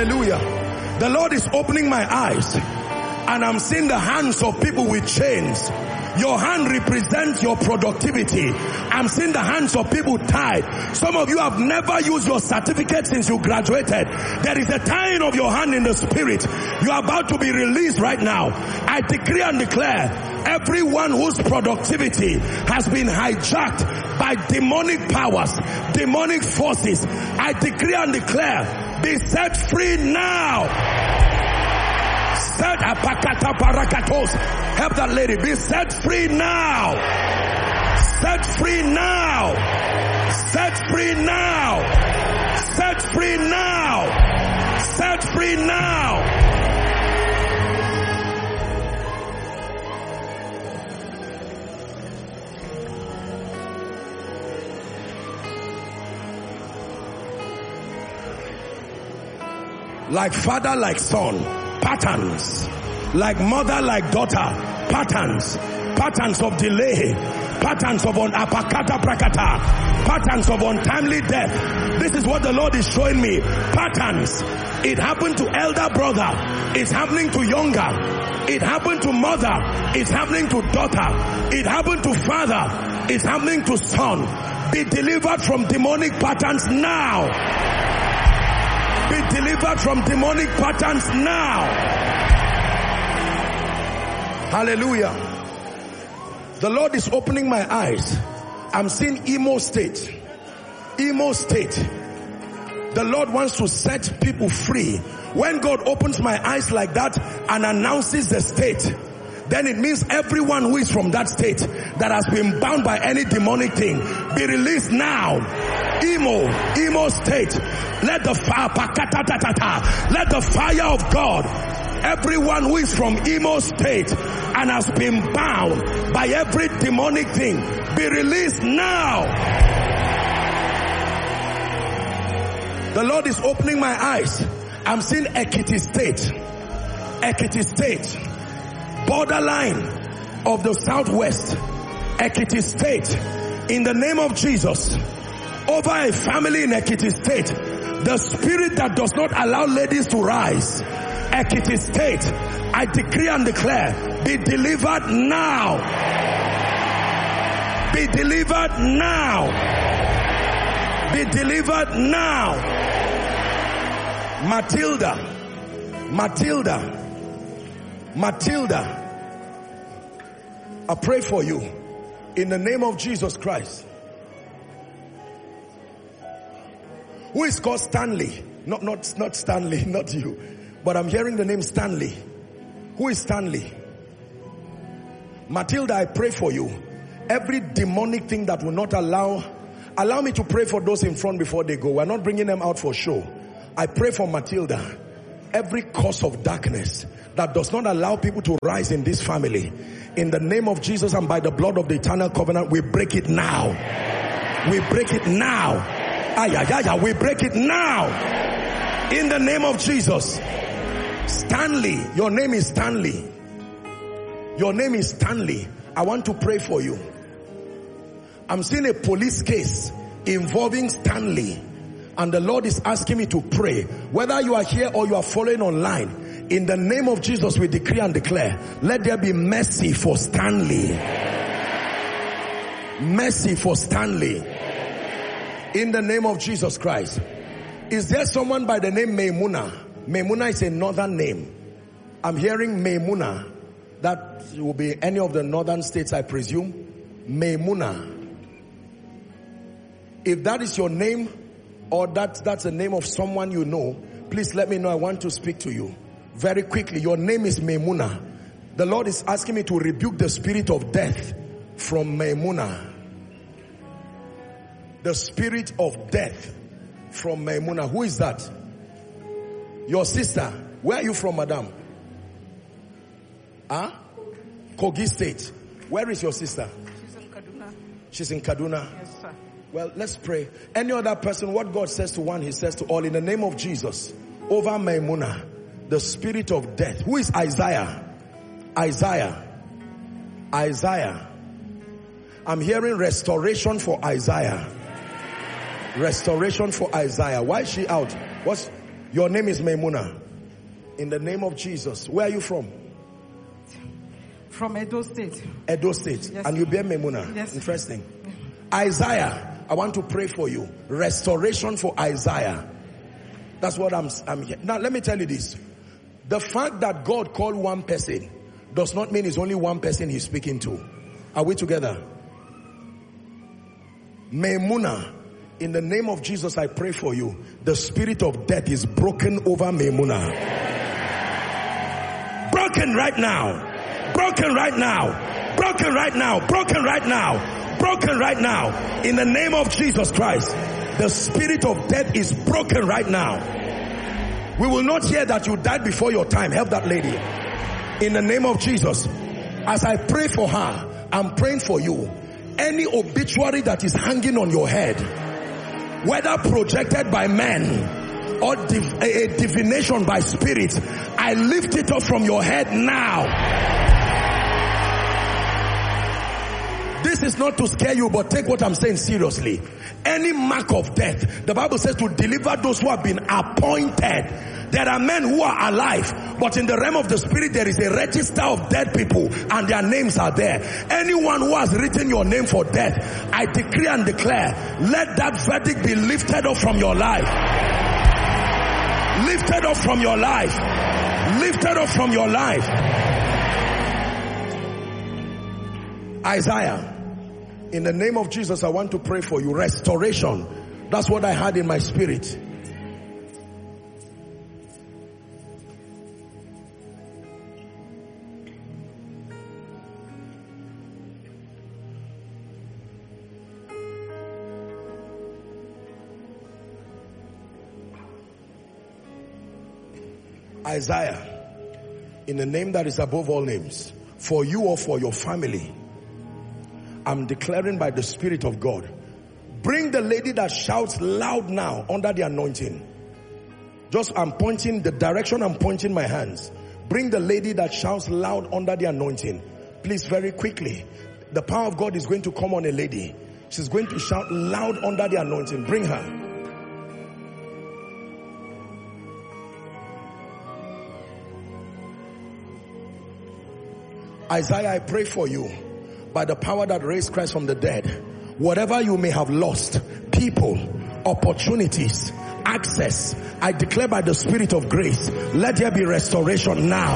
[SPEAKER 2] Hallelujah. The Lord is opening my eyes and I'm seeing the hands of people with chains. Your hand represents your productivity. I'm seeing the hands of people tied. Some of you have never used your certificate since you graduated. There is a tying of your hand in the spirit. You are about to be released right now. I decree and declare, everyone whose productivity has been hijacked by demonic powers, demonic forces, I decree and declare, be set free now. Set apakata parakatos. Help that lady. Be set free now. Set free now. Set free now. Set free now. Set free now. Like father, like son, patterns. Like mother, like daughter, patterns. Patterns of delay, patterns of un apakata prakata, patterns of untimely death. This is what the Lord is showing me. Patterns. It happened to elder brother. It's happening to younger. It happened to mother. It's happening to daughter. It happened to father. It's happening to son. Be delivered from demonic patterns now. Be delivered from demonic patterns now. Hallelujah. The Lord is opening my eyes. I'm seeing Imo State. Imo State. The Lord wants to set people free. When God opens my eyes like that and announces the state, then it means everyone who is from that state that has been bound by any demonic thing, be released now. Imo, Imo State. Let the fire, let the fire of God, everyone who is from Imo State and has been bound by every demonic thing, be released now. The Lord is opening my eyes. I'm seeing Ekiti State. Ekiti State. Borderline of the southwest. Ekiti State. In the name of Jesus. Over a family in Ekiti State. The spirit that does not allow ladies to rise. Ekiti State. I decree and declare, be delivered now. Be delivered now. Be delivered now. Matilda. Matilda. Matilda. I pray for you in the name of Jesus Christ. Who is called Stanley? Not, not, not Stanley, not you. But I'm hearing the name Stanley. Who is Stanley? Matilda, I pray for you. Every demonic thing that will not allow, allow me to pray for those in front before they go. We're not bringing them out for show. I pray for Matilda. Every cause of darkness that does not allow people to rise in this family, in the name of Jesus and by the blood of the eternal covenant, we break it now. We break it now. Ay, ay, ay, ay, we break it now. In the name of Jesus. Stanley, your name is Stanley. Your name is Stanley. I want to pray for you. I'm seeing a police case involving Stanley. And the Lord is asking me to pray. Whether you are here or you are following online, in the name of Jesus we decree and declare, let there be mercy for Stanley. Mercy for Stanley. In the name of Jesus Christ. Is there someone by the name Maimuna? Maimuna is a northern name. I'm hearing Maimuna. That will be any of the northern states, I presume. Maimuna. If that is your name, or that, that's the name of someone you know, please let me know. I want to speak to you. Very quickly, your name is Maimuna. The Lord is asking me to rebuke the spirit of death from Maimuna. The spirit of death from Maimuna. Who is that? Your sister. Where are you from, madam? Huh? Kogi State. Where is your sister?
[SPEAKER 3] She's in Kaduna.
[SPEAKER 2] She's in Kaduna.
[SPEAKER 3] Yes, sir.
[SPEAKER 2] Well, let's pray. Any other person, what God says to one, he says to all. In the name of Jesus, over Maimuna, the spirit of death. Who is Isaiah? Isaiah. Isaiah. I'm hearing restoration for Isaiah. Restoration for Isaiah. Why is she out? What's, Your name is Maimuna. In the name of Jesus. Where are you from?
[SPEAKER 3] From Edo State.
[SPEAKER 2] Edo State.
[SPEAKER 3] Yes.
[SPEAKER 2] And you bear Maimuna.
[SPEAKER 3] Yes.
[SPEAKER 2] Interesting. Isaiah, I want to pray for you. Restoration for Isaiah. That's what I'm, I'm here. Now let me tell you this. The fact that God called one person does not mean it's only one person he's speaking to. Are we together? Maimuna, in the name of Jesus, I pray for you. The spirit of death is broken over Maimuna. Broken right now. Broken right now. Broken right now. Broken right now. Broken right now. In the name of Jesus Christ, the spirit of death is broken right now. We will not hear that you died before your time. Help that lady. In the name of Jesus, as I pray for her, I'm praying for you. Any obituary that is hanging on your head, whether projected by men or div- a, a divination by spirits, I lift it up from your head now. This is not to scare you, but take what I'm saying seriously. Any mark of death, the Bible says to deliver those who have been appointed. There are men who are alive, but in the realm of the spirit there is a register of dead people and their names are there. Anyone who has written your name for death, I decree and declare, let that verdict be lifted up from your life. Lifted up from your life. Lifted up from your life. Isaiah, in the name of Jesus, I want to pray for you. Restoration. That's what I had in my spirit. Isaiah, in the name that is above all names, for you or for your family, I'm declaring by the Spirit of God, bring the lady that shouts loud now under the anointing. Just I'm pointing the direction, I'm pointing my hands. Bring the lady that shouts loud under the anointing. Please, very quickly. The power of God is going to come on a lady. She's going to shout loud under the anointing. Bring her. Isaiah, I pray for you by the power that raised Christ from the dead. Whatever you may have lost, people, opportunities, access, I declare by the Spirit of grace, let there be restoration now.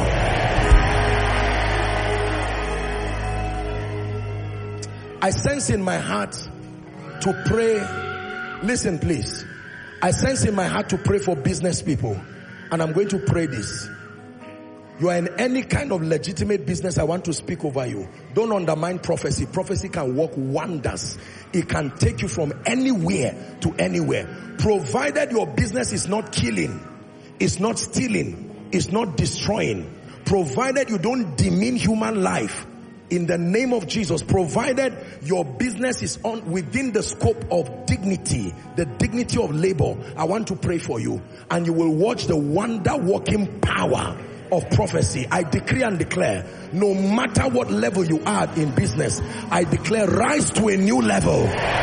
[SPEAKER 2] I sense in my heart to pray. Listen, please. I sense in my heart to pray for business people. And I'm going to pray this. You are in any kind of legitimate business, I want to speak over you. Don't undermine prophecy. Prophecy can work wonders. It can take you from anywhere to anywhere. Provided your business is not killing, it's not stealing, it's not destroying. Provided you don't demean human life. In the name of Jesus, provided your business is on within the scope of dignity, the dignity of labor, I want to pray for you. And you will watch the wonder-working power of prophecy. I decree and declare, no matter what level you are in business, I declare, rise to a new level.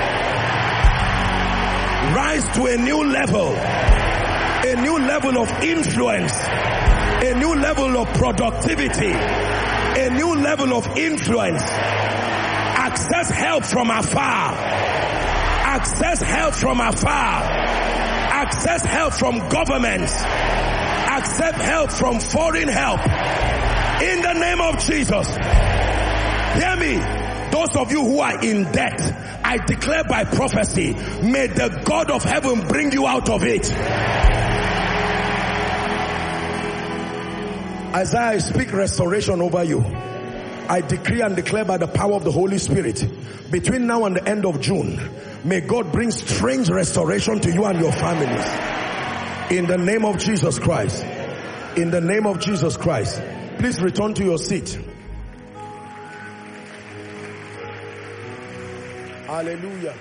[SPEAKER 2] Rise to a new level. A new level of influence. A new level of productivity. A new level of influence. Access help from afar. Access help from afar. Access help from governments. Accept help from foreign help. In the name of Jesus. Hear me. Those of you who are in debt, I declare by prophecy, may the God of heaven bring you out of it. Isaiah, I speak restoration over you. I decree and declare by the power of the Holy Spirit, between now and the end of June, may God bring strange restoration to you and your families. In the name of Jesus Christ. In the name of Jesus Christ. Please return to your seat. Hallelujah.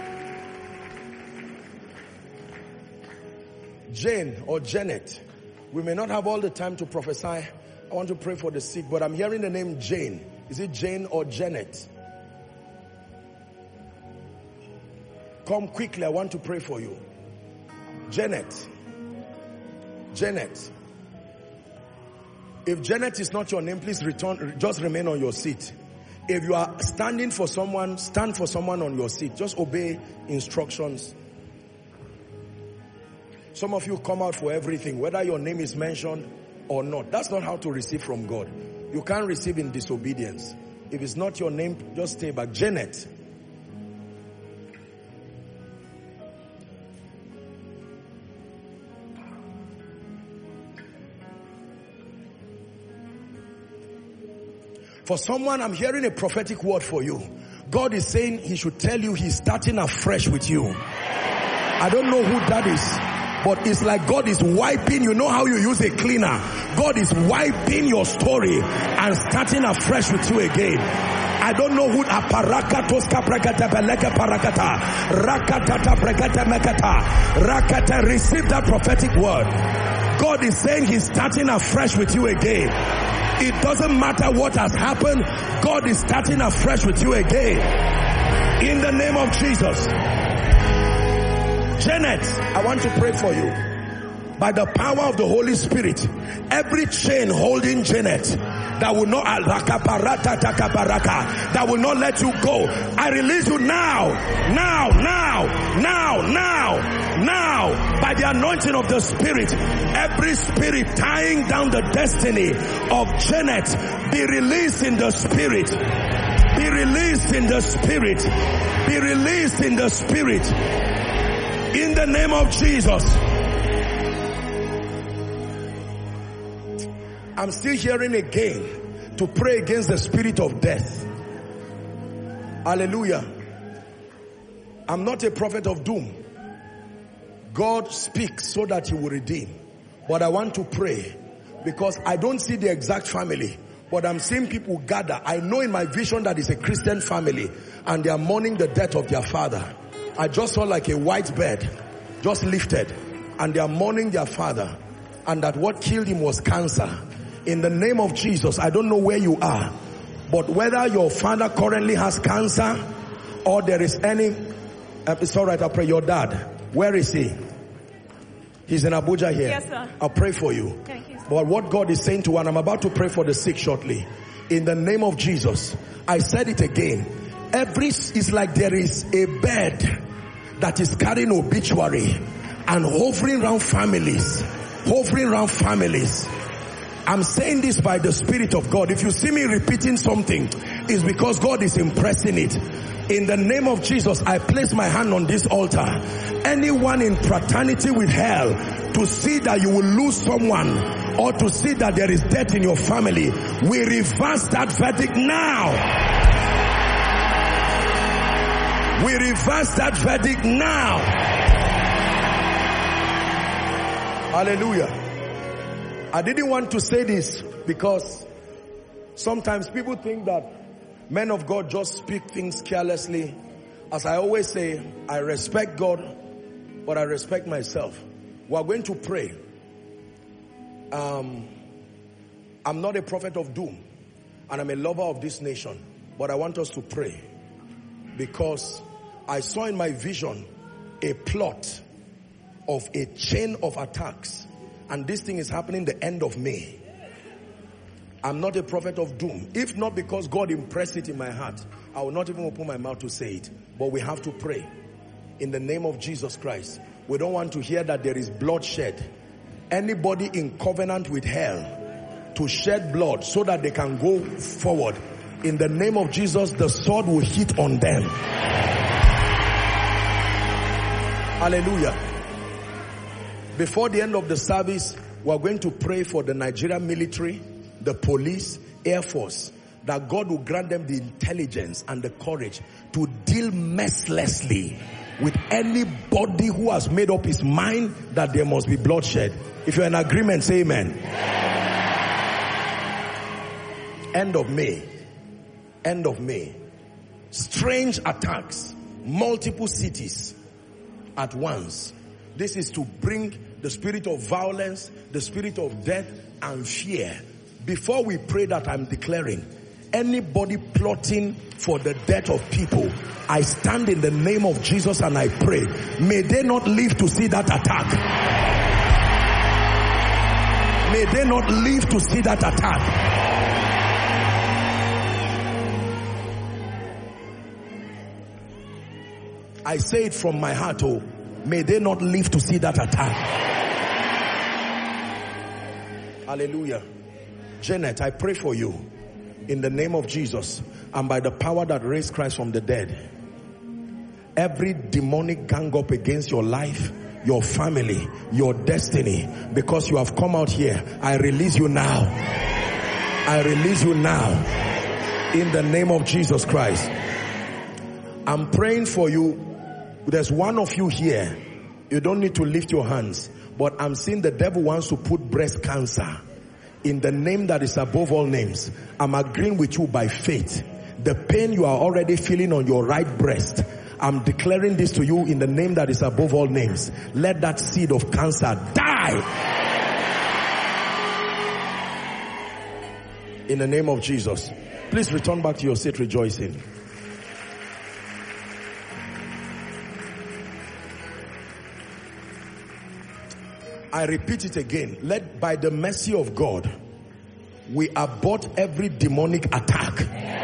[SPEAKER 2] Jane or Janet. We may not have all the time to prophesy. I want to pray for the sick, but I'm hearing the name Jane. Is it Jane or Janet? Come quickly. I want to pray for you. Janet. Janet. If Janet is not your name, please return, just remain on your seat. If you are standing for someone, stand for someone on your seat. Just obey instructions. Some of you come out for everything, whether your name is mentioned or not. That's not how to receive from God. You can't receive in disobedience. If it's not your name, just stay back. Janet. For someone, I'm hearing a prophetic word for you. God is saying he should tell you he's starting afresh with you. I don't know who that is, but it's like God is wiping. You know how you use a cleaner? God is wiping your story and starting afresh with you again. I don't know who aparaka toska prakata beleka parakata rakata prakata mekata rakata. Receive that prophetic word. God is saying he's starting afresh with you again. It doesn't matter what has happened. God is starting afresh with you again. In the name of Jesus. Janet, I want to pray for you. By the power of the Holy Spirit, every chain holding Janet that will not that will not let you go, I release you now, now, now, now, now, now, by the anointing of the Spirit. Every spirit tying down the destiny of Janet, be released in the Spirit. Be released in the Spirit. Be released in the Spirit. In the name of Jesus. I'm still hearing again to pray against the spirit of death. Hallelujah. I'm not a prophet of doom. God speaks so that he will redeem. But I want to pray because I don't see the exact family, but I'm seeing people gather. I know in my vision that it's a Christian family and they are mourning the death of their father. I just saw like a white bed just lifted and they are mourning their father, and that what killed him was cancer. In the name of Jesus, I don't know where you are, but whether your father currently has cancer or there is any, uh, it's all right, I'll pray. Your dad, where is he? He's in Abuja here.
[SPEAKER 3] Yes, sir.
[SPEAKER 2] I'll pray for you.
[SPEAKER 3] Thank you, sir.
[SPEAKER 2] But what God is saying to, and I'm about to pray for the sick shortly. In the name of Jesus, I said it again. Every, it's like there is a bed that is carrying obituary and hovering around families, hovering around families. I'm saying this by the Spirit of God. If you see me repeating something, it's because God is impressing it. In the name of Jesus, I place my hand on this altar. Anyone in fraternity with hell, to see that you will lose someone or to see that there is death in your family, we reverse that verdict now. We reverse that verdict now. Hallelujah. I didn't want to say this because sometimes people think that men of God just speak things carelessly. As I always say, I respect God, but I respect myself. We are going to pray. Um, I'm not a prophet of doom, and I'm a lover of this nation, but I want us to pray because I saw in my vision a plot of a chain of attacks. And this thing is happening the end of May. I'm not a prophet of doom. If not because God impressed it in my heart, I will not even open my mouth to say it. But we have to pray in the name of Jesus Christ. We don't want to hear that there is bloodshed. Anybody in covenant with hell to shed blood so that they can go forward, in the name of Jesus, the sword will hit on them. Hallelujah. Before the end of the service, we are going to pray for the Nigerian military, the police, Air Force, that God will grant them the intelligence and the courage to deal mercilessly with anybody who has made up his mind that there must be bloodshed. If you're in agreement, say amen. End of May. End of May. Strange attacks. Multiple cities at once. This is to bring the spirit of violence, the spirit of death and fear. Before we pray that, I'm declaring, anybody plotting for the death of people, I stand in the name of Jesus and I pray, may they not live to see that attack. may they not live to see that attack. I say it from my heart, oh, may they not live to see that attack. Hallelujah. Janet, I pray for you in the name of Jesus and by the power that raised Christ from the dead. Every demonic gang up against your life, your family, your destiny, because you have come out here, I release you now. I release you now in the name of Jesus Christ. I'm praying for you. There's one of you here, you don't need to lift your hands, but I'm seeing the devil wants to put breast cancer in the name that is above all names. I'm agreeing with you by faith. The pain you are already feeling on your right breast, I'm declaring this to you in the name that is above all names. Let that seed of cancer die in the name of Jesus. Please return back to your seat rejoicing. I repeat it again. Let by the mercy of God, we abort every demonic attack.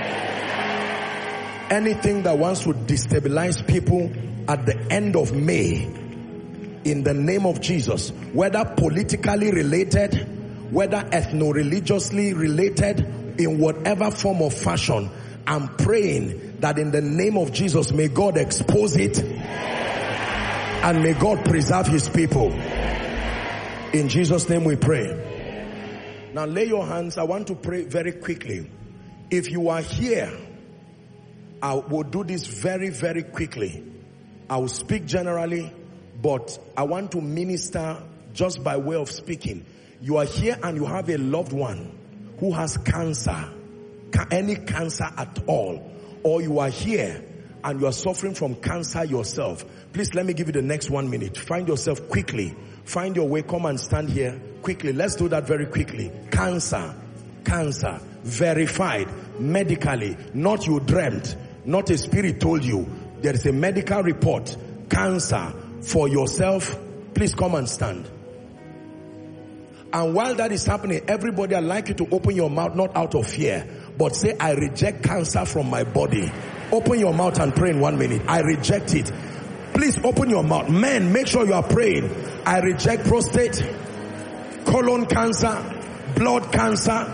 [SPEAKER 2] Anything that wants to destabilize people at the end of May, in the name of Jesus, whether politically related, whether ethno-religiously related, in whatever form or fashion, I'm praying that in the name of Jesus, may God expose it and may God preserve his people. In Jesus' name we pray. Now lay your hands. I want to pray very quickly. If you are here, I will do this very, very quickly. I will speak generally, but I want to minister just by way of speaking. You are here and you have a loved one who has cancer, any cancer at all, or you are here and you are suffering from cancer yourself. Please let me give you the next one minute. Find yourself quickly. Find your way. Come and stand here quickly. Let's do that very quickly. Cancer. Cancer. Verified. Medically. Not you dreamt. Not a spirit told you. There is a medical report. Cancer. For yourself. Please come and stand. And while that is happening, everybody, I'd like you to open your mouth, not out of fear, but say, I reject cancer from my body. Open your mouth and pray in one minute. I reject it. Please open your mouth. Men, make sure you are praying. I reject prostate, colon cancer, blood cancer.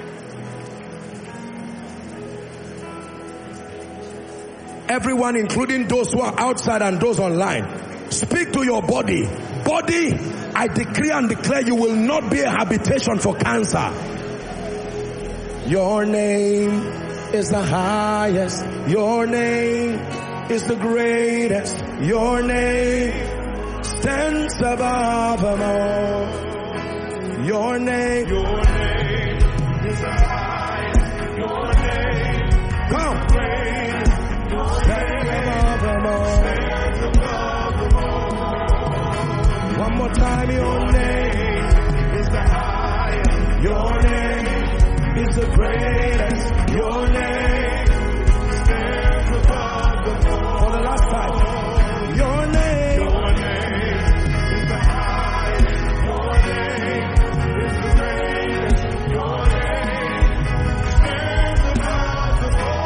[SPEAKER 2] Everyone, including those who are outside and those online, speak to your body. Body, I decree and declare you will not be a habitation for cancer. Your name is the highest. Your name is the greatest. Your name stands above them all. Your name, your name is the highest. Your name, come, stands above them all. One more time, your name is the highest. Your name is the greatest. Your name stands above them all. For the last time, your name, your name is the highest. Your name is the greatest. Your name stands above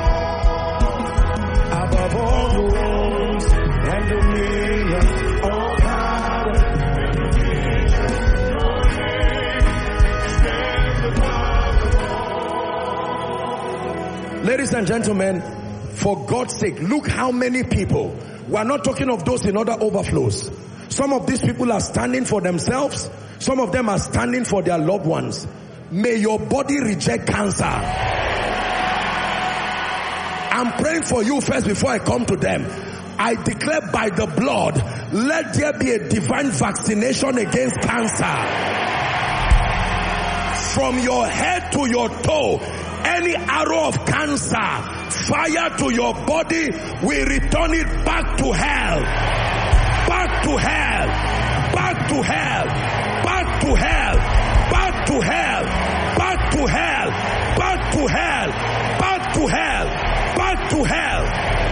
[SPEAKER 2] them all. Above all rules and dominion, all power and dominion, your name stands above them all. Ladies and gentlemen, for God's sake, look how many people. We are not talking of those in other overflows. Some of these people are standing for themselves. Some of them are standing for their loved ones. May your body reject cancer. I'm praying for you first before I come to them. I declare by the blood, let there be a divine vaccination against cancer. From your head to your toe, any arrow of cancer, fire to your body, we return it back to hell. Back to hell. Back to hell. Back to hell. Back to hell. Back to hell. Back to hell. Back to hell. Back to hell.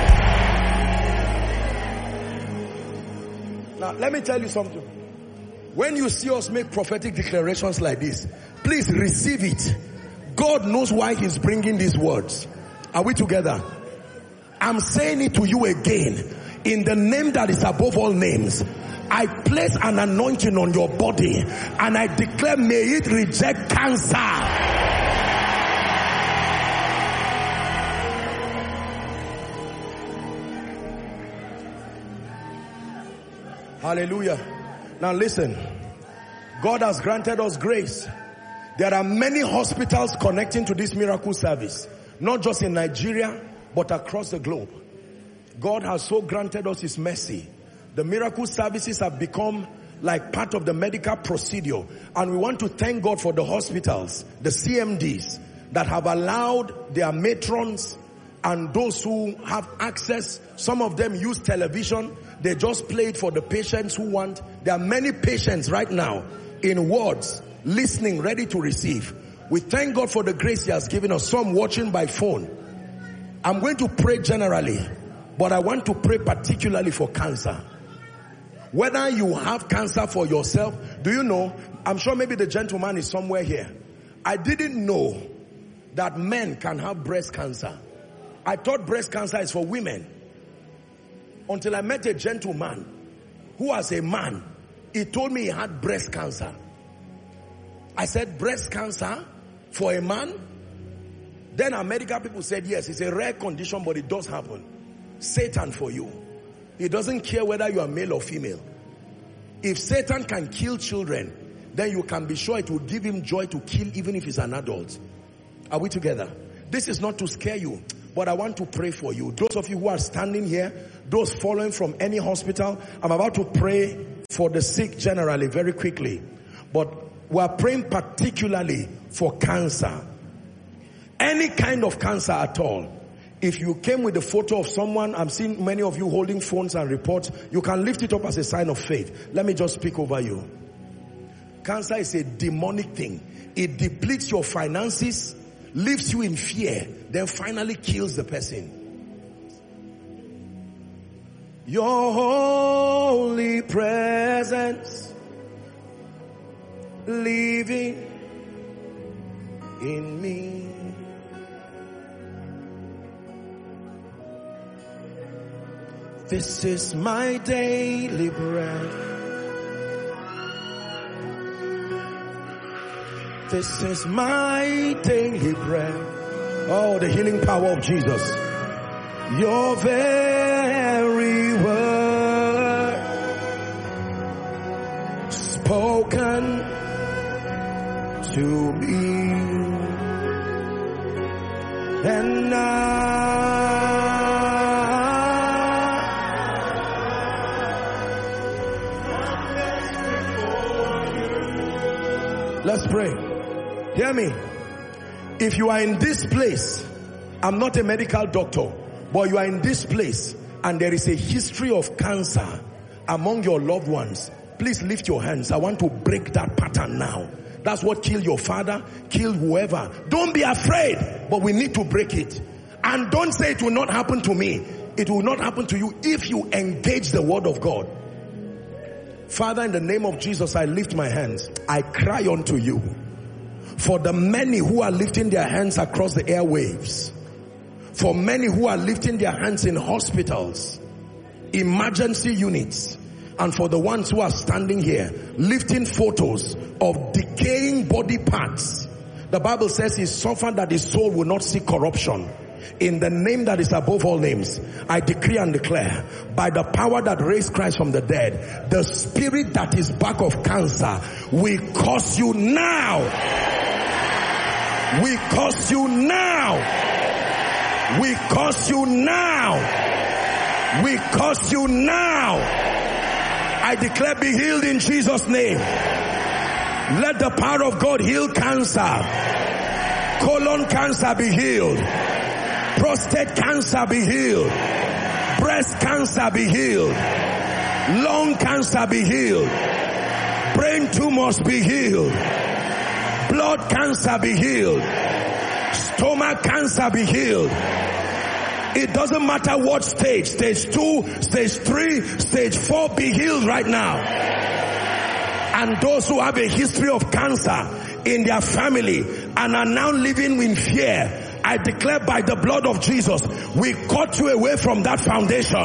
[SPEAKER 2] Now, let me tell you something. When you see us make prophetic declarations like this, please receive it. God knows why he's bringing these words. Are we together? I'm saying it to you again. In the name that is above all names, I place an anointing on your body and I declare, may it reject cancer. Hallelujah. Now listen, God has granted us grace. There are many hospitals connecting to this miracle service, not just in Nigeria, but across the globe. God has so granted us his mercy. The miracle services have become like part of the medical procedure. And we want to thank God for the hospitals, the C M Ds, that have allowed their matrons and those who have access. Some of them use television. They just play it for the patients who want. There are many patients right now in wards, listening, ready to receive. We thank God for the grace he has given us. Some watching by phone. I'm going to pray generally, but I want to pray particularly for cancer. Whether you have cancer for yourself, do you know, I'm sure maybe the gentleman is somewhere here. I didn't know that men can have breast cancer. I thought breast cancer is for women. Until I met a gentleman who was a man. He told me he had breast cancer. I said, breast cancer for a man? Then our medical people said, yes, it's a rare condition, but it does happen. Satan for you. He doesn't care whether you are male or female. If Satan can kill children, then you can be sure it will give him joy to kill even if he's an adult. Are we together? This is not to scare you, but I want to pray for you. Those of you who are standing here, those following from any hospital, I'm about to pray for the sick generally very quickly. But we are praying particularly for cancer. Any kind of cancer at all. If you came with a photo of someone, I'm seeing many of you holding phones and reports, you can lift it up as a sign of faith. Let me just speak over you. Cancer is a demonic thing. It depletes your finances, leaves you in fear, then finally kills the person. Your holy presence living in me. This is my daily bread. This is my daily bread. Oh, the healing power of Jesus. Your very word spoken to me. And I let's pray. Hear me. If you are in this place, I'm not a medical doctor, but you are in this place and there is a history of cancer among your loved ones, please lift your hands. I want to break that pattern now. That's what killed your father, killed whoever. Don't be afraid, but we need to break it. And don't say it will not happen to me. It will not happen to you if you engage the word of God. Father, in the name of Jesus, I lift my hands. I cry unto you for the many who are lifting their hands across the airwaves, for many who are lifting their hands in hospitals, emergency units, and for the ones who are standing here lifting photos of decaying body parts. The Bible says he suffered that his soul will not see corruption. In the name that is above all names, I decree and declare, by the power that raised Christ from the dead, the spirit that is back of cancer, we curse you now. We curse you now. We curse you now. We curse you now. I declare, be healed in Jesus' name. Let the power of God heal cancer. Colon cancer be healed. Prostate cancer be healed. Breast cancer be healed. Lung cancer be healed. Brain tumors be healed. Blood cancer be healed. Stomach cancer be healed. It doesn't matter what stage, stage two, stage three, stage four, be healed right now. and those who have a history of cancer in their family and are now living in fear, I declare by the blood of Jesus, we cut you away from that foundation.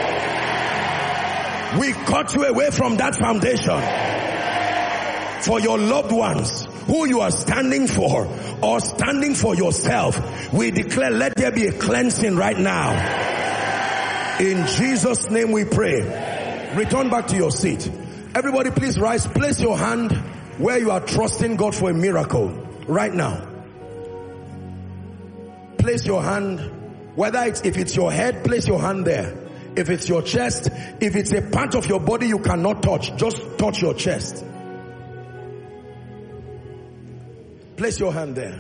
[SPEAKER 2] We cut you away from that foundation. For your loved ones, who you are standing for or standing for yourself, we declare, let there be a cleansing right now. In Jesus' name we pray. Return back to your seat. Everybody please rise. Place your hand where you are trusting God for a miracle right now. Place your hand, whether it's, if it's your head, place your hand there. If it's your chest, if it's a part of your body you cannot touch, just touch your chest. Place your hand there.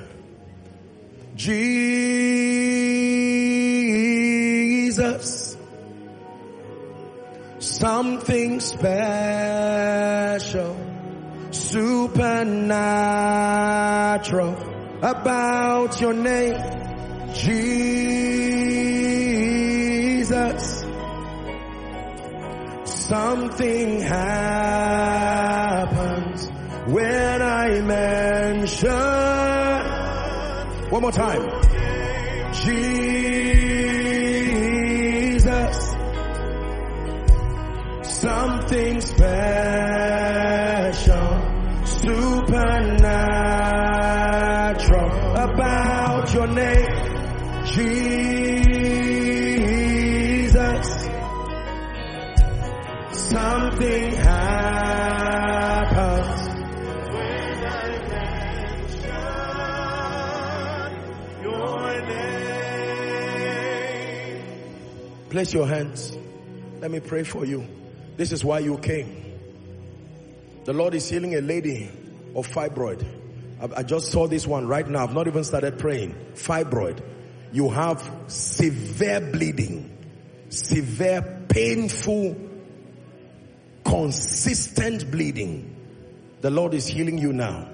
[SPEAKER 2] Jesus, something special, supernatural about your name, Jesus. Something happens when I mention. One more time. Jesus. Something special, supernatural about your name, Jesus. Something happens when I mention your name. Place your hands. Let me pray for you. This is why you came. The Lord is healing a lady of fibroid. I, I just saw this one right now. I've not even started praying. Fibroid. You have severe bleeding, severe, painful, consistent bleeding. The Lord is healing you now.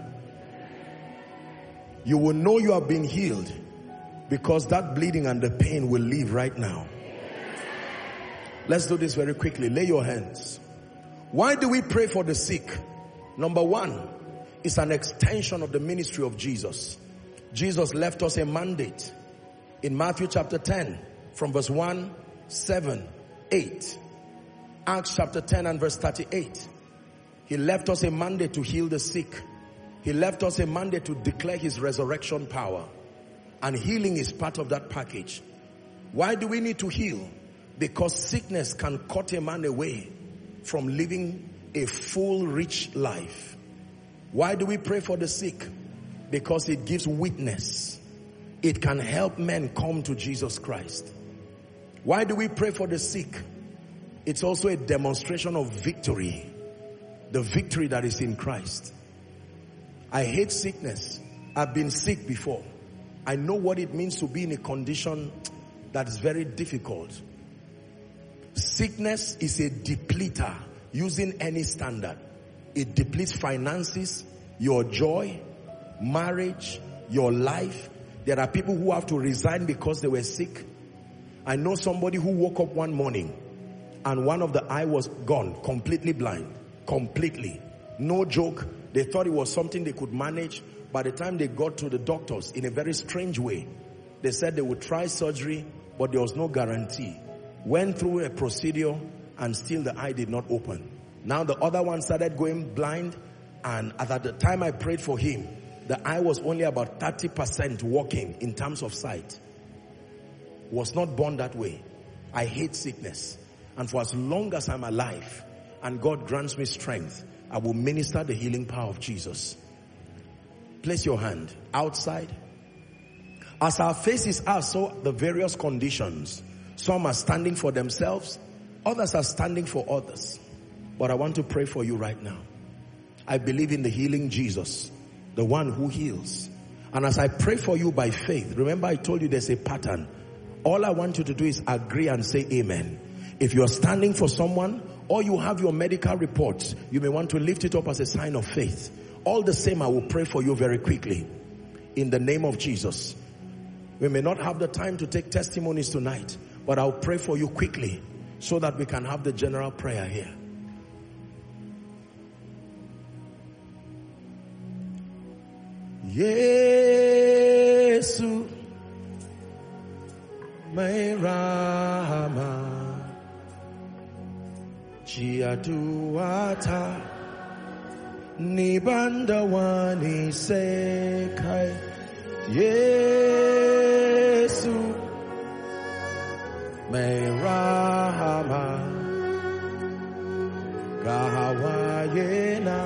[SPEAKER 2] You will know you have been healed because that bleeding and the pain will leave right now. Let's do this very quickly. Lay your hands. Why do we pray for the sick? Number one, it's an extension of the ministry of Jesus. Jesus left us a mandate in Matthew chapter ten from verse one, seven, eight. Acts chapter ten and verse thirty-eight. He left us a mandate to heal the sick. He left us a mandate to declare his resurrection power. And healing is part of that package. Why do we need to heal? Because sickness can cut a man away from living a full, rich life. Why do we pray for the sick? Because it gives witness. It can help men come to Jesus Christ. Why do we pray for the sick? It's also a demonstration of victory. The victory that is in Christ. I hate sickness. I've been sick before. I know what it means to be in a condition that is very difficult. Sickness is a depleter using any standard. It depletes finances, your joy, marriage, your life. There are people who have to resign because they were sick. I know somebody who woke up one morning and one of the eye was gone, completely blind, completely. No joke. They thought it was something they could manage. By the time they got to the doctors, in a very strange way, they said they would try surgery, but there was no guarantee. Went through a procedure and still the eye did not open. Now the other one started going blind, and at the time I prayed for him, the eye was only about thirty percent working in terms of sight. Was not born that way. I hate sickness. And for as long as I'm alive and God grants me strength, I will minister the healing power of Jesus. Place your hand outside. As our faces are, so the various conditions. Some are standing for themselves. Others are standing for others. But I want to pray for you right now. I believe in the healing Jesus, the one who heals. And as I pray for you by faith, remember I told you there's a pattern. All I want you to do is agree and say amen. If you are standing for someone or you have your medical reports, you may want to lift it up as a sign of faith. All the same, I will pray for you very quickly. In the name of Jesus. We may not have the time to take testimonies tonight, but I'll pray for you quickly so that we can have the general prayer here. Yesu Mairama Chiaduata Nibandawani Sekai Yesu Mairama Gahawayena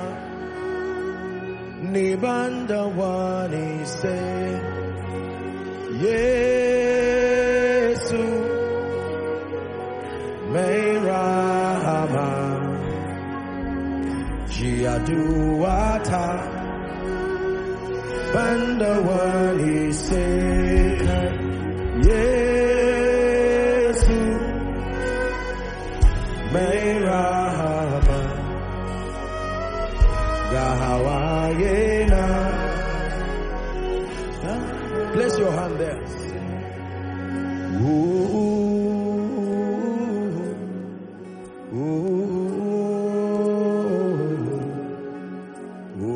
[SPEAKER 2] Nibandawani se Yesu Meirama Jiaduata Bandawani se Yesu Meirama Gahawayena. Place your hand there. Ooh, ooh, ooh,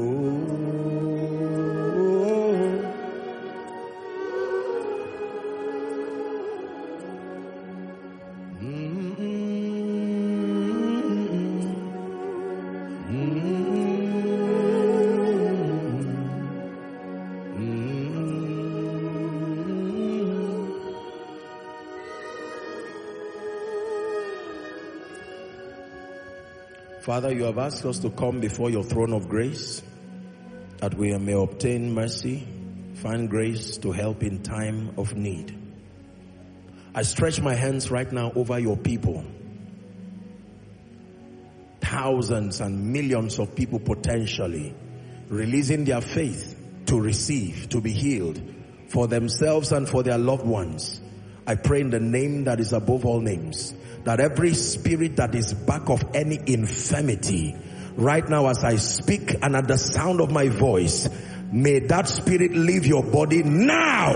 [SPEAKER 2] Father, you have asked us to come before your throne of grace that we may obtain mercy, find grace to help in time of need. I stretch my hands right now over your people. Thousands and millions of people potentially releasing their faith to receive, to be healed for themselves and for their loved ones. I pray in the name that is above all names, that every spirit that is back of any infirmity, right now as I speak and at the sound of my voice, may that spirit leave your body now.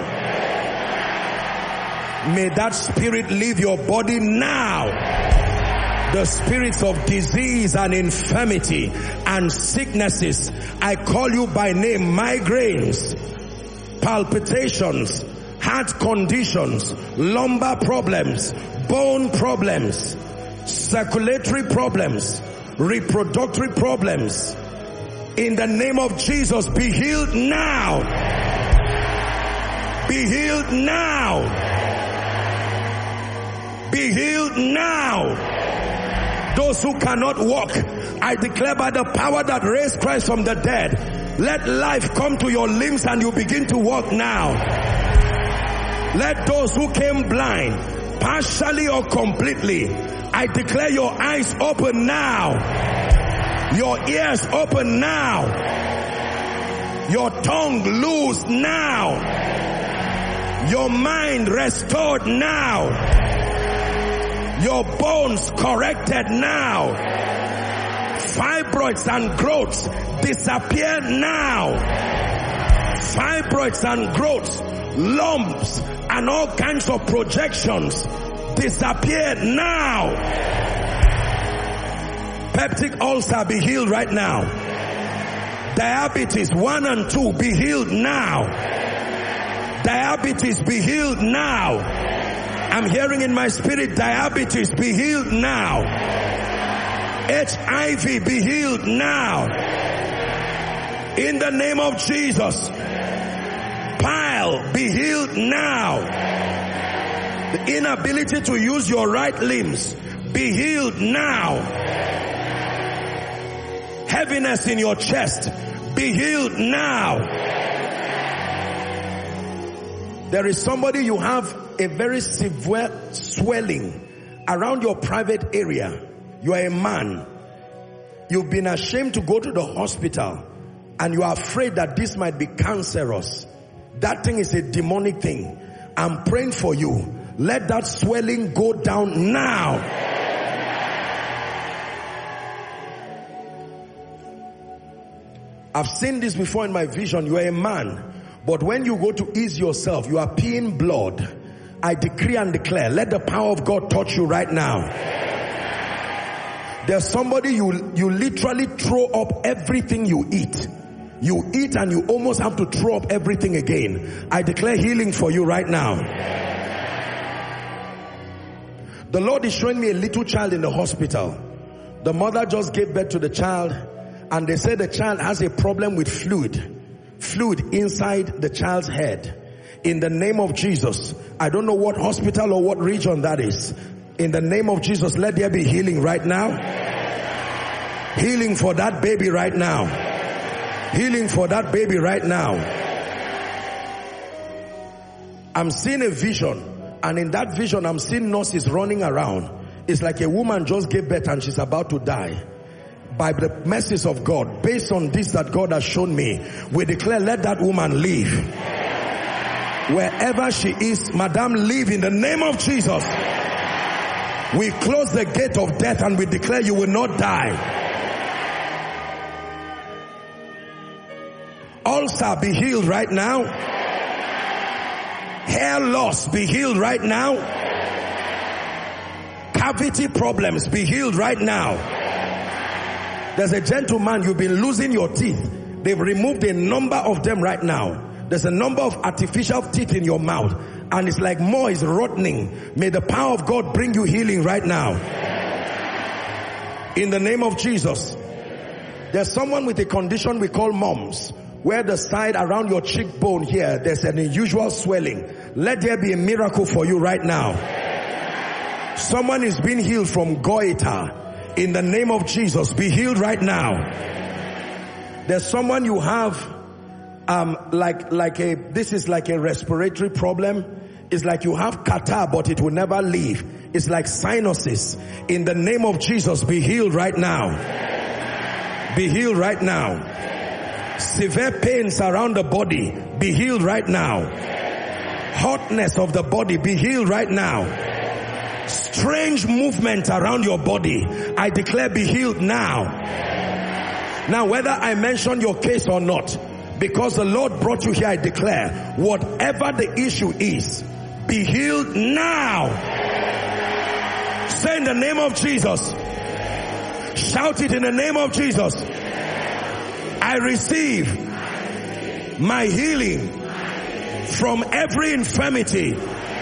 [SPEAKER 2] May that spirit leave your body now. The spirits of disease and infirmity and sicknesses, I call you by name: migraines, palpitations, heart conditions, lumbar problems, bone problems, circulatory problems, reproductory problems. In the name of Jesus, be healed now. Be healed now. Be healed now. Those who cannot walk, I declare by the power that raised Christ from the dead, let life come to your limbs and you begin to walk now. Let those who came blind, partially or completely, I declare your eyes open now. Your ears open now. Your tongue loose now. Your mind restored now. Your bones corrected now. Fibroids and growths disappear now. Fibroids and growths, lumps and all kinds of projections disappear now. Peptic ulcer, be healed right now. Diabetes one and two, be healed now. Diabetes, be healed now. I'm hearing in my spirit, diabetes, be healed now. H I V, be healed now. In the name of Jesus. Pile, be healed now. The inability to use your right limbs, be healed now. Heaviness in your chest, be healed now. There is somebody, you have a very severe swelling around your private area. You are a man. You've been ashamed to go to the hospital and you are afraid that this might be cancerous. That thing is a demonic thing. I'm praying for you. Let that swelling go down now. I've seen this before in my vision. You are a man, but when you go to ease yourself, you are peeing blood. I decree and declare, let the power of God touch you right now. There's somebody, you, you literally throw up everything you eat. You eat and you almost have to throw up everything again. I declare healing for you right now. The Lord is showing me a little child in the hospital. The mother just gave birth to the child, and they say the child has a problem with fluid. Fluid inside the child's head. In the name of Jesus, I don't know what hospital or what region that is. In the name of Jesus, let there be healing right now. Healing for that baby right now. Healing for that baby right now. I'm seeing a vision, and in that vision I'm seeing nurses running around. It's like a woman just gave birth and she's about to die. By the mercies of God, based on this that God has shown me, we declare, let that woman live. Wherever she is, Madam, live in the name of Jesus. We close the gate of death and we declare you will not die. Ulcer, be healed right now. Hair loss, be healed right now. Cavity problems, be healed right now. There's a gentleman, you've been losing your teeth. They've removed a number of them right now. There's a number of artificial teeth in your mouth, and it's like more is rotting. May the power of God bring you healing right now. In the name of Jesus. There's someone with a condition we call mumps, where the side around your cheekbone here, there's an unusual swelling. Let there be a miracle for you right now. Someone is being healed from goiter. In the name of Jesus, be healed right now. There's someone you have um like like a this is like a respiratory problem. It's like you have catarrh, but it will never leave. It's like sinuses. In the name of Jesus, be healed right now. Be healed right now. Severe pains around the body, be healed right now. Hotness of the body, be healed right now. Strange movement around your body, I declare, be healed now. Now, whether I mention your case or not, because the Lord brought you here, I declare, whatever the issue is, be healed now. Say in the name of Jesus. Shout it in the name of Jesus. I receive my healing from every infirmity.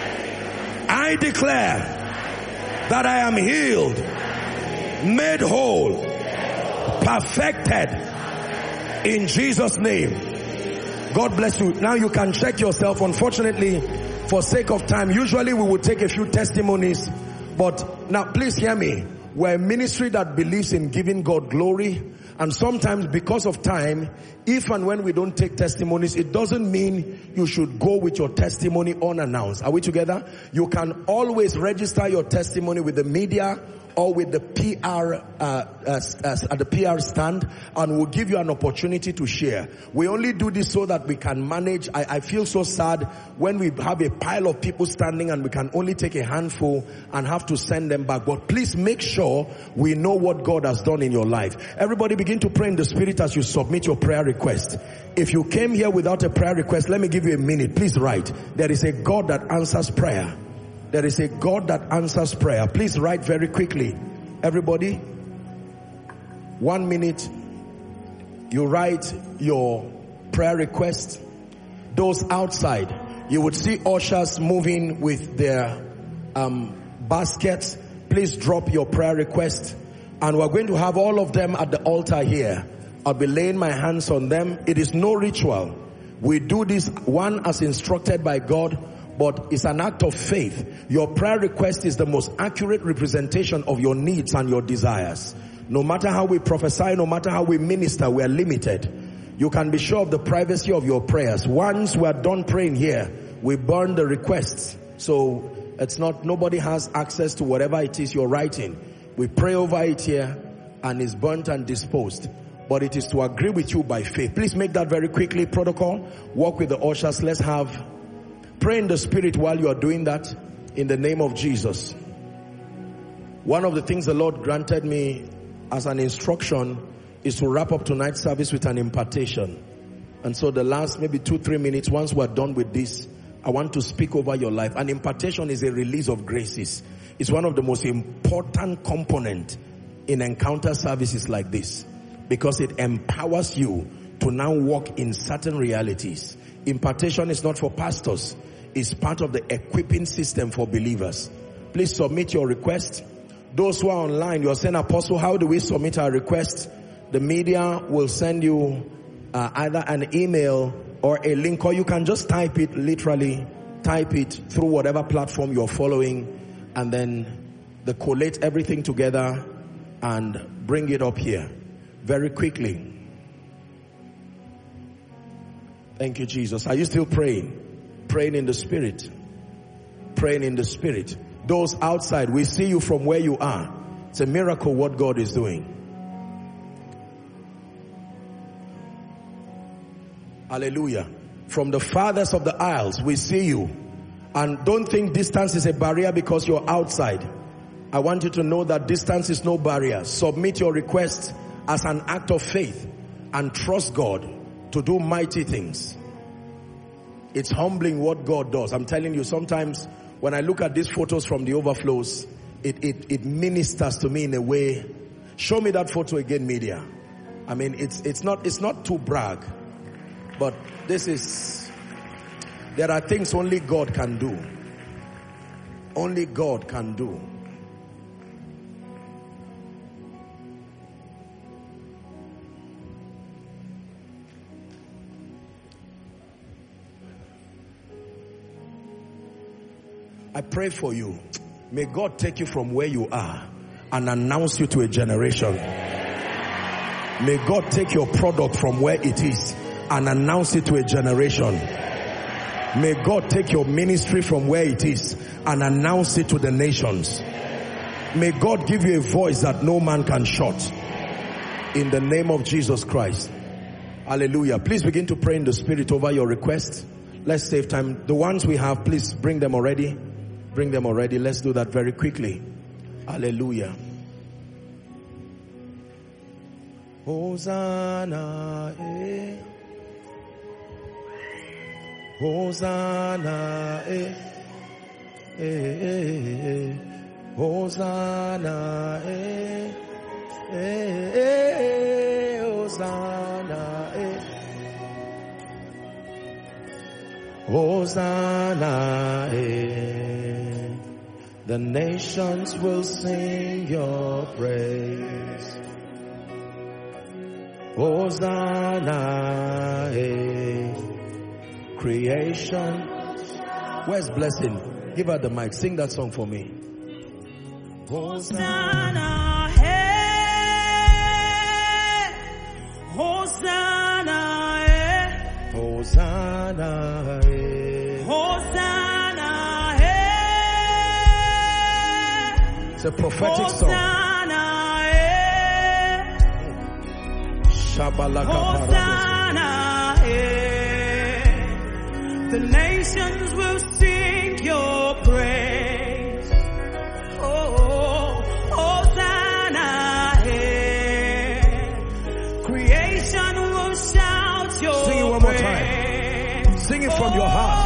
[SPEAKER 2] I declare that I am healed, made whole, perfected in Jesus' name. God bless you. Now you can check yourself. Unfortunately, for sake of time, usually we would take a few testimonies, but now please hear me. We're a ministry that believes in giving God glory, and sometimes because of time, if and when we don't take testimonies, it doesn't mean you should go with your testimony unannounced. Are we together? You can always register your testimony with the media or with the P R uh, uh, uh, at the P R stand, and we'll give you an opportunity to share. We only do this so that we can manage. I, I feel so sad when we have a pile of people standing and we can only take a handful and have to send them back. But please make sure we know what God has done in your life. Everybody begin to pray in the Spirit as you submit your prayer request. If you came here without a prayer request, let me give you a minute. Please write. There is a God that answers prayer. There is a God that answers prayer. Please write very quickly. Everybody, one minute. You write your prayer request. Those outside, you would see ushers moving with their um, baskets. Please drop your prayer request. And we're going to have all of them at the altar here. I'll be laying my hands on them. It is no ritual. We do this, one, as instructed by God, but it's an act of faith. Your prayer request is the most accurate representation of your needs and your desires. No matter how we prophesy, no matter how we minister, we are limited. You can be sure of the privacy of your prayers. Once we are done praying here, we burn the requests. So it's not, nobody has access to whatever it is you're writing. We pray over it here and it's burnt and disposed. But it is to agree with you by faith. Please make that very quickly. Protocol. Walk with the ushers. Let's have, pray in the Spirit while you are doing that in the name of Jesus. One of the things the Lord granted me as an instruction is to wrap up tonight's service with an impartation. And so the last maybe two, three minutes, once we're done with this, I want to speak over your life. An impartation is a release of graces. It's one of the most important components in encounter services like this, because it empowers you to now walk in certain realities. Impartation is not for pastors. It's part of the equipping system for believers. Please submit your request. Those who are online, you're saying, Apostle, how do we submit our request? The media will send you uh, either an email or a link, or you can just type it, literally type it through whatever platform you're following, and then they collate everything together and bring it up here very quickly. Thank you, Jesus. Are you still praying? Praying in the Spirit. Praying in the Spirit. Those outside, we see you from where you are. It's a miracle what God is doing. Hallelujah. From the farthest of the isles, we see you. And don't think distance is a barrier because you're outside. I want you to know that distance is no barrier. Submit your request as an act of faith and trust God to do mighty things. It's humbling what God does. I'm telling you, sometimes when I look at these photos from the overflows, it, it, it ministers to me in a way. Show me that photo again, media. I mean, it's, it's not, it's not to brag, but this is, there are things only God can do. Only God can do. I pray for you. May God take you from where you are and announce you to a generation. May God take your product from where it is and announce it to a generation. May God take your ministry from where it is and announce it to the nations. May God give you a voice that no man can shut. In the name of Jesus Christ. Hallelujah. Please begin to pray in the Spirit over your requests. Let's save time. The ones we have, please bring them already. Bring them already. Let's do that very quickly. Hallelujah. Hosanna, eh. Hosanna, eh. Eh, eh, eh. Hosanna, eh. Eh, eh, Hosanna, eh. Hosanna, eh. The nations will sing your praise. Hosanna, eh. Creation. Where's Blessing? Give her the mic. Sing that song for me.
[SPEAKER 3] Hosanna, eh. Hosanna, eh.
[SPEAKER 2] Hosanna, eh.
[SPEAKER 3] Hosanna, eh.
[SPEAKER 2] It's a prophetic song.
[SPEAKER 3] Hosanna, eh. Hosanna, eh. The nations will sing your praise. Oh, Hosanna, eh. Creation will shout your praise.
[SPEAKER 2] Sing it one more time. Sing it from your heart.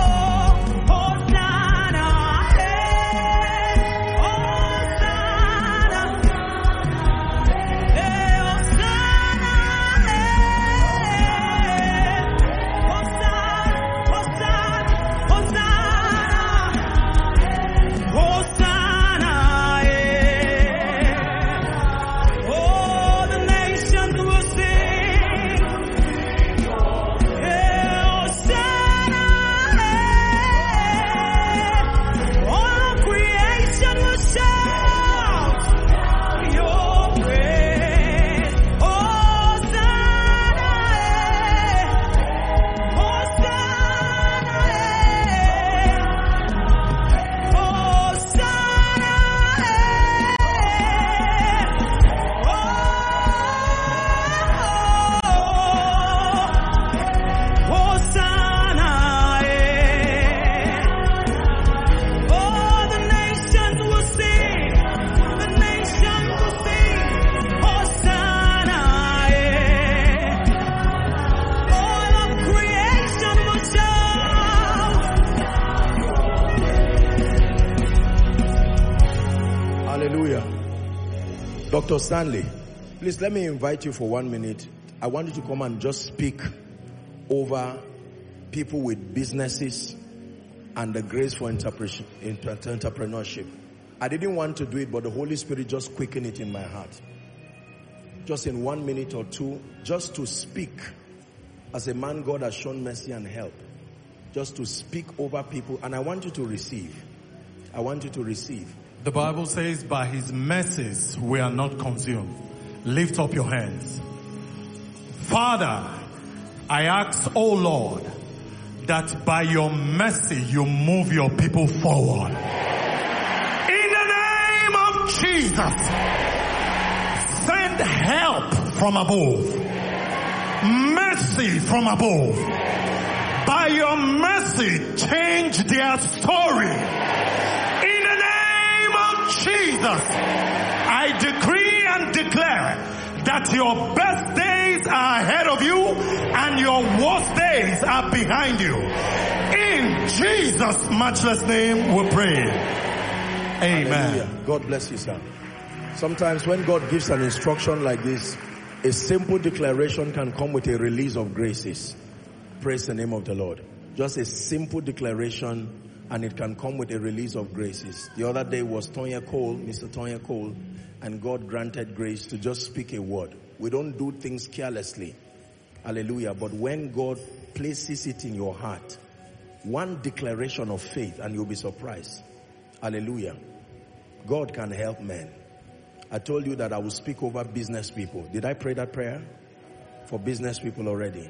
[SPEAKER 2] Doctor Stanley, please let me invite you for one minute. I want you to come and just speak over people with businesses and the grace for entrepreneurship. I didn't want to do it, but the Holy Spirit just quickened it in my heart. Just in one minute or two, just to speak as a man God has shown mercy and help. Just to speak over people, and I want you to receive. I want you to receive.
[SPEAKER 4] The Bible says, by his mercies we are not consumed. Lift up your hands. Father, I ask, oh Lord, that by your mercy you move your people forward. In the name of Jesus, send help from above. Mercy from above. By your mercy, change their story. In the name of Jesus, I decree and declare that your best days are ahead of you and your worst days are behind you. In Jesus' matchless name we pray. Amen.
[SPEAKER 2] Hallelujah. God bless you, sir. Sometimes when God gives an instruction like this, a simple declaration can come with a release of graces. Praise the name of the Lord. Just a simple declaration, and it can come with a release of graces. The other day was Tonya Cole, Mister Tonya Cole, and God granted grace to just speak a word. We don't do things carelessly. Hallelujah. But when God places it in your heart, one declaration of faith, and you'll be surprised. Hallelujah. God can help men. I told you that I will speak over business people. Did I pray that prayer for business people already?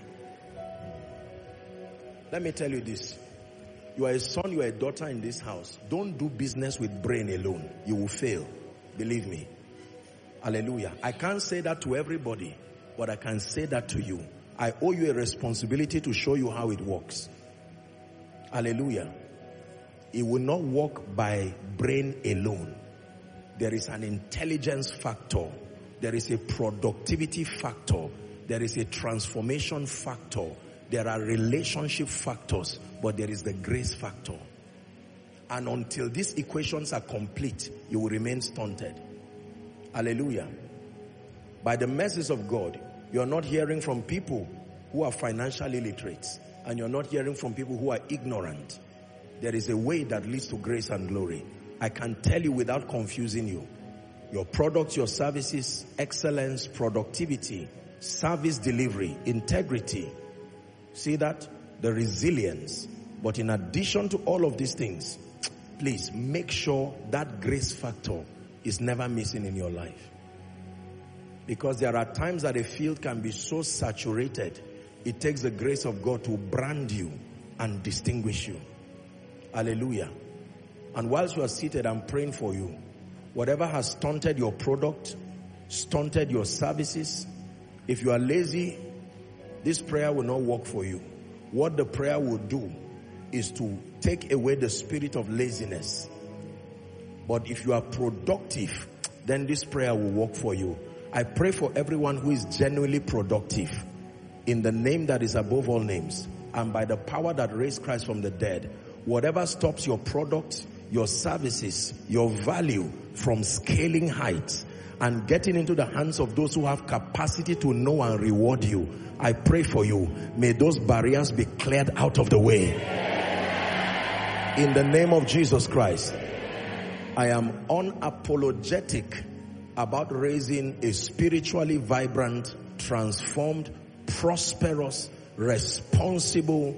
[SPEAKER 2] Let me tell you this. You are a son, you are a daughter in this house. Don't do business with brain alone. You will fail. Believe me. Hallelujah. I can't say that to everybody, but I can say that to you. I owe you a responsibility to show you how it works. Hallelujah. It will not work by brain alone. There is an intelligence factor. There is a productivity factor. There is a transformation factor. There are relationship factors, but there is the grace factor. And until these equations are complete, you will remain stunted. Hallelujah. By the mercies of God, you are not hearing from people who are financially literate, and you're not hearing from people who are ignorant. There is a way that leads to grace and glory. I can tell you without confusing you. Your products, your services, excellence, productivity, service delivery, integrity. See that? The resilience. But in addition to all of these things, please make sure that grace factor is never missing in your life. Because there are times that a field can be so saturated, it takes the grace of God to brand you and distinguish you. Hallelujah. And whilst you are seated, I'm praying for you. Whatever has stunted your product, stunted your services, if you are lazy, this prayer will not work for you. What the prayer will do is to take away the spirit of laziness. But if you are productive, then this prayer will work for you. I pray for everyone who is genuinely productive, in the name that is above all names, and by the power that raised Christ from the dead. Whatever stops your product, your services, your value from scaling heights and getting into the hands of those who have capacity to know and reward you, I pray for you. May those barriers be cleared out of the way. In the name of Jesus Christ, I am unapologetic about raising a spiritually vibrant, transformed, prosperous, responsible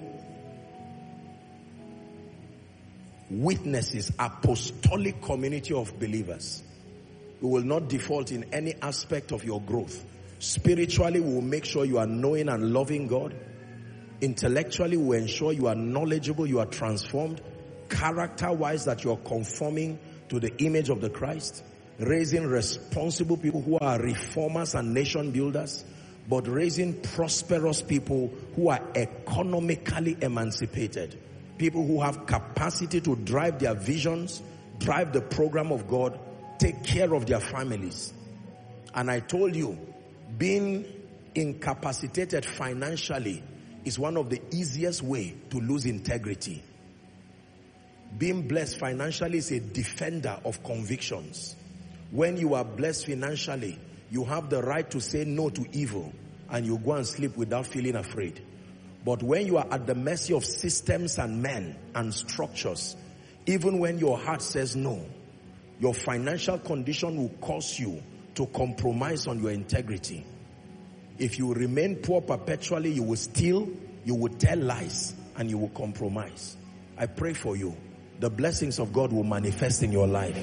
[SPEAKER 2] witnesses, apostolic community of believers. We will not default in any aspect of your growth. Spiritually, we will make sure you are knowing and loving God. Intellectually, we will ensure you are knowledgeable, you are transformed. Character-wise, that you are conforming to the image of the Christ. Raising responsible people who are reformers and nation builders, but raising prosperous people who are economically emancipated. People who have capacity to drive their visions, drive the program of God, take care of their families. And I told you, being incapacitated financially is one of the easiest way to lose integrity. Being blessed financially is a defender of convictions. When you are blessed financially, you have the right to say no to evil. and you go and sleep without feeling afraid. But when you are at the mercy of systems and men and structures, even when your heart says no, your financial condition will cause you to compromise on your integrity. If you remain poor perpetually, you will steal, you will tell lies, and you will compromise. I pray for you. The blessings of God will manifest in your life.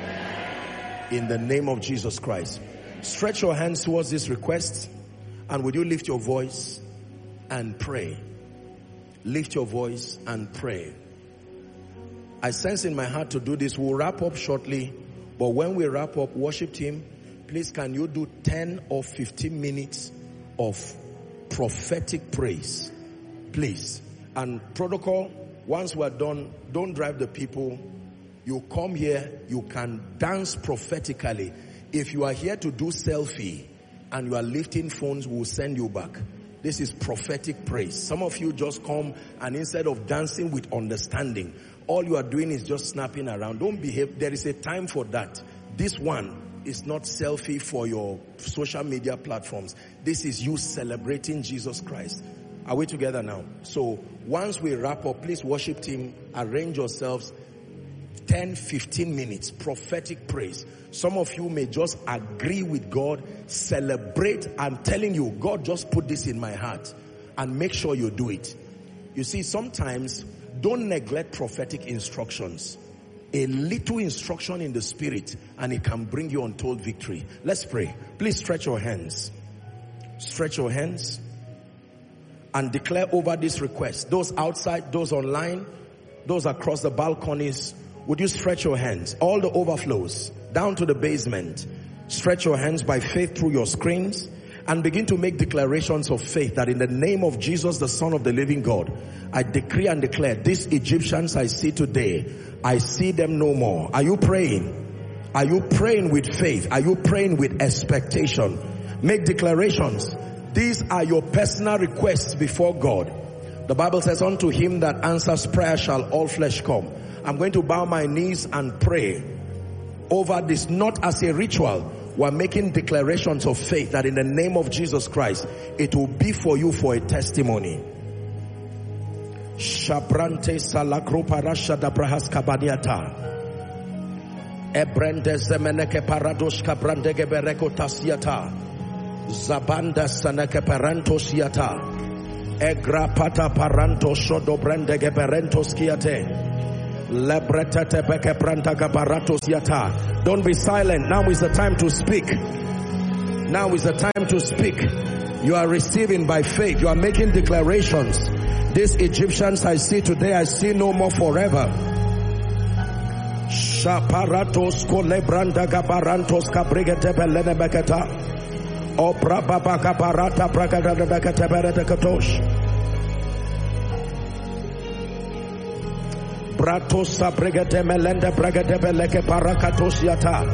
[SPEAKER 2] In the name of Jesus Christ. Stretch your hands towards this request, and would you lift your voice and pray? Lift your voice and pray. I sense in my heart to do this. We'll wrap up shortly, but when we wrap up, worship team, please can you do ten or fifteen minutes of prophetic praise, please. And protocol, once we're done, don't drive the people. You come here, you can dance prophetically. If you are here to do selfie and you are lifting phones, we'll send you back. This is prophetic praise. Some of you just come, and instead of dancing with understanding, all you are doing is just snapping around. Don't behave. There is a time for that. This one is not selfie for your social media platforms. This is you celebrating Jesus Christ. Are we together now? So once we wrap up, please worship team, arrange yourselves. ten, fifteen minutes, prophetic praise. Some of you may just agree with God, celebrate. I'm telling you, God just put this in my heart, and make sure you do it. You see, sometimes don't neglect prophetic instructions. A little instruction in the spirit, and it can bring you untold victory. Let's pray. Please stretch your hands. Stretch your hands and declare over this request. Those outside, those online, those across the balconies, would you stretch your hands? All the overflows down to the basement. Stretch your hands by faith through your screens and begin to make declarations of faith that in the name of Jesus, the Son of the living God, I decree and declare these Egyptians I see today, I see them no more. Are you praying? Are you praying with faith? Are you praying with expectation? Make declarations. These are your personal requests before God. The Bible says, unto him that answers prayer shall all flesh come. I'm going to bow my knees and pray over this, not as a ritual. We're making declarations of faith that in the name of Jesus Christ, it will be for you for a testimony. Shabrante salakropa rashada brahas kabadiata. Ebrende zemeneke paradosh kabrandege bereko tasiata. Zabanda saneke parantos yata. Egra pata paranto shodo brandege berentos kiate. Don't be silent. Now is the time to speak. Now is the time to speak. You are receiving by faith. You are making declarations. These Egyptians I see today, I see no more forever. Shaparatos kolebranda gabarantos kabrigete belene beketa. Obra baba gabarata bragada bekete berete katosh. Bratosa bregete melende bregete beleke parakatos yata.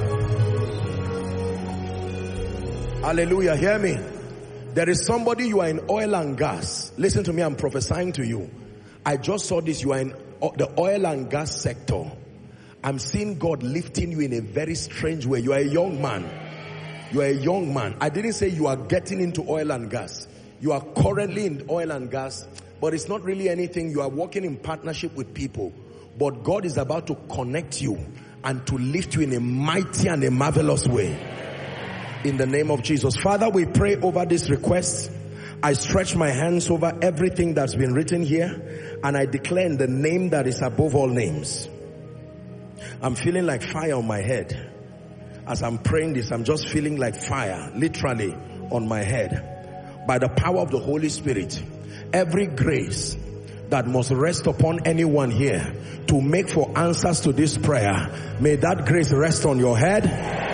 [SPEAKER 2] Hallelujah. Hear me. There is somebody, you are in oil and gas. Listen to me, I'm prophesying to you. I just saw this. You are in the oil and gas sector. I'm seeing God lifting you in a very strange way. You are a young man. You are a young man. I didn't say you are getting into oil and gas. You are currently in oil and gas, but it's not really anything. You are working in partnership with people. But God is about to connect you and to lift you in a mighty and a marvelous way. In the name of Jesus. Father, we pray over this request. I stretch my hands over everything that's been written here, and I declare in the name that is above all names. I'm feeling like fire on my head. As I'm praying this, I'm just feeling like fire, literally, on my head. By the power of the Holy Spirit, every grace that must rest upon anyone here to make for answers to this prayer, may that grace rest on your head.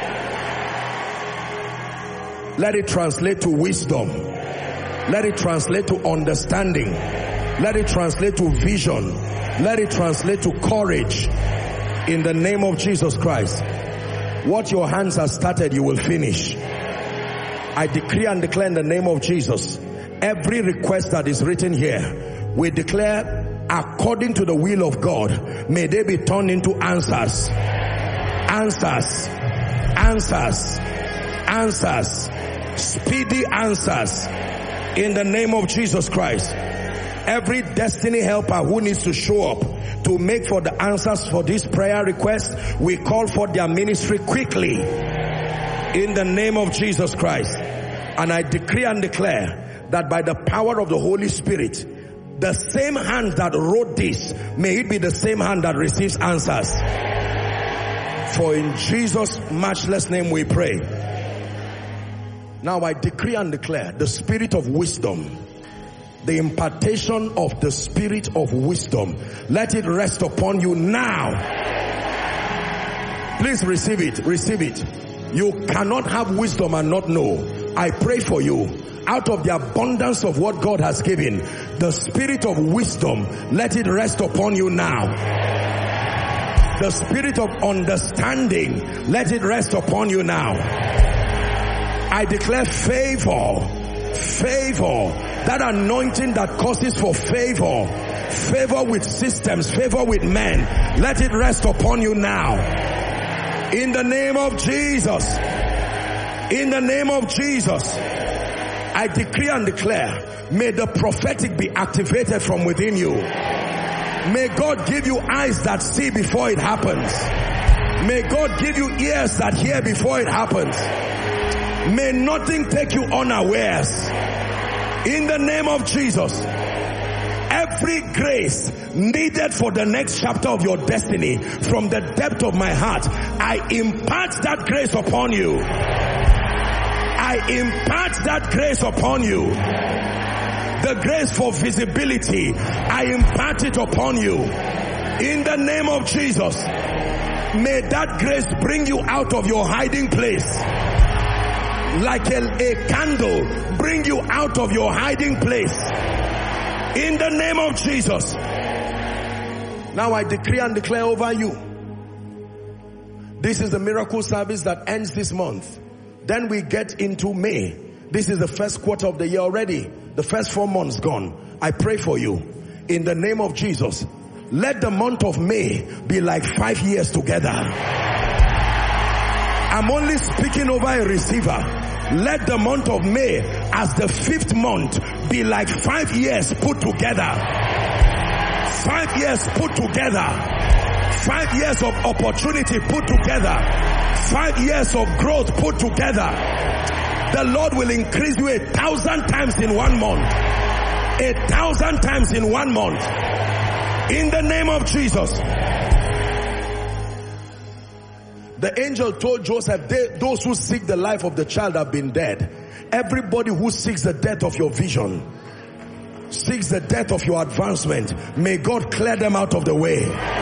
[SPEAKER 2] Let it translate to wisdom. Let it translate to understanding. Let it translate to vision. Let it translate to courage. In the name of Jesus Christ. What your hands have started, you will finish. I decree and declare in the name of Jesus, every request that is written here, we declare according to the will of God, may they be turned into answers. Answers. Answers. Answers. Speedy answers. In the name of Jesus Christ. Every destiny helper who needs to show up to make for the answers for this prayer request, we call for their ministry quickly. In the name of Jesus Christ. And I decree and declare that by the power of the Holy Spirit, the same hand that wrote this, may it be the same hand that receives answers. For in Jesus' matchless name we pray. Now I decree and declare the spirit of wisdom, the impartation of the spirit of wisdom, let it rest upon you now. Please receive it, receive it. You cannot have wisdom and not know. I pray for you. Out of the abundance of what God has given, the spirit of wisdom, let it rest upon you now. The spirit of understanding, let it rest upon you now. I declare favor, favor, that anointing that causes for favor, favor with systems, favor with men, let it rest upon you now. In the name of Jesus, in the name of Jesus, I decree and declare, may the prophetic be activated from within you. May God give you eyes that see before it happens. May God give you ears that hear before it happens. May nothing take you unawares. In the name of Jesus, every grace needed for the next chapter of your destiny, from the depth of my heart, I impart that grace upon you. I impart that grace upon you. The grace for visibility, I impart it upon you. In the name of Jesus, may that grace bring you out of your hiding place. Like a, a candle, bring you out of your hiding place. In the name of Jesus. Now I decree and declare over you. This is the miracle service that ends this month. Then we get into May. This is the first quarter of the year already. The first four months gone. I pray for you. In the name of Jesus. Let the month of May be like five years together. I'm only speaking over a receiver. Let the month of May as the fifth month be like five years put together. Five years put together. Five years of opportunity put together. Five years of growth put together. The Lord will increase you a thousand times in one month. A thousand times in one month. In the name of Jesus. The angel told Joseph, they, those who seek the life of the child have been dead. Everybody who seeks the death of your vision, seeks the death of your advancement, may God clear them out of the way.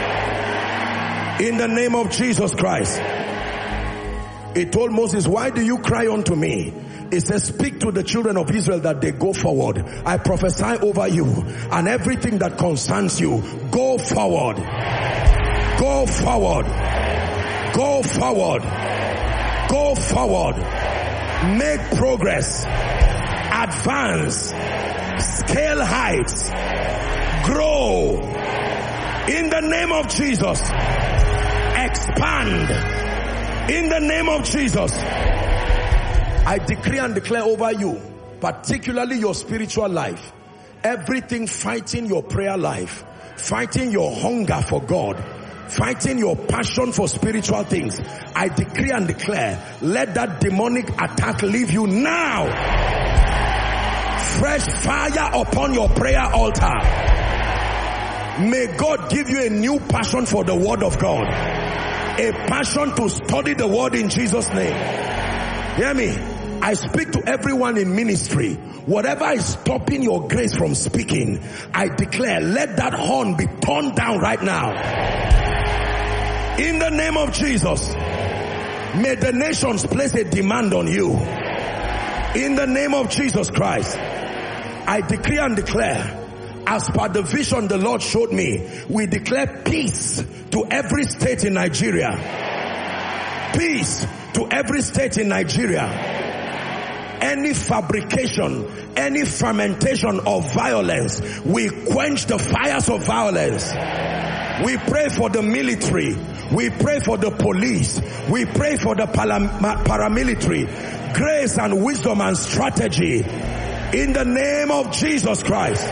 [SPEAKER 2] In the name of Jesus Christ. He told Moses, why do you cry unto me? He says, speak to the children of Israel that they go forward. I prophesy over you, and everything that concerns you, go forward. Go forward. Go forward. Go forward. Make progress. Advance. Scale heights. Grow. In the name of Jesus. Expand. In the name of Jesus. I decree and declare over you, particularly your spiritual life, everything fighting your prayer life, fighting your hunger for God, fighting your passion for spiritual things. I decree and declare, let that demonic attack leave you now. Fresh fire upon your prayer altar. May God give you a new passion for the word of God. A passion to study the word in Jesus' name. Hear me. I speak to everyone in ministry. Whatever is stopping your grace from speaking, I declare, let that horn be torn down right now. In the name of Jesus, may the nations place a demand on you. In the name of Jesus Christ, I decree and declare, as per the vision the Lord showed me, we declare peace to every state in Nigeria. Peace to every state in Nigeria. Any fabrication, any fermentation of violence, we quench the fires of violence. We pray for the military. We pray for the police. We pray for the paramilitary. Grace and wisdom and strategy. In the name of Jesus Christ.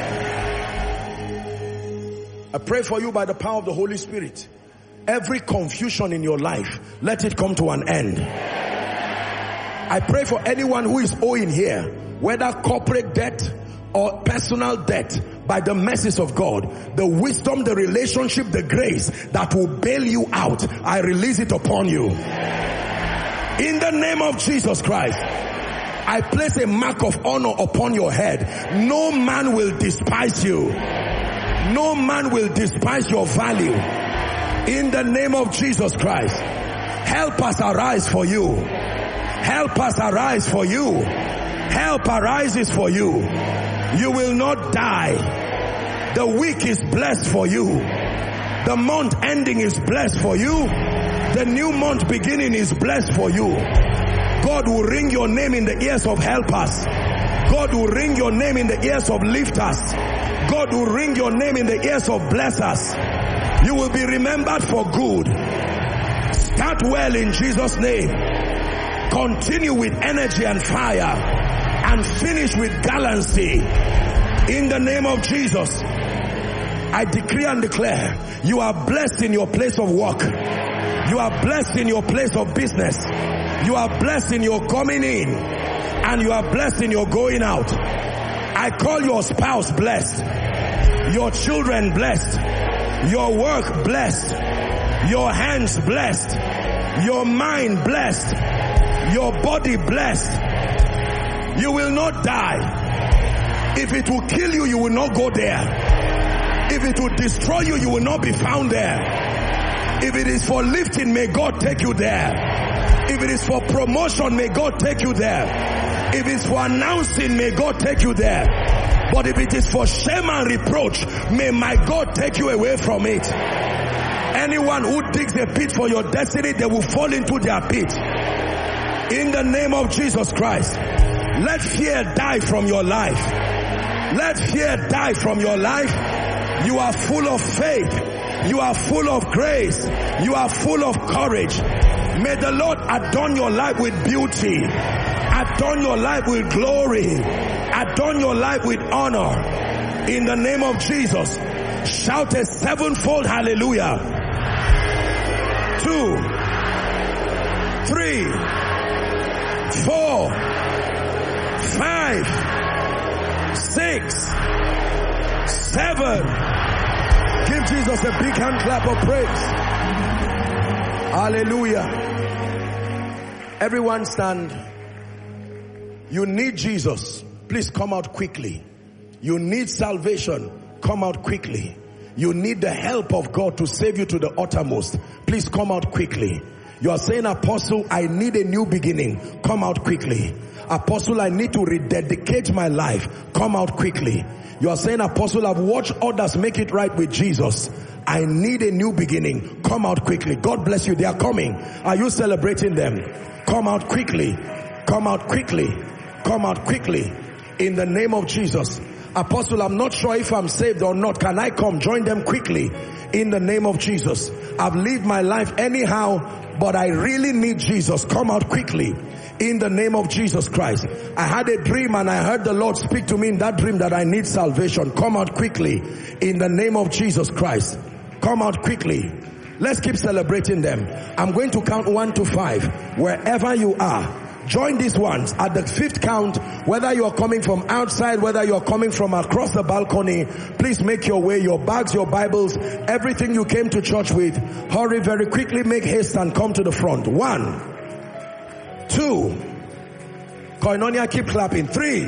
[SPEAKER 2] I pray for you by the power of the Holy Spirit. Every confusion in your life, let it come to an end. I pray for anyone who is owing here, whether corporate debt or personal debt, by the mercies of God, the wisdom, the relationship, the grace that will bail you out, I release it upon you. In the name of Jesus Christ, I place a mark of honor upon your head. No man will despise you. No man will despise your value. In the name of Jesus Christ, help us arise for you. Help us arise for you. Help arises for you. You will not die. The week is blessed for you. The month ending is blessed for you. The new month beginning is blessed for you. God will ring your name in the ears of helpers. God will ring your name in the ears of lifters. God will ring your name in the ears of blessers. You will be remembered for good. Start well in Jesus' name. Continue with energy and fire. And finish with gallantry. In the name of Jesus, I decree and declare, you are blessed in your place of work. You are blessed in your place of business. You are blessed in your coming in. And you are blessed in your going out. I call your spouse blessed. Your children blessed. Your work blessed. Your hands blessed. Your mind blessed. Your body blessed. You will not die. If it will kill you, you will not go there. If it will destroy you, you will not be found there. If it is for lifting, may God take you there. If it is for promotion, may God take you there. If it's for announcing, may God take you there. But if it is for shame and reproach, may my God take you away from it. Anyone who digs a pit for your destiny, they will fall into their pit. In the name of Jesus Christ, let fear die from your life. Let fear die from your life. You are full of faith. You are full of grace. You are full of courage. May the Lord adorn your life with beauty. Adorn your life with glory. Adorn your life with honor. In the name of Jesus, shout a sevenfold hallelujah. Two, three, four, five, six, seven. Give Jesus a big hand clap of praise. Hallelujah. Everyone stand. You need Jesus. Please come out quickly. You need salvation. Come out quickly. You need the help of God to save you to the uttermost. Please come out quickly. You are saying, Apostle, I need a new beginning. Come out quickly. Apostle, I need to rededicate my life. Come out quickly. You are saying, Apostle, I've watched others make it right with Jesus. I need a new beginning. Come out quickly. God bless you. They are coming. Are you celebrating them? Come out quickly. Come out quickly. Come out quickly. In the name of Jesus. Apostle, I'm not sure if I'm saved or not. Can I come? Join them quickly. In the name of Jesus. I've lived my life anyhow, but I really need Jesus. Come out quickly. In the name of Jesus Christ. I had a dream and I heard the Lord speak to me in that dream that I need salvation. Come out quickly. In the name of Jesus Christ. Come out quickly. Let's keep celebrating them. I'm going to count one to five. Wherever you are, join these ones. At the fifth count, whether you're coming from outside, whether you're coming from across the balcony, please make your way, your bags, your Bibles, everything you came to church with. Hurry very quickly, make haste and come to the front. One, two, Koinonia, keep clapping. Three,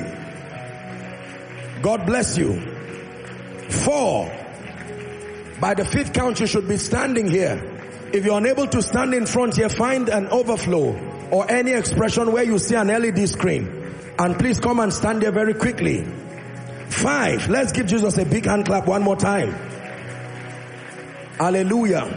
[SPEAKER 2] God bless you. Four, by the fifth count you should be standing here. If you're unable to stand in front here, find an overflow or any expression where you see an L E D screen. And please come and stand there very quickly. Five. Let's give Jesus a big hand clap one more time. Hallelujah.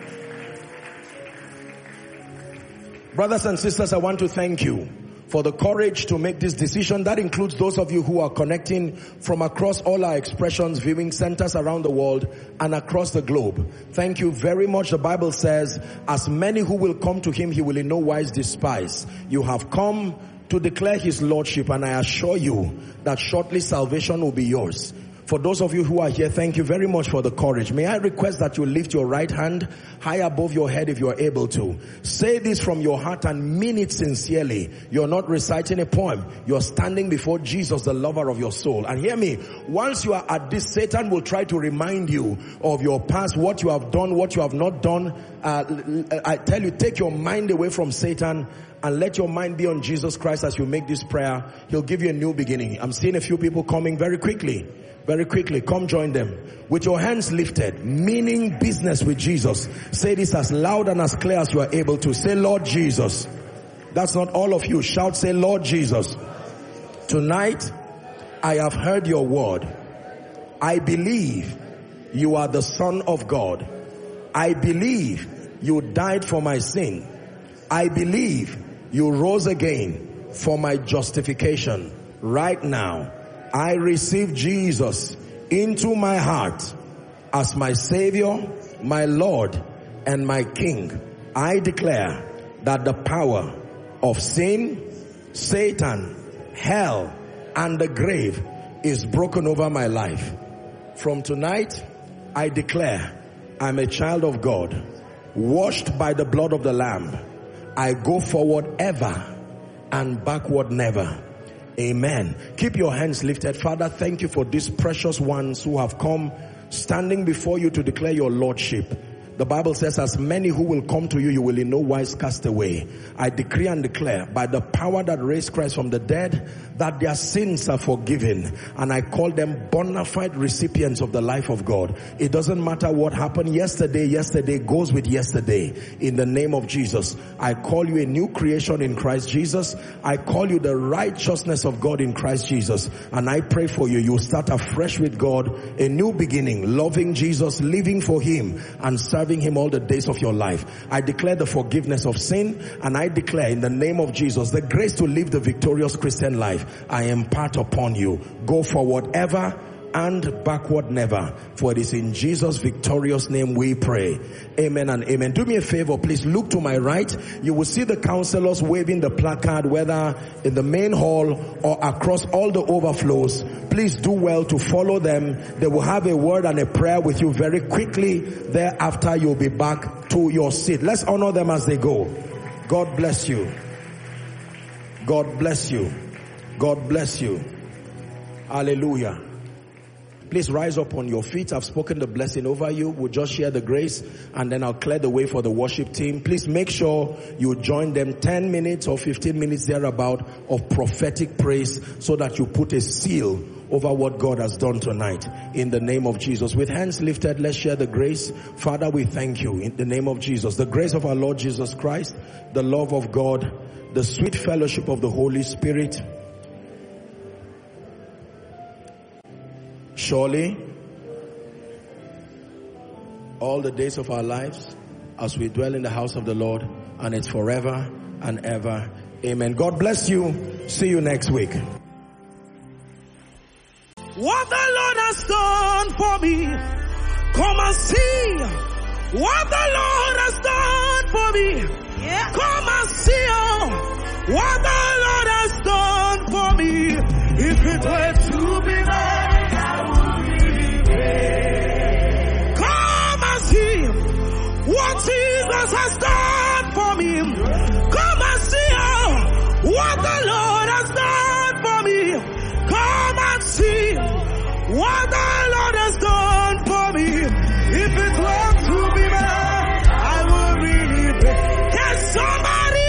[SPEAKER 2] Brothers and sisters, I want to thank you for the courage to make this decision. That includes those of you who are connecting from across all our expressions, viewing centers around the world and across the globe. Thank you very much. The Bible says, as many who will come to him, he will in no wise despise. You have come, to declare his lordship, and I assure you that shortly salvation will be yours. For those of you who are here, thank you very much for the courage. May I request that you lift your right hand high above your head if you are able to. Say this from your heart and mean it sincerely. You're not reciting a poem. You're standing before Jesus, the lover of your soul. And hear me, once you are at this, Satan will try to remind you of your past, what you have done, what you have not done. Uh, I tell you, take your mind away from Satan and let your mind be on Jesus Christ as you make this prayer. He'll give you a new beginning. I'm seeing a few people coming very quickly. Very quickly, come join them. With your hands lifted, meaning business with Jesus. Say this as loud and as clear as you are able to. Say, Lord Jesus. That's not all of you. Shout, say, Lord Jesus. Tonight, I have heard your word. I believe you are the Son of God. I believe you died for my sin. I believe you rose again for my justification. Right now, I receive Jesus into my heart as my Savior, my Lord, and my King. I declare that the power of sin, Satan, hell, and the grave is broken over my life. From tonight, I declare I'm a child of God, washed by the blood of the Lamb. I go forward ever and backward never. Amen. Keep your hands lifted. Father, thank you for these precious ones who have come standing before you to declare your lordship. The Bible says, as many who will come to you, you will in no wise cast away. I decree and declare by the power that raised Christ from the dead, that their sins are forgiven. And I call them bona fide recipients of the life of God. It doesn't matter what happened yesterday. Yesterday goes with yesterday. In the name of Jesus, I call you a new creation in Christ Jesus. I call you the righteousness of God in Christ Jesus. And I pray for you, you start afresh with God, a new beginning, loving Jesus, living for him, and serving him all the days of your life. I declare the forgiveness of sin, and I declare in the name of Jesus the grace to live the victorious Christian life. I impart upon you. Go forward ever and backward never. For it is in Jesus' victorious name we pray. Amen and amen. Do me a favor, please look to my right. You will see the counselors waving the placard, whether in the main hall or across all the overflows. Please do well to follow them. They will have a word and a prayer with you very quickly. Thereafter, you'll be back to your seat. Let's honor them as they go. God bless you. God bless you. God bless you. Hallelujah. Please rise up on your feet. I've spoken the blessing over you. We'll just share the grace and then I'll clear the way for the worship team. Please make sure you join them ten minutes or fifteen minutes thereabout of prophetic praise so that you put a seal over what God has done tonight. In the name of Jesus. With hands lifted, let's share the grace. Father, we thank you in the name of Jesus. The grace of our Lord Jesus Christ, the love of God, the sweet fellowship of the Holy Spirit. Surely, all the days of our lives, as we dwell in the house of the Lord, and it's forever and ever. Amen. God bless you. See you next week.
[SPEAKER 3] What the Lord has done for me, come and see. What the Lord has done for me, yeah. Come and see. Oh, what the Lord has done for me. If it were to be mine, come and see what Jesus has done for me. Come and see oh, what the Lord has done for me. Come and see what the Lord has done for me. If it were to be mine, I will really pray. Can somebody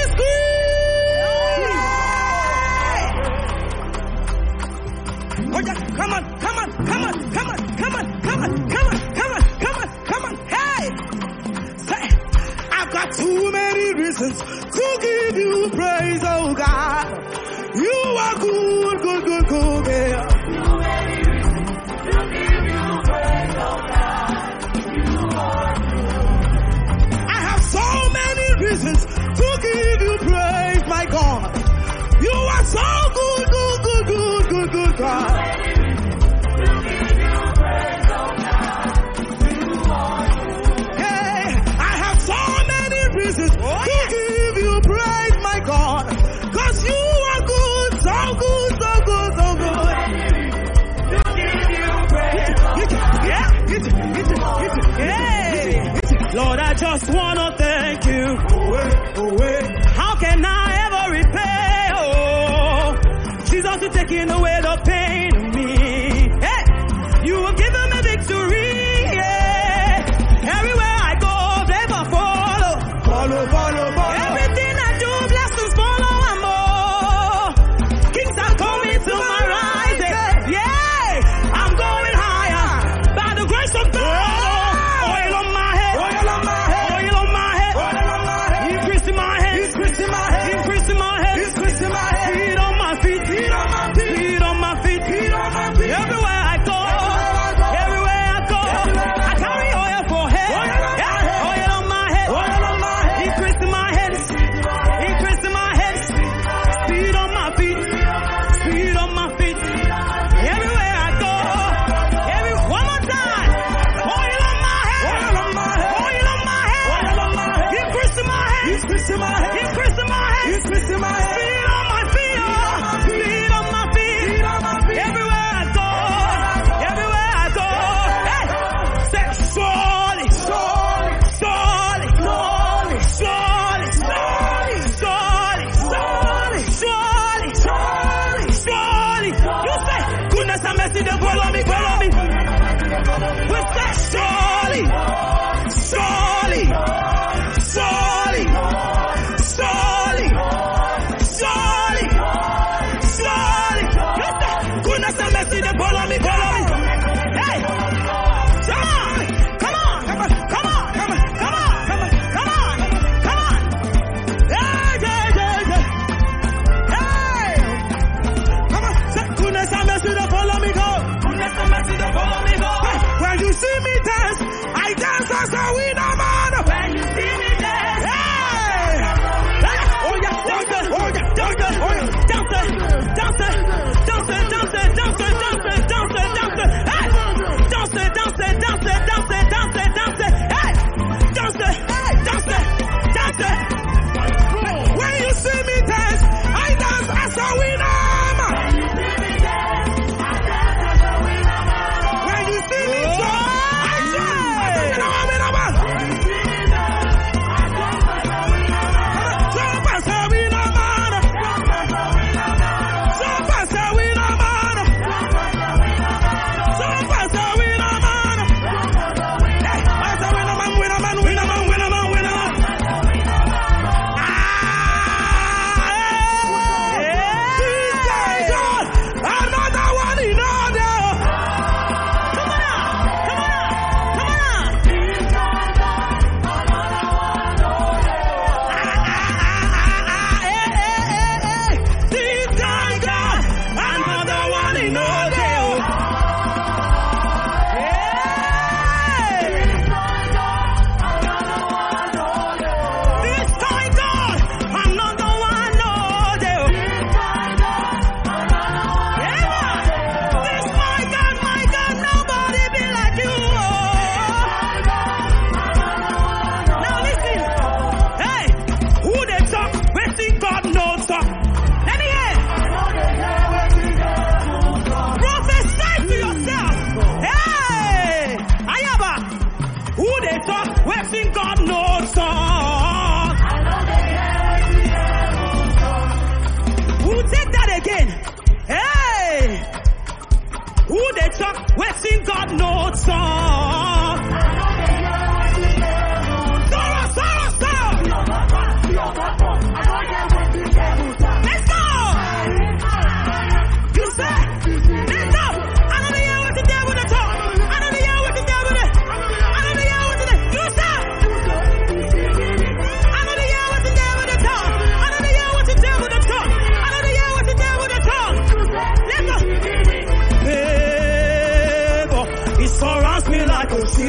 [SPEAKER 3] scream? Oh yeah, come on, come on, come on, come on, come on, come on, come on, come on, come on, come on, hey! Say, I've got too many reasons to give you praise, oh God. You are good, good, good, good, yeah. Too many reasons to give you praise, oh God. You are good. I have so many reasons to give you praise, my God. You are so good, good, good, good, good, good, God. To give you praise, my God, cause you are good. just wanna thank you. How can I ever repay? Oh, Jesus, you're taking away the pain of me. Hey, you have given me victory. Yeah. Everywhere I go, favor follow. Follow, follow, follow. Everything I do, blessings follow and more. Kings are coming to my rising. Yeah, I'm going higher by the grace of God. Oil on my head. Oil on my head. Oil on my head. Oil on my head. Increase in my head. Increase in my head. Increase in my head. Increase in my head. Feet on my feet. Feet on my feet. Feet on my feet. Feet on my feet. Everywhere I go. Everywhere I go. I carry oil for head. Yeah. Oil on my head. Oil on my head. Increase in my head. Increase in my head. Feet on my feet. Feet on my feet. Everywhere I go. Every one more time. Oil on my head. Oil on my head. Oil on my head. Oil on my head. Increase in my head. Increase in my head. Increase in my head. Increase in my head. Feet on my feet. Feet on my feet. Feet on my feet. Everywhere I go. Everywhere I go. Hey. Say surely. Surely. Surely. Surely. Surely. Surely. Surely. Surely. Surely. Surely. You say goodness and mercy they follow me. Follow me. We say surely. Surely. Surely. Surely. Surely. Surely. You say goodness and mercy they follow me. Follow me. Hey. Come on. Come on. Come on. Come on. Come on. Come on. Come on. Come on. Yeah, yeah, yeah, yeah. Hey. Come on. Say goodness and mercy they follow me. Go. Goodness and mercy they follow me. Go. When you see me dance, I dance as a winner man. When you see me dance, hey. Oh yeah, dance it, oh yeah, dance it, oh yeah, dance it, dance it, dance it, dance it, dance it, dance it, dance it, dance it, hey. Dance it, dance it, dance it, dance it, dance it, dance it, hey. Dance it, hey, dance it, dance it. When you see me dance, I dance as a winner. When you see me jump, I jump as a winner, man. Jump as a winner, man. Jump as a winner, man. Jump as a winner, man. Hey, as a winner, man, winner, man, winner, man, winner, man, winner, man. Ah, hey, this guy, God, another one in order. Come on now, come on now, come on now. This guy, God, another one in order. This guy, God, another one in order. This my God, my God, nobody be like you. Now listen, hey, who they talk? We think God knows talk. Let me hear. Prophesy to yourself. Hey, Ayaba, who they talk? We think God knows talk. Who take that again? Hey, who they talk? We think God knows talk. Sorrow, sorrow, sorrow. Let's go. You say, let's go. I don't hear what the devil they talk. I don't hear what the devil they. I don't hear what the devil. You say. I don't hear what the devil they talk. I don't hear what the devil they talk. I don't hear what the devil they talk. Let's go. Favor, it surrounds me like a shield.